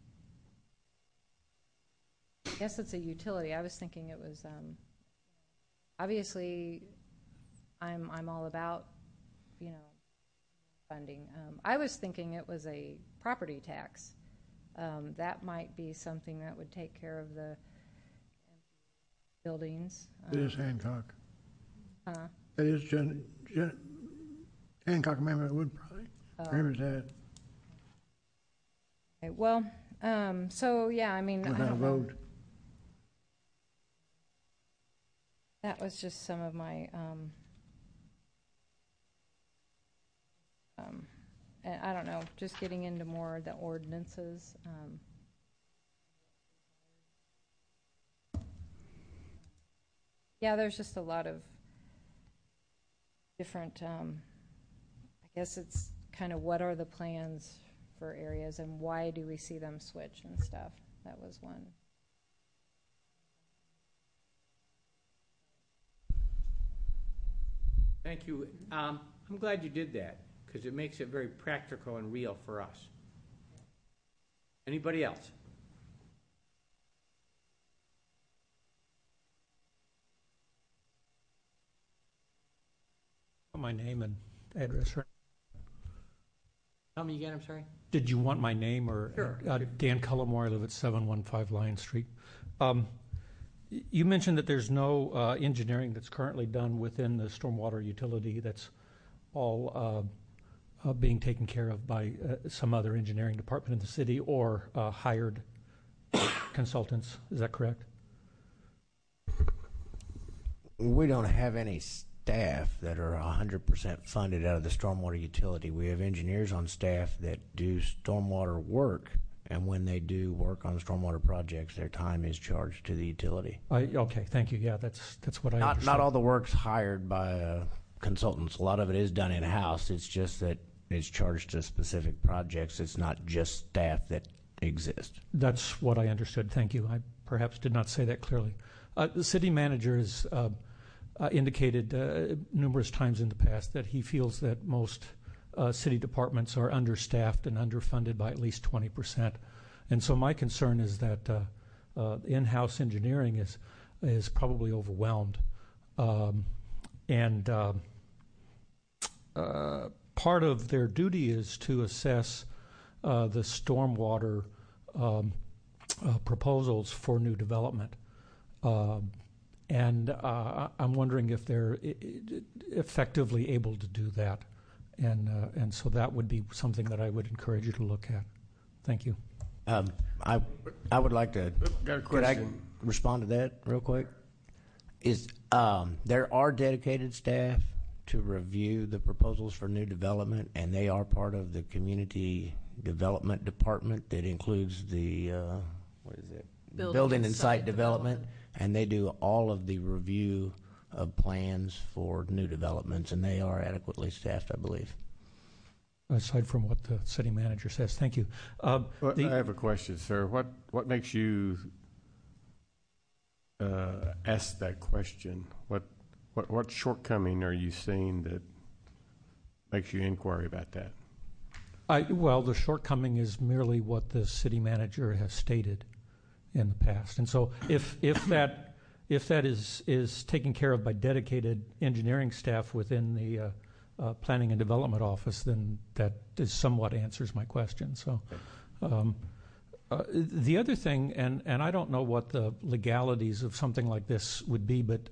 guess it's a utility. I was thinking it was, obviously, I'm all about, you know, funding. I was thinking it was a property tax. That might be something that would take care of the buildings. It is Hancock. Huh? It is Hancock Amendment would probably prohibit that. Okay, well, so yeah, I mean, What I kind don't of know. road? That was just some of my, and I don't know, just getting into more of the ordinances. Yeah, there's just a lot of different, I guess it's kind of what are the plans for areas and why do we see them switch and stuff. That was one. Thank you. I'm glad you did that, because it makes it very practical and real for us. Anybody else? My name and address. Tell me again, I'm sorry. Did you want my name or? Sure. Dan Cullimore, I live at 715 Lion Street. You mentioned that there's no engineering that's currently done within the stormwater utility. That's all being taken care of by some other engineering department in the city or hired consultants. Is that correct? We don't have any staff that are 100% funded out of the stormwater utility. We have engineers on staff that do stormwater work, and when they do work on stormwater projects, their time is charged to the utility. Okay, thank you. Yeah, that's what I understood. Not all the work's hired by consultants. A lot of it is done in-house. It's just that it's charged to specific projects. It's not just staff that exist. That's what I understood. Thank you. I perhaps did not say that clearly. The city manager has indicated numerous times in the past that he feels that most city departments are understaffed and underfunded by at least 20%. And so my concern is that in-house engineering is probably overwhelmed. And part of their duty is to assess the stormwater proposals for new development. And I'm wondering if they're effectively able to do that. And so that would be something that I would encourage you to look at. Thank you. I would like to. Got a Could I question. respond to that real quick? There are dedicated staff to review the proposals for new development, and they are part of the community development department that includes the building and site development, and they do all of the review of plans for new developments, and they are adequately staffed, I believe. Aside from what the city manager says. Thank you. Well, I have a question, sir. What makes you ask that question? What shortcoming are you seeing that makes you inquire about that? Well, the shortcoming is merely what the city manager has stated in the past. And so if that is taken care of by dedicated engineering staff within the Planning and Development Office, then that is somewhat answers my question. So the other thing, and I don't know what the legalities of something like this would be, but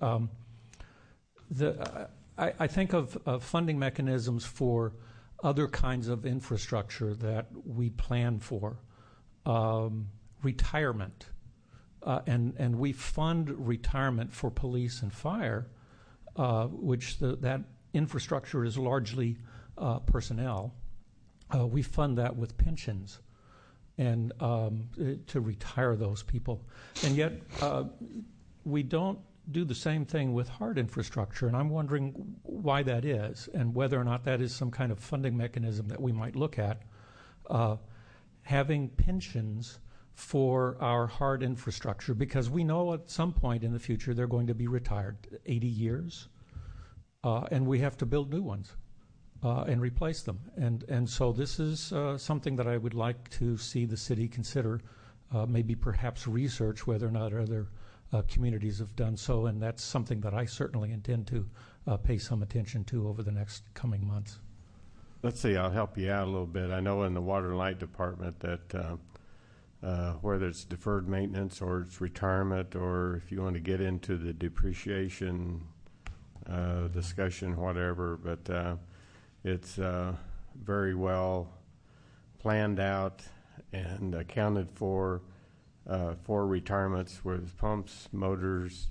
I think of funding mechanisms for other kinds of infrastructure that we plan for, retirement, and we fund retirement for police and fire, which that infrastructure is largely personnel. We fund that with pensions and to retire those people. And yet we don't do the same thing with hard infrastructure, and I'm wondering why that is and whether or not that is some kind of funding mechanism that we might look at. Having pensions for our hard infrastructure, because we know at some point in the future they're going to be retired, 80 years, and we have to build new ones and replace them. And so this is something that I would like to see the city consider, maybe perhaps research whether or not other communities have done so, and that's something that I certainly intend to pay some attention to over the next coming months. Let's see, I'll help you out a little bit. I know in the Water and Light Department that whether it's deferred maintenance or it's retirement, or if you want to get into the depreciation discussion, whatever, but it's very well planned out and accounted for retirements with pumps, motors,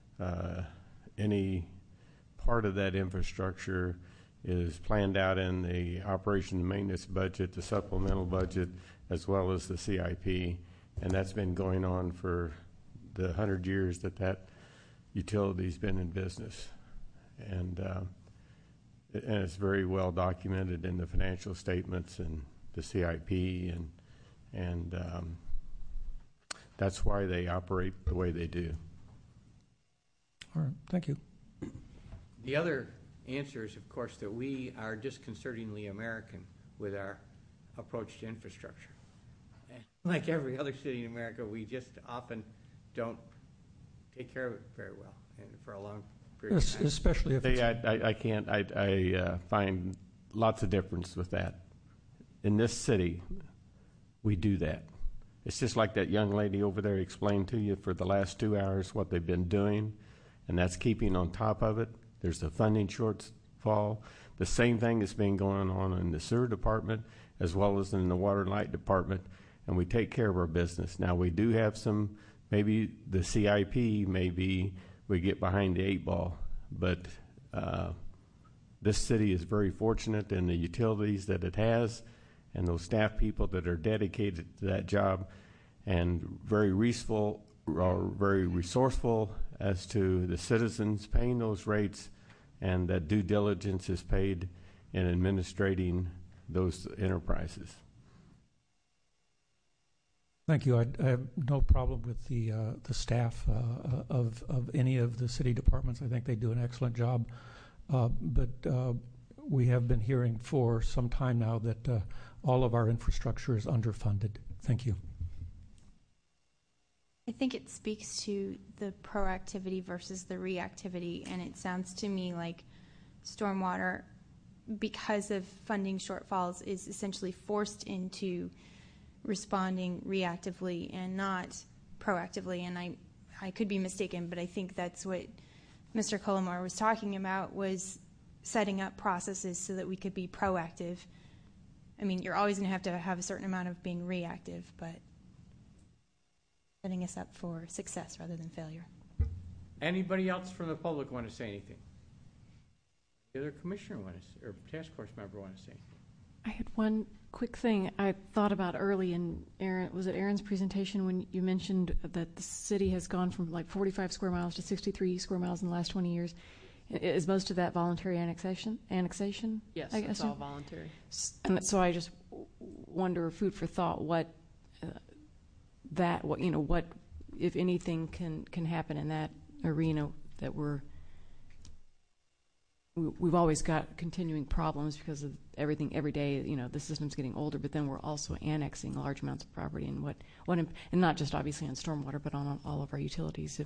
any part of that infrastructure is planned out in the operation and maintenance budget, the supplemental budget, as well as the CIP, and that's been going on for the 100 years that utility's been in business, and it's very well documented in the financial statements and the CIP, and that's why they operate the way they do. All right, thank you. The other answer is, of course, that we are disconcertingly American with our approach to infrastructure. And like every other city in America, we just often don't take care of it very well, and for a long period of time. Especially if I find lots of difference with that. In this city, we do that. It's just like that young lady over there explained to you for the last 2 hours what they've been doing, and that's keeping on top of it. There's a funding shortfall. The same thing has been going on in the sewer department as well as in the water and light department, and we take care of our business. Now, we do have some, maybe the CIP, maybe we get behind the 8 ball, but this city is very fortunate in the utilities that it has and those staff people that are dedicated to that job, and very resourceful as to the citizens paying those rates, and that due diligence is paid in administrating those enterprises. Thank you. I have no problem with the staff of any of the city departments. I think they do an excellent job. But we have been hearing for some time now that all of our infrastructure is underfunded. Thank you. I think it speaks to the proactivity versus the reactivity, and it sounds to me like stormwater, because of funding shortfalls, is essentially forced into responding reactively and not proactively. And I could be mistaken, but I think that's what Mr. Cullimore was talking about, was setting up processes so that we could be proactive. I mean, you're always going to have a certain amount of being reactive, but setting us up for success rather than failure. Anybody else from the public want to say anything? The other commissioner want to, or task force member want to say anything? I had one quick thing I thought about early in Aaron's presentation when you mentioned that the city has gone from like 45 square miles to 63 square miles in the last 20 years. Is most of that voluntary annexation? Yes, I it's guess all voluntary. And so I just wonder, food for thought, what if anything can happen in that arena that we've always got continuing problems because of everything every day. The system's getting older, but then we're also annexing large amounts of property, and and not just obviously on stormwater, but on all of our utilities.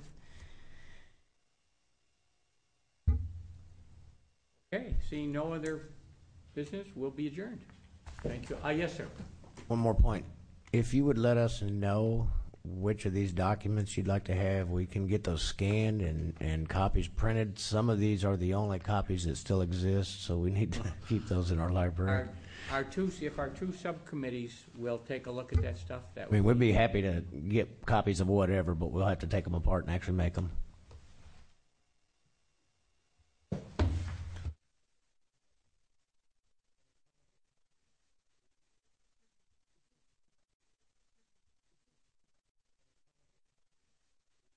Okay, seeing no other business, we'll be adjourned. Thank you. Yes, sir. One more point. If you would let us know which of these documents you'd like to have, we can get those scanned and copies printed. Some of these are the only copies that still exist, so we need to keep those in our library. If our two subcommittees will take a look at that stuff, We'd be happy to get copies of whatever, but we'll have to take them apart and actually make them.